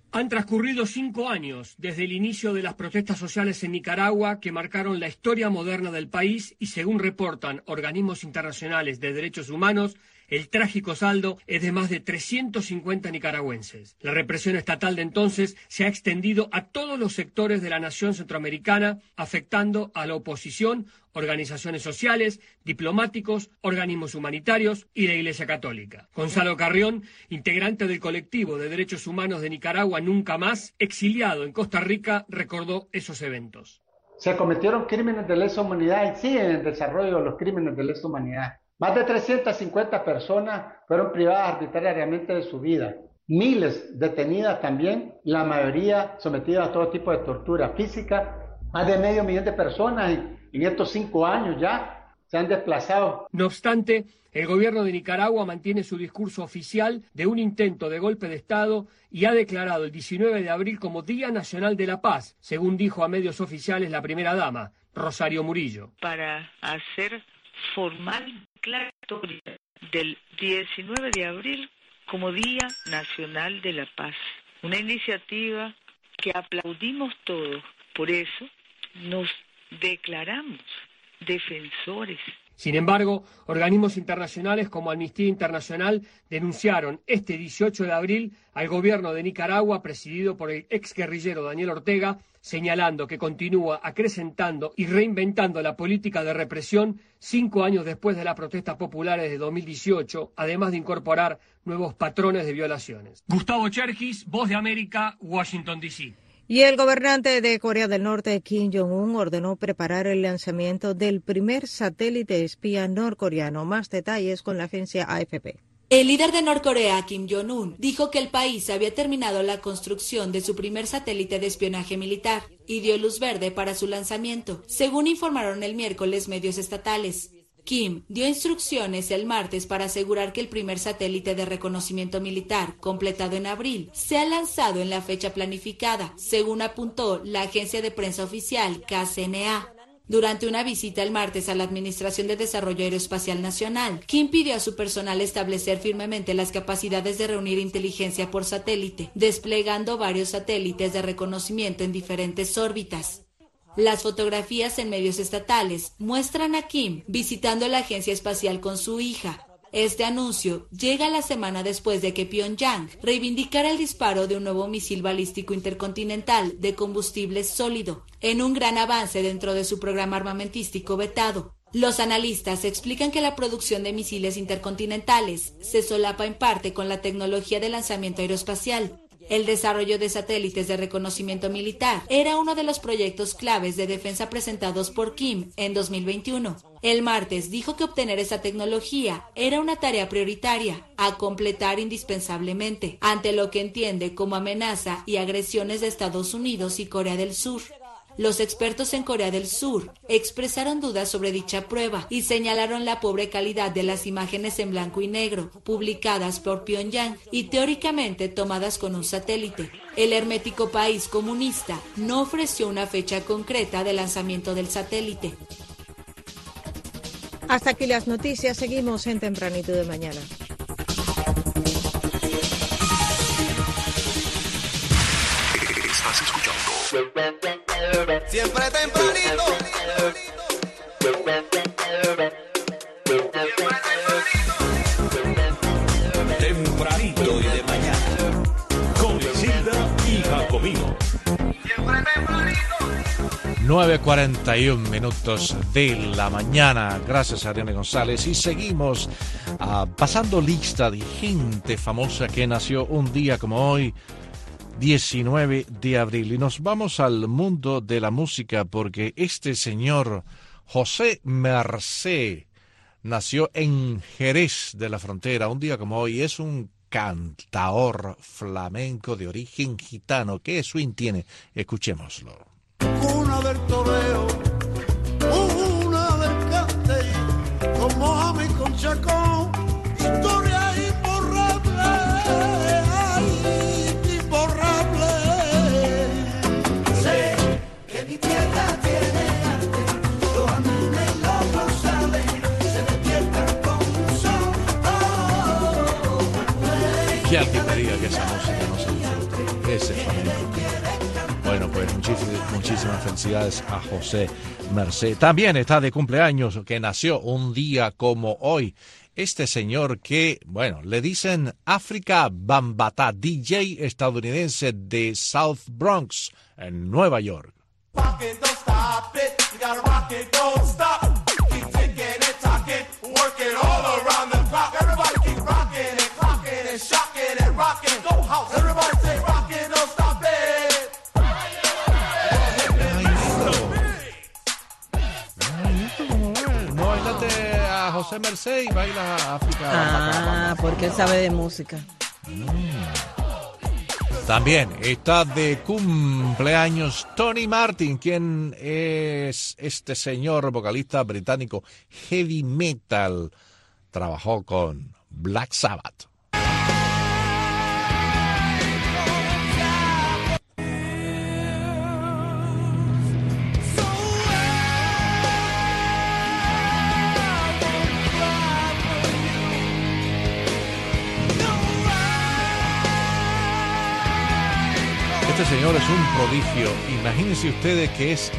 Han transcurrido 5 años desde el inicio de las protestas sociales en Nicaragua que marcaron la historia moderna del país y, según reportan organismos internacionales de derechos humanos, el trágico saldo es de más de 350 nicaragüenses. La represión estatal de entonces se ha extendido a todos los sectores de la nación centroamericana, afectando a la oposición, organizaciones sociales, diplomáticos, organismos humanitarios y la Iglesia Católica. Gonzalo Carrión, integrante del colectivo de derechos humanos de Nicaragua Nunca Más, exiliado en Costa Rica, recordó esos eventos. Se cometieron crímenes de lesa humanidad y siguen en desarrollo los crímenes de lesa humanidad. Más de 350 personas fueron privadas arbitrariamente de su vida. Miles detenidas también, la mayoría sometidas a todo tipo de tortura física. Más de 500,000 de personas en estos 5 años ya se han desplazado. No obstante, el gobierno de Nicaragua mantiene su discurso oficial de un intento de golpe de Estado y ha declarado el 19 de abril como Día Nacional de la Paz, según dijo a medios oficiales la primera dama, Rosario Murillo. Para hacer formal declaratoria del 19 de abril como Día Nacional de la Paz. Una iniciativa que aplaudimos todos. Por eso nos declaramos defensores. Sin embargo, organismos internacionales como Amnistía Internacional denunciaron este 18 de abril al gobierno de Nicaragua, presidido por el exguerrillero Daniel Ortega, señalando que continúa acrecentando y reinventando la política de represión 5 años después de las protestas populares de 2018, además de incorporar nuevos patrones de violaciones. Gustavo Cherkis, Voz de América, Washington, D.C. Y el gobernante de Corea del Norte, Kim Jong-un, ordenó preparar el lanzamiento del primer satélite espía norcoreano. Más detalles con la agencia AFP. El líder de Norcorea, Kim Jong-un, dijo que el país había terminado la construcción de su primer satélite de espionaje militar y dio luz verde para su lanzamiento, según informaron el miércoles medios estatales. Kim dio instrucciones el martes para asegurar que el primer satélite de reconocimiento militar, completado en abril, sea lanzado en la fecha planificada, según apuntó la agencia de prensa oficial KCNA. Durante una visita el martes a la Administración de Desarrollo Aeroespacial Nacional, Kim pidió a su personal establecer firmemente las capacidades de reunir inteligencia por satélite, desplegando varios satélites de reconocimiento en diferentes órbitas. Las fotografías en medios estatales muestran a Kim visitando la agencia espacial con su hija. Este anuncio llega la semana después de que Pyongyang reivindicara el disparo de un nuevo misil balístico intercontinental de combustible sólido, en un gran avance dentro de su programa armamentístico vetado. Los analistas explican que la producción de misiles intercontinentales se solapa en parte con la tecnología de lanzamiento aeroespacial. El desarrollo de satélites de reconocimiento militar era uno de los proyectos claves de defensa presentados por Kim en 2021. El martes dijo que obtener esa tecnología era una tarea prioritaria a completar indispensablemente ante lo que entiende como amenaza y agresiones de Estados Unidos y Corea del Sur. Los expertos en Corea del Sur expresaron dudas sobre dicha prueba y señalaron la pobre calidad de las imágenes en blanco y negro publicadas por Pyongyang y teóricamente tomadas con un satélite. El hermético país comunista no ofreció una fecha concreta de lanzamiento del satélite. Hasta aquí las noticias. Seguimos en Tempranito de Mañana. Estás escuchando Siempre tempranito. Tempranito y de mañana. Con Isilda y Jacomino. 9:41 de la mañana. Gracias a Ariane González. Y seguimos pasando lista de gente famosa que nació un día como hoy, 19 de abril. Y nos vamos al mundo de la música porque este señor José Mercé nació en Jerez de la Frontera un día como hoy. Es un cantaor flamenco de origen gitano. ¿Qué swing tiene? Escuchémoslo. Una del toreo, una del cante, como a mi conchacón, historia imborrable, ay, imborrable. Sé que mi tierra tiene arte, los andes locos saben, se despiertan con un sol. Que alguien me diga que esa música no se disfruta. ese flamenco. Bueno, pues muchísimas felicidades a José Mercé. También está de cumpleaños, que nació un día como hoy, este señor que, bueno, le dicen África Bambaataa, DJ estadounidense de South Bronx, en Nueva York. José Mercé y baila África. Porque él sabe de música. También está de cumpleaños Tony Martin, quien es este señor vocalista británico heavy metal. Trabajó con Black Sabbath. Este señor es un prodigio. Imagínense ustedes que es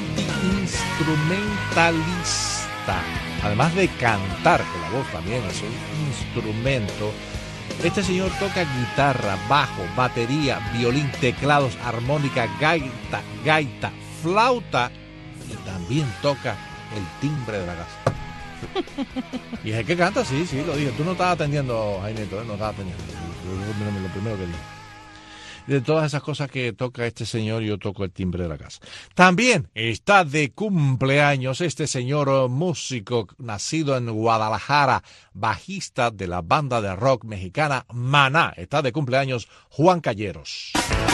multiinstrumentalista. Además de cantar, que la voz también es un instrumento. Este señor toca guitarra, bajo, batería, violín, teclados, armónica, gaita, flauta y también toca el timbre de la casa. Y es el que canta, sí, lo dije. Tú no estabas atendiendo, Jaineto, no estabas atendiendo. Lo primero que dije. De todas esas cosas que toca este señor, yo toco el timbre de la casa. También está de cumpleaños este señor músico nacido en Guadalajara, bajista de la banda de rock mexicana Maná. Está de cumpleaños Juan Calleros.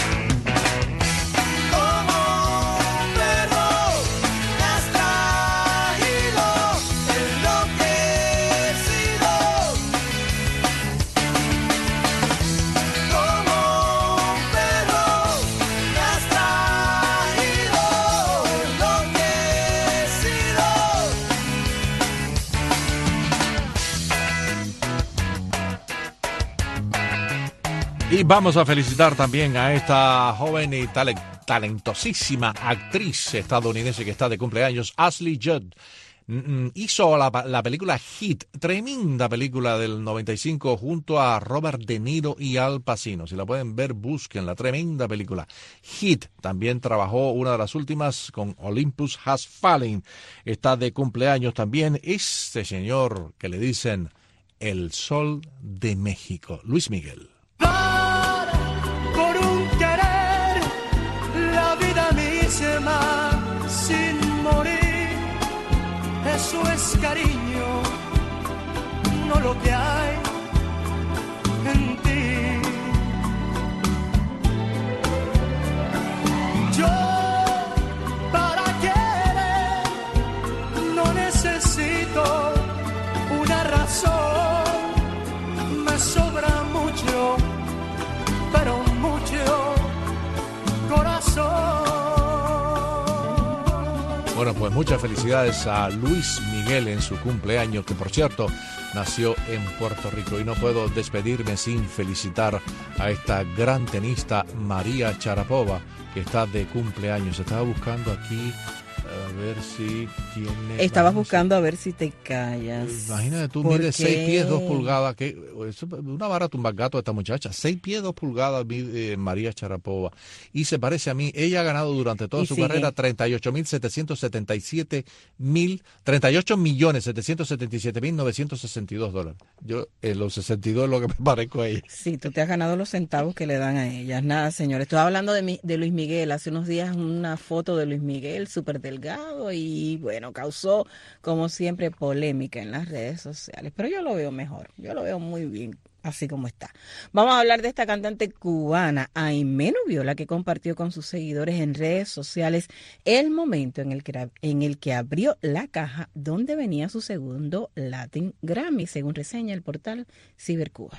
Y vamos a felicitar también a esta joven y talentosísima actriz estadounidense que está de cumpleaños, Ashley Judd. Hizo la película Hit, tremenda película del 95 junto a Robert De Niro y Al Pacino. Si la pueden ver, busquen la tremenda película Hit. También trabajó una de las últimas con Olympus Has Fallen. Está de cumpleaños también este señor que le dicen el Sol de México, Luis Miguel. Por un querer, la vida misma sin morir, eso es cariño, no lo que hay en ti. Yo para querer no necesito una razón, me sobra mucho, pero mucho corazón. Bueno, pues muchas felicidades a Luis Miguel en su cumpleaños, que por cierto nació en Puerto Rico. Y no puedo despedirme sin felicitar a esta gran tenista María Sharapova, que está de cumpleaños. Estaba buscando aquí a ver si tiene... Estabas buscando a ver si te callas. Imagínate tú, mide 6 pies 2 pulgadas. Que, una vara tumba gato esta muchacha. 6 pies 2 pulgadas mide María Sharapova. Y se parece a mí. Ella ha ganado durante toda su carrera 38.777.962 dólares. Yo en los 62 es lo que me parezco a ella. Sí, tú te has ganado los centavos que le dan a ellas. Nada, señores. Estoy hablando de Luis Miguel. Hace unos días una foto de Luis Miguel súper delgado y bueno, causó como siempre polémica en las redes sociales, pero yo lo veo mejor, yo lo veo muy bien así como está. Vamos a hablar de esta cantante cubana, Aimee Nubiola, que compartió con sus seguidores en redes sociales el momento en el que abrió la caja donde venía su segundo Latin Grammy, según reseña el portal Cibercuba.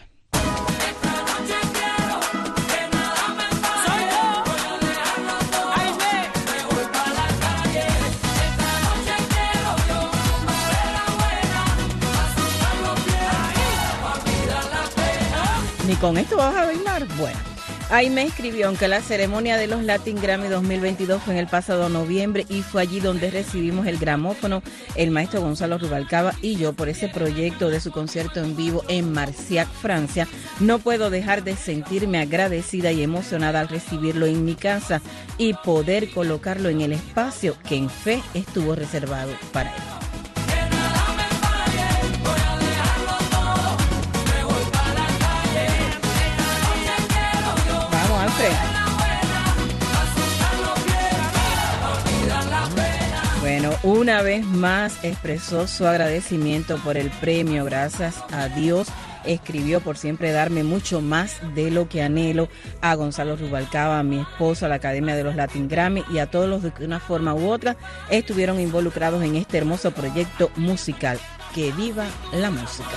Ni con esto vas a bailar. Bueno, Ahí me escribió, aunque la ceremonia de los Latin Grammy 2022 fue en el pasado noviembre y fue allí donde recibimos el gramófono, el maestro Gonzalo Rubalcaba y yo, por ese proyecto de su concierto en vivo en Marciac, Francia. No puedo dejar de sentirme agradecida y emocionada al recibirlo en mi casa y poder colocarlo en el espacio que en fe estuvo reservado para él. Bueno, una vez más expresó su agradecimiento por el premio. Gracias a Dios, escribió, por siempre darme mucho más de lo que anhelo, a Gonzalo Rubalcaba, a mi esposo, a la Academia de los Latin Grammy y a todos los que de una forma u otra estuvieron involucrados en este hermoso proyecto musical. ¡Que viva la música!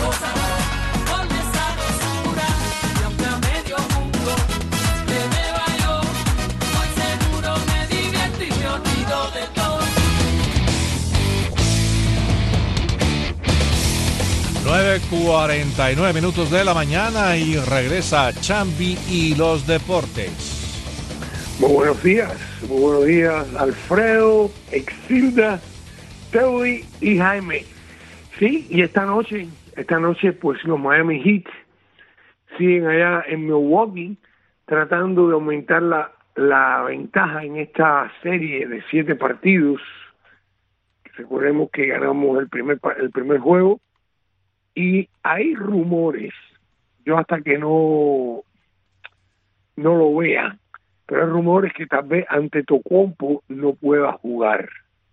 9:49 minutos de la mañana y regresa Chambi y los deportes. Muy buenos días Alfredo, Exilda, Teody y Jaime. Sí, y esta noche pues los Miami Heat siguen allá en Milwaukee tratando de aumentar la ventaja en esta serie de 7 partidos. Recordemos que ganamos el primer juego. Y hay rumores, yo hasta que no lo vea, pero hay rumores que tal vez Antetokounmpo no pueda jugar,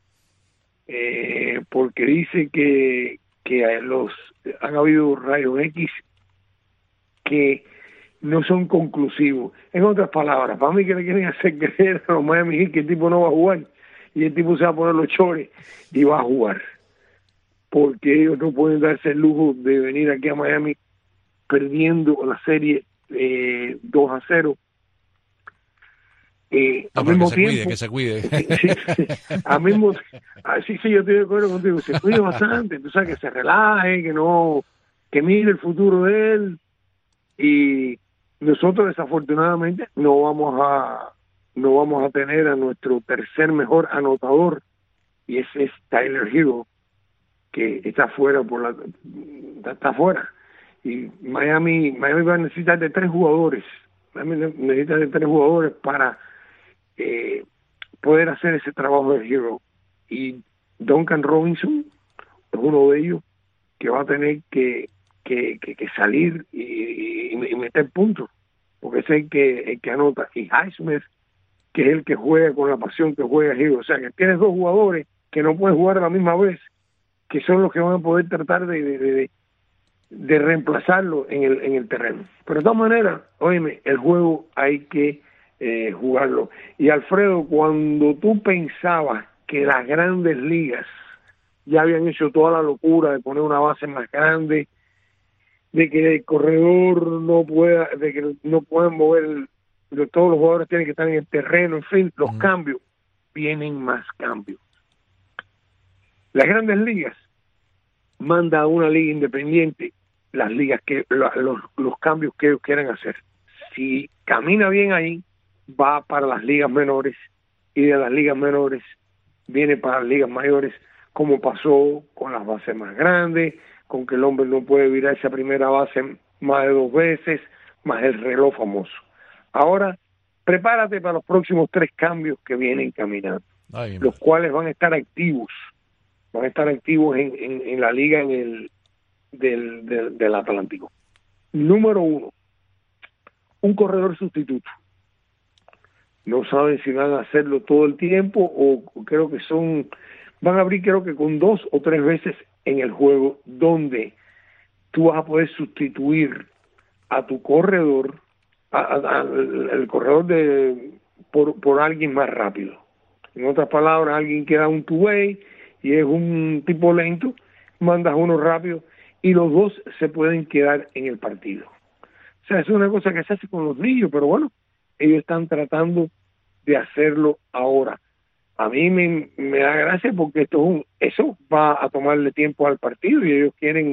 porque dice que han habido rayos X que no son conclusivos. En otras palabras, para mí que le quieren hacer creer a los Miami Heat que el tipo no va a jugar y el tipo se va a poner los chores y va a jugar, porque ellos no pueden darse el lujo de venir aquí a Miami perdiendo la serie 2-0. Al mismo tiempo, que se cuide. Sí, yo estoy de acuerdo contigo, se cuide bastante, tú sabes, que se relaje, que mire el futuro de él, y nosotros desafortunadamente no vamos a tener a nuestro tercer mejor anotador, y ese es Tyler Hero, que está fuera está fuera, y Miami va a necesitar de 3 jugadores. Necesita de 3 jugadores para poder hacer ese trabajo de Hero, y Duncan Robinson es uno de ellos que va a tener que salir y meter puntos, porque es el que anota, y Highsmith, que es el que juega con la pasión que juega Hero. O sea, que tienes 2 jugadores que no pueden jugar a la misma vez, que son los que van a poder tratar de reemplazarlo en el terreno. Pero de todas maneras, óyeme, el juego hay que jugarlo. Y Alfredo, cuando tú pensabas que las grandes ligas ya habían hecho toda la locura de poner una base más grande, de que el corredor de que no pueden mover, todos los jugadores tienen que estar en el terreno, en fin, los cambios, vienen más cambios. Las grandes ligas manda a una liga independiente las ligas los cambios que ellos quieran hacer. Si camina bien ahí, va para las ligas menores, y de las ligas menores viene para las ligas mayores, como pasó con las bases más grandes, con que el hombre no puede virar esa primera base más de 2 veces, más el reloj famoso. Ahora, prepárate para los próximos 3 cambios que vienen caminando, los cuales van a estar activos en la liga del Atlántico. Número 1, un corredor sustituto. No saben si van a hacerlo todo el tiempo, o creo que van a abrir creo que con 2 o 3 veces en el juego, donde tú vas a poder sustituir a tu corredor, el corredor por alguien más rápido. En otras palabras, alguien que da un two-way y es un tipo lento, mandas uno rápido y los 2 se pueden quedar en el partido. O sea, es una cosa que se hace con los niños, pero bueno, ellos están tratando de hacerlo ahora. A mí me da gracia porque eso va a tomarle tiempo al partido, y ellos quieren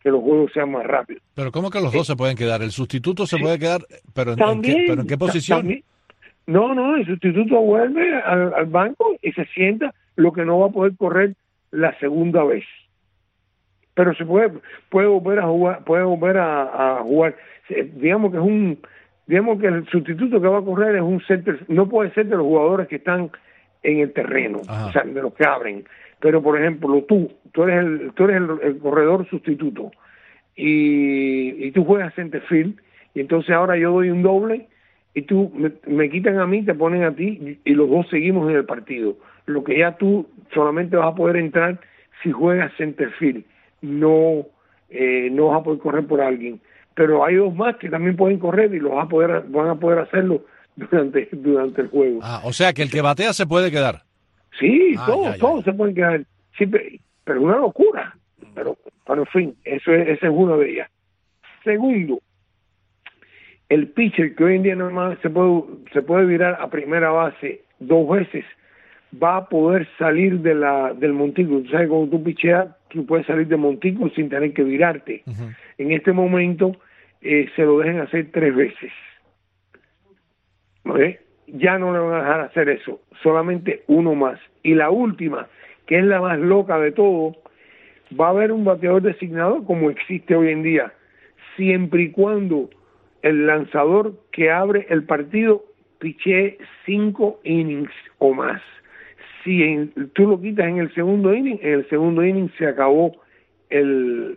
que los juegos sean más rápidos. Pero ¿cómo que los dos se pueden quedar? ¿El sustituto se puede quedar, pero también, ¿en qué posición? También. No, el sustituto vuelve al banco y se sienta, lo que no va a poder correr la segunda vez. Pero se puede volver a jugar, digamos que el sustituto que va a correr es un center, no puede ser de los jugadores que están en el terreno, o sea, de los que abren. Pero por ejemplo, tú eres el corredor sustituto y tú juegas center field, y entonces ahora yo doy un doble y tú me quitan a mí, te ponen a ti y los dos seguimos en el partido. Lo que ya tú solamente vas a poder entrar si juegas center field, no vas a poder correr por alguien. Pero hay dos más que también pueden correr y van a poder hacerlo durante el juego. O sea que el que batea se puede quedar. Sí, todos se pueden quedar. Sí, pero una locura. Pero en fin, esa es una de ellas. Segundo, el pitcher, que hoy en día normal se puede virar a primera base 2 veces, va a poder salir del montículo. Tú sabes, cuando tú picheas, tú puedes salir del montículo sin tener que virarte. En este momento se lo dejan hacer 3 veces. ¿Okay? Ya no le van a dejar hacer eso, solamente uno más. Y la última, que es la más loca de todo, va a haber un bateador designado como existe hoy en día, siempre y cuando el lanzador que abre el partido pichee 5 innings o más. Si tú lo quitas en el segundo inning se acabó el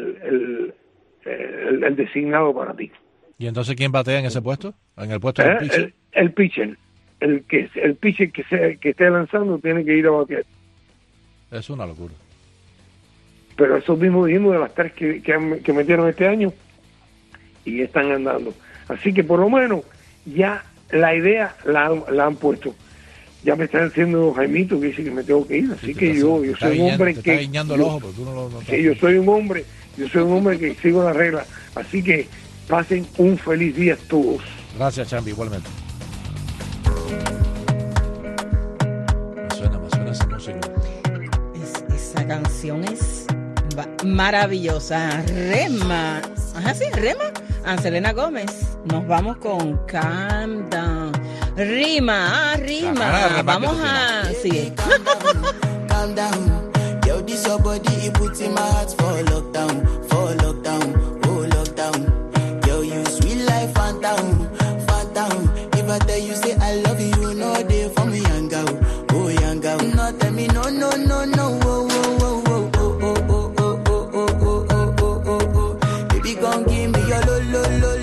designado para ti. ¿Y entonces quién batea en ese puesto? ¿En el puesto del pitcher? El pitcher. El pitcher que esté lanzando tiene que ir a batear. Es una locura. Pero eso mismo dijimos de las 3 que metieron este año y están andando. Así que por lo menos ya la idea la han puesto. Ya me están haciendo Jaimito que dice que me tengo que ir, así que yo soy un hombre que yo soy un hombre que sigo las reglas, así que pasen un feliz día todos. Gracias, Chambi, igualmente. Me suena esa música. Esa canción es maravillosa. Rema, Rema, Anselena Gómez. Nos vamos con Calm Down. Rima. Vamos a... Sí. Calm down. Yo, this your body, it puts in my heart for lockdown. Oh, lockdown. Yo, you sweet life, phantom. If I tell you, say I love you, no day for me, young girl. Oh, young girl. No, tell me, no. Oh. Baby, come give me your lo.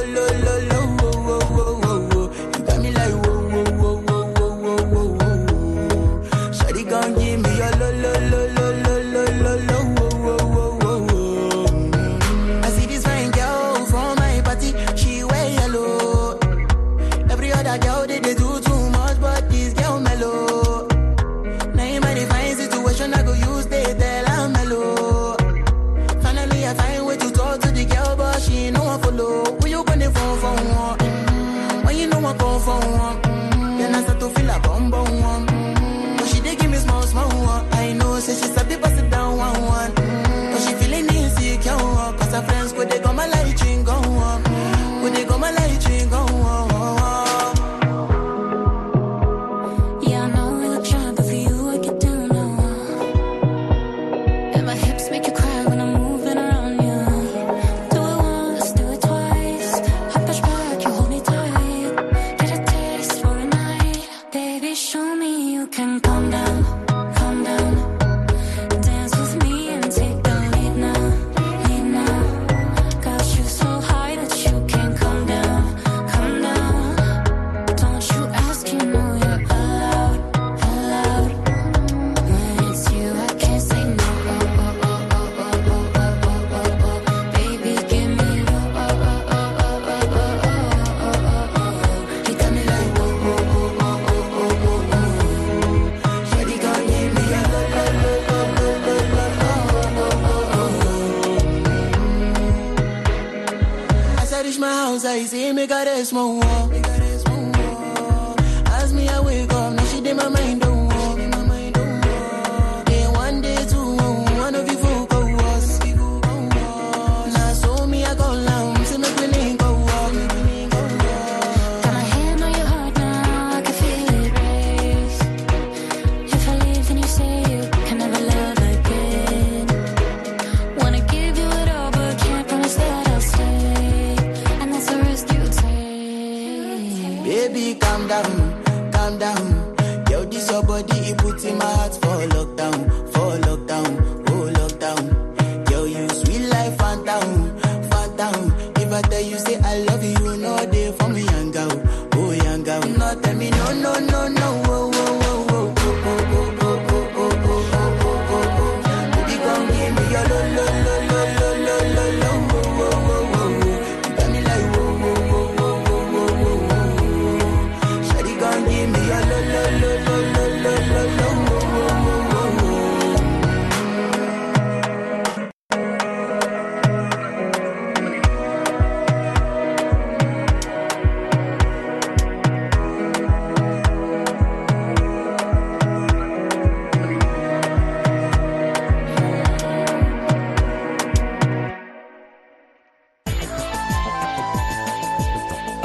Then I start to feel a bum. But she dey give me small. I know, say she sabi pass it down one. But she feeling insecure, cause her friends could they go my light ring go on. Yeah, I know we look shy, but for you I get down low. And my hips make you cry when I'm moving around you. Do it once, do it twice. I push back, you hold me tight. Get a taste for a night. Baby, show me you can calm down. Dance with me and take the lead now. Got you so high that you can't come down. Don't you ask, you know you're allowed. When it's you, I can't say no. Baby, give me you got me like Shawty gon' give me a As I reach my house, I see me got a small wall. As me, I wake up, now she did my mind don't walk. Day one, day two, one of you folk go us.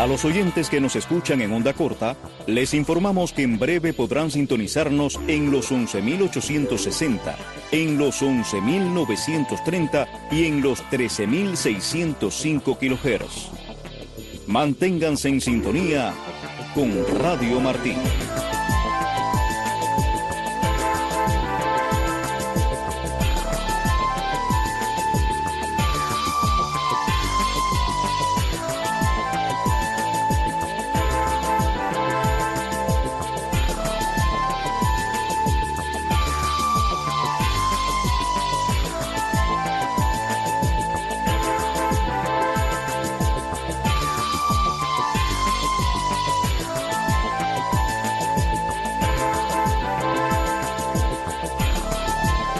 A los oyentes que nos escuchan en onda corta, les informamos que en breve podrán sintonizarnos en los 11.860, en los 11.930 y en los 13.605 kHz. Manténganse en sintonía con Radio Martí.